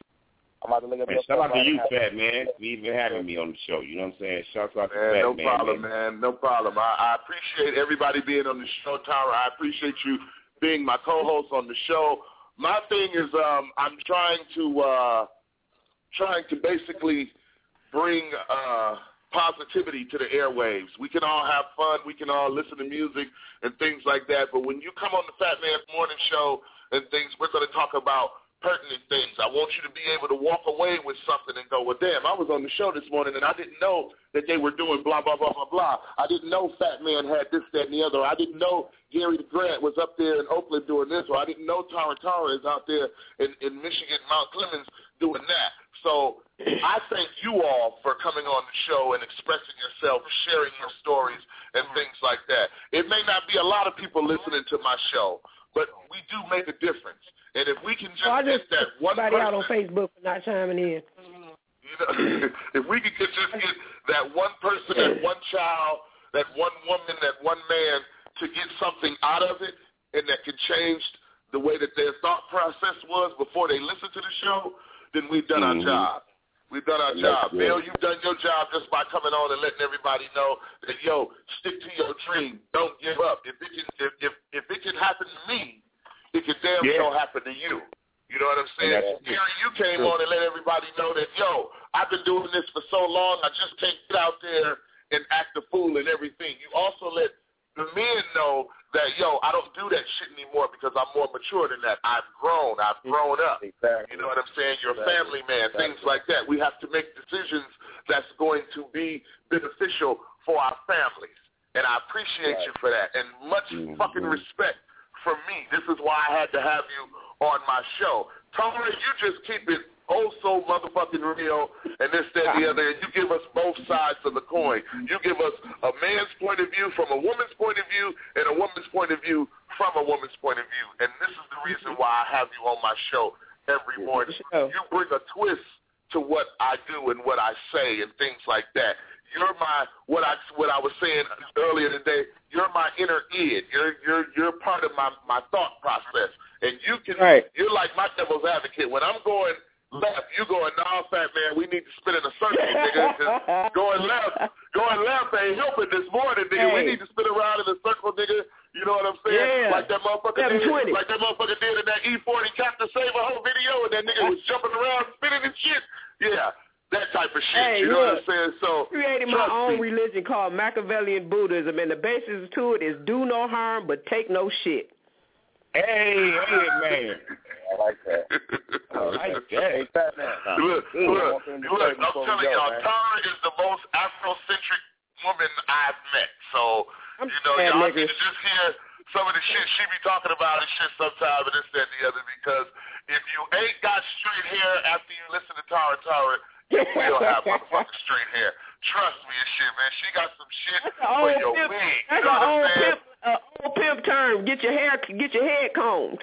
I'm about to look at man, shout out to you, Fat Man, for even having me on the show. You know what I'm saying? Shout out to man, Fat no Man. Problem, man. man. No problem, man. I, I appreciate everybody being on the show, Tara. I appreciate you being my co-host on the show. My thing is um, I'm trying to uh, trying to basically bring uh, positivity to the airwaves. We can all have fun. We can all listen to music and things like that. But when you come on the Fat Man's Morning Show and things, we're going to talk about pertinent things. I want you to be able to walk away with something and go, well, damn, I was on the show this morning and I didn't know that they were doing blah, blah, blah, blah, blah. I didn't know Fat Man had this, that, and the other. I didn't know Gary Grant was up there in Oakland doing this, or I didn't know Tara Tara is out there in, in Michigan, Mount Clemens, doing that. So I thank you all for coming on the show and expressing yourself, sharing your stories and things like that. It may not be a lot of people listening to my show, but we do make a difference. And if we can just, well, get just that one somebody person, out on Facebook for not chiming in. You know, if we could just get that one person, that one child, that one woman, that one man to get something out of it, and that can change the way that their thought process was before they listen to the show, then we've done mm-hmm. our job. We've done our That's job. good. Bill, you've done your job just by coming on and letting everybody know that, yo, stick to your dream. Don't give up. If it can, if if, if it can happen to me, it can damn yeah. sure happen to you. You know what I'm saying? Gary, you came True. on and let everybody know that, yo, I've been doing this for so long, I just can't get out there and act a fool and everything. You also let the men know that, yo, I don't do that shit anymore because I'm more mature than that. I've grown. I've grown up. Exactly. You know what I'm saying? You're exactly. a family man, exactly. things like that. We have to make decisions that's going to be beneficial for our families. And I appreciate right. you for that. And much mm-hmm. fucking respect from me. This is why I had to have you on my show. Tara, you just keep it oh so motherfucking real and this, that, and the other, and you give us both sides of the coin. You give us a man's point of view from a woman's point of view and a woman's point of view from a woman's point of view. And this is the reason why I have you on my show every morning. You bring a twist to what I do and what I say and things like that. You're my what I what I was saying earlier today. You're my inner id. You're you're you're part of my, my thought process, and you can. Right. You're like my devil's advocate. When I'm going left, you going, nah, Fat Man, we need to spin in a circle, nigga. 'Cause going left, going left ain't helping this morning, nigga. Hey. We need to spin around in a circle, nigga. You know what I'm saying? Yeah. Like that motherfucker did. Like that motherfucker did in that E forty Captain Save a whole video, and that nigga was jumping around, spinning and shit. Yeah. That type of shit, hey, you know look, what I'm saying? So created my own me. religion called Machiavellian Buddhism, and the basis to it is do no harm but take no shit. Hey, hey, man. I like that. I like that. Hey, Fat Man. Look, look, look, I'm telling y'all, Tara is the most Afrocentric woman I've met. So, I'm you know, y'all need to just hear some of the shit she be talking about and shit sometimes and this, that, and the other, because if you ain't got straight hair after you listen to Tara Tara, you will have motherfucking straight hair. Trust me and shit, man. She got some shit for your pimp, wig. That's you know an what old I'm saying? pimp, uh, old pimp term. Get your hair, get your head combed.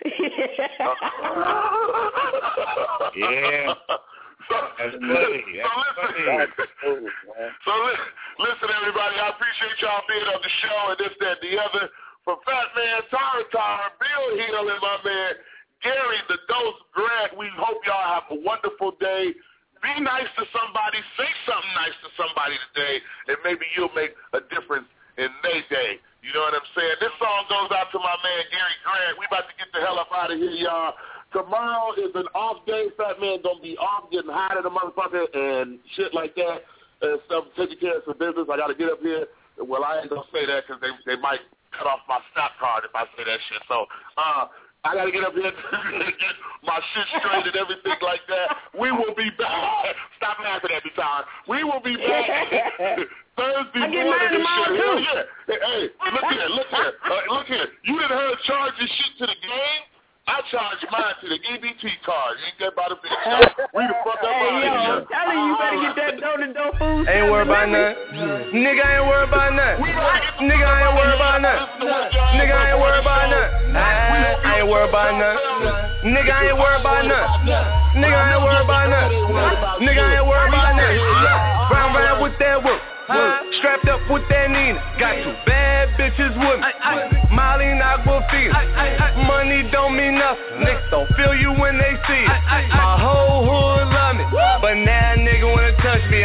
yeah. So, That's funny. so listen, so li- listen, everybody. I appreciate y'all being on the show and this, that, and the other. From Fat Man, Tara Tara, Bill Hill, and my man Gary the Dose Grant. We hope y'all have a wonderful day. Be nice to somebody. Say something nice to somebody today, and maybe you'll make a difference in their day. You know what I'm saying? This song goes out to my man Gary Grant. We about to get the hell up out of here, y'all. Tomorrow is an off day. Fat Man gonna be off, getting high to the motherfucker and shit like that, and stuff, taking care of some business. I gotta get up here. Well, I ain't gonna say that because they they might cut off my snap card if I say that shit. So, uh. I got to get up here and get my shit straight and everything like that. We will be back. Stop laughing at me, Tom. We will be back Thursday I get morning. Mine tomorrow, Hell too. yeah. Hey, hey, look here, look here, uh, look here. You done heard charges shit to the game? I charge mine to the E B T card. You ain't got about a bitch. Read the fuck up Hey, out yo, here. I'm telling you, you better get that door-to-door food. Ain't worried about nothing. Nigga ain't worried about nothing. Nigga ain't worried about nothing. Nigga ain't worried about nothing. I ain't worried about nothing. Nigga ain't worried about nothing. Nigga ain't worried about nothing. Nigga ain't worried about nothing. Round round with that work. Strapped up with that Nina. Got two bad bitches with me. Molly and Aquafina. Money don't mean nothing. Niggas don't feel you when they see it. My whole hood love me, but now a nigga wanna touch me.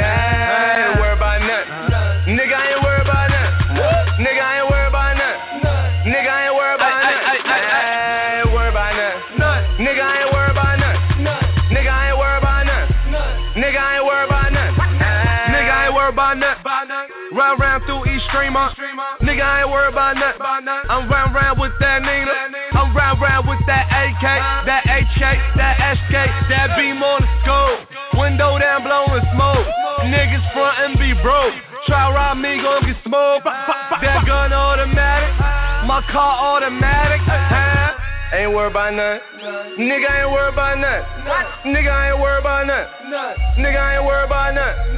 I ain't worried about nothing. Nigga I ain't worried about nothing. Nigga I ain't worried about nothing. Nigga I ain't worried about nothing. I ain't worried about nothing. Nigga I ain't worried about nothing. Nigga I ain't worried about nothing. Nigga I ain't worried about nothing. Nigga I ain't worried about nothing. Round round through East Streamer. Nigga I ain't worried about nothing. I'm round round with that Nina. I'm round round with that A K, that H K, that S K, that beam on the scope. Window down blowing smoke. Niggas front and be broke. Try rob me, gon' get smoked. That gun automatic. My car automatic. Huh? Ain't worried about nothing. Nigga ain't worried about nothing. Nigga ain't worried about nothing. Nigga ain't worried about nothing.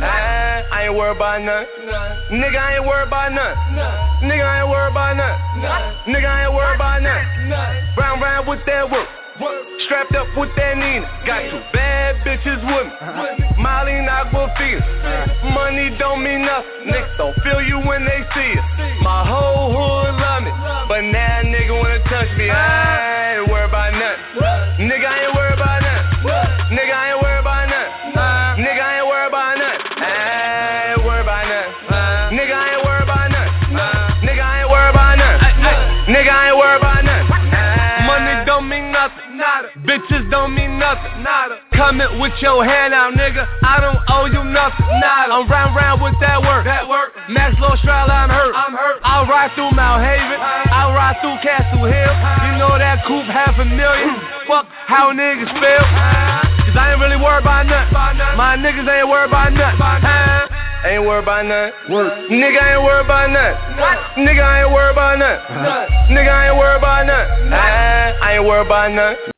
I ain't worried about nothing. Nigga ain't worried about nothing. Nigga ain't worried about nothing. Nigga ain't worried about nothing. Round round with that work. Strapped up with that Nina. Got two bad bitches with me. Molly and Aquafina. Money don't mean nothing. Niggas don't feel you when they see it. My whole hood love me, but now a nigga wanna touch me. I ain't worried about nothing. Nigga I ain't worried about nothing. Nigga I ain't worried about nothing. Nigga I ain't worried about nothing. I ain't worried about nothing. Nigga I ain't worried about nothing. Nigga I ain't worried about nothing. Nigga I ain't worried about nothing. Money don't mean nothing. Nada. Bitches don't mean nothing. Nada. Coming with your hand out, nigga. I don't owe you nothing. Nada. I'm round round with that work. That work. Max Low Stroud, I'm hurt. I'm hurt. I'll ride through Mount Haven. I'll ride through Castle Hill. You know that coupe half a million. Fuck how niggas feel. Cause I ain't really worried about nothing. My niggas ain't worried about nothing. Ain't worried about nothing. Nigga ain't worried about nothing. Nigga ain't worried about nothing. Nigga ain't worried about nothing. I ain't worried about nothing.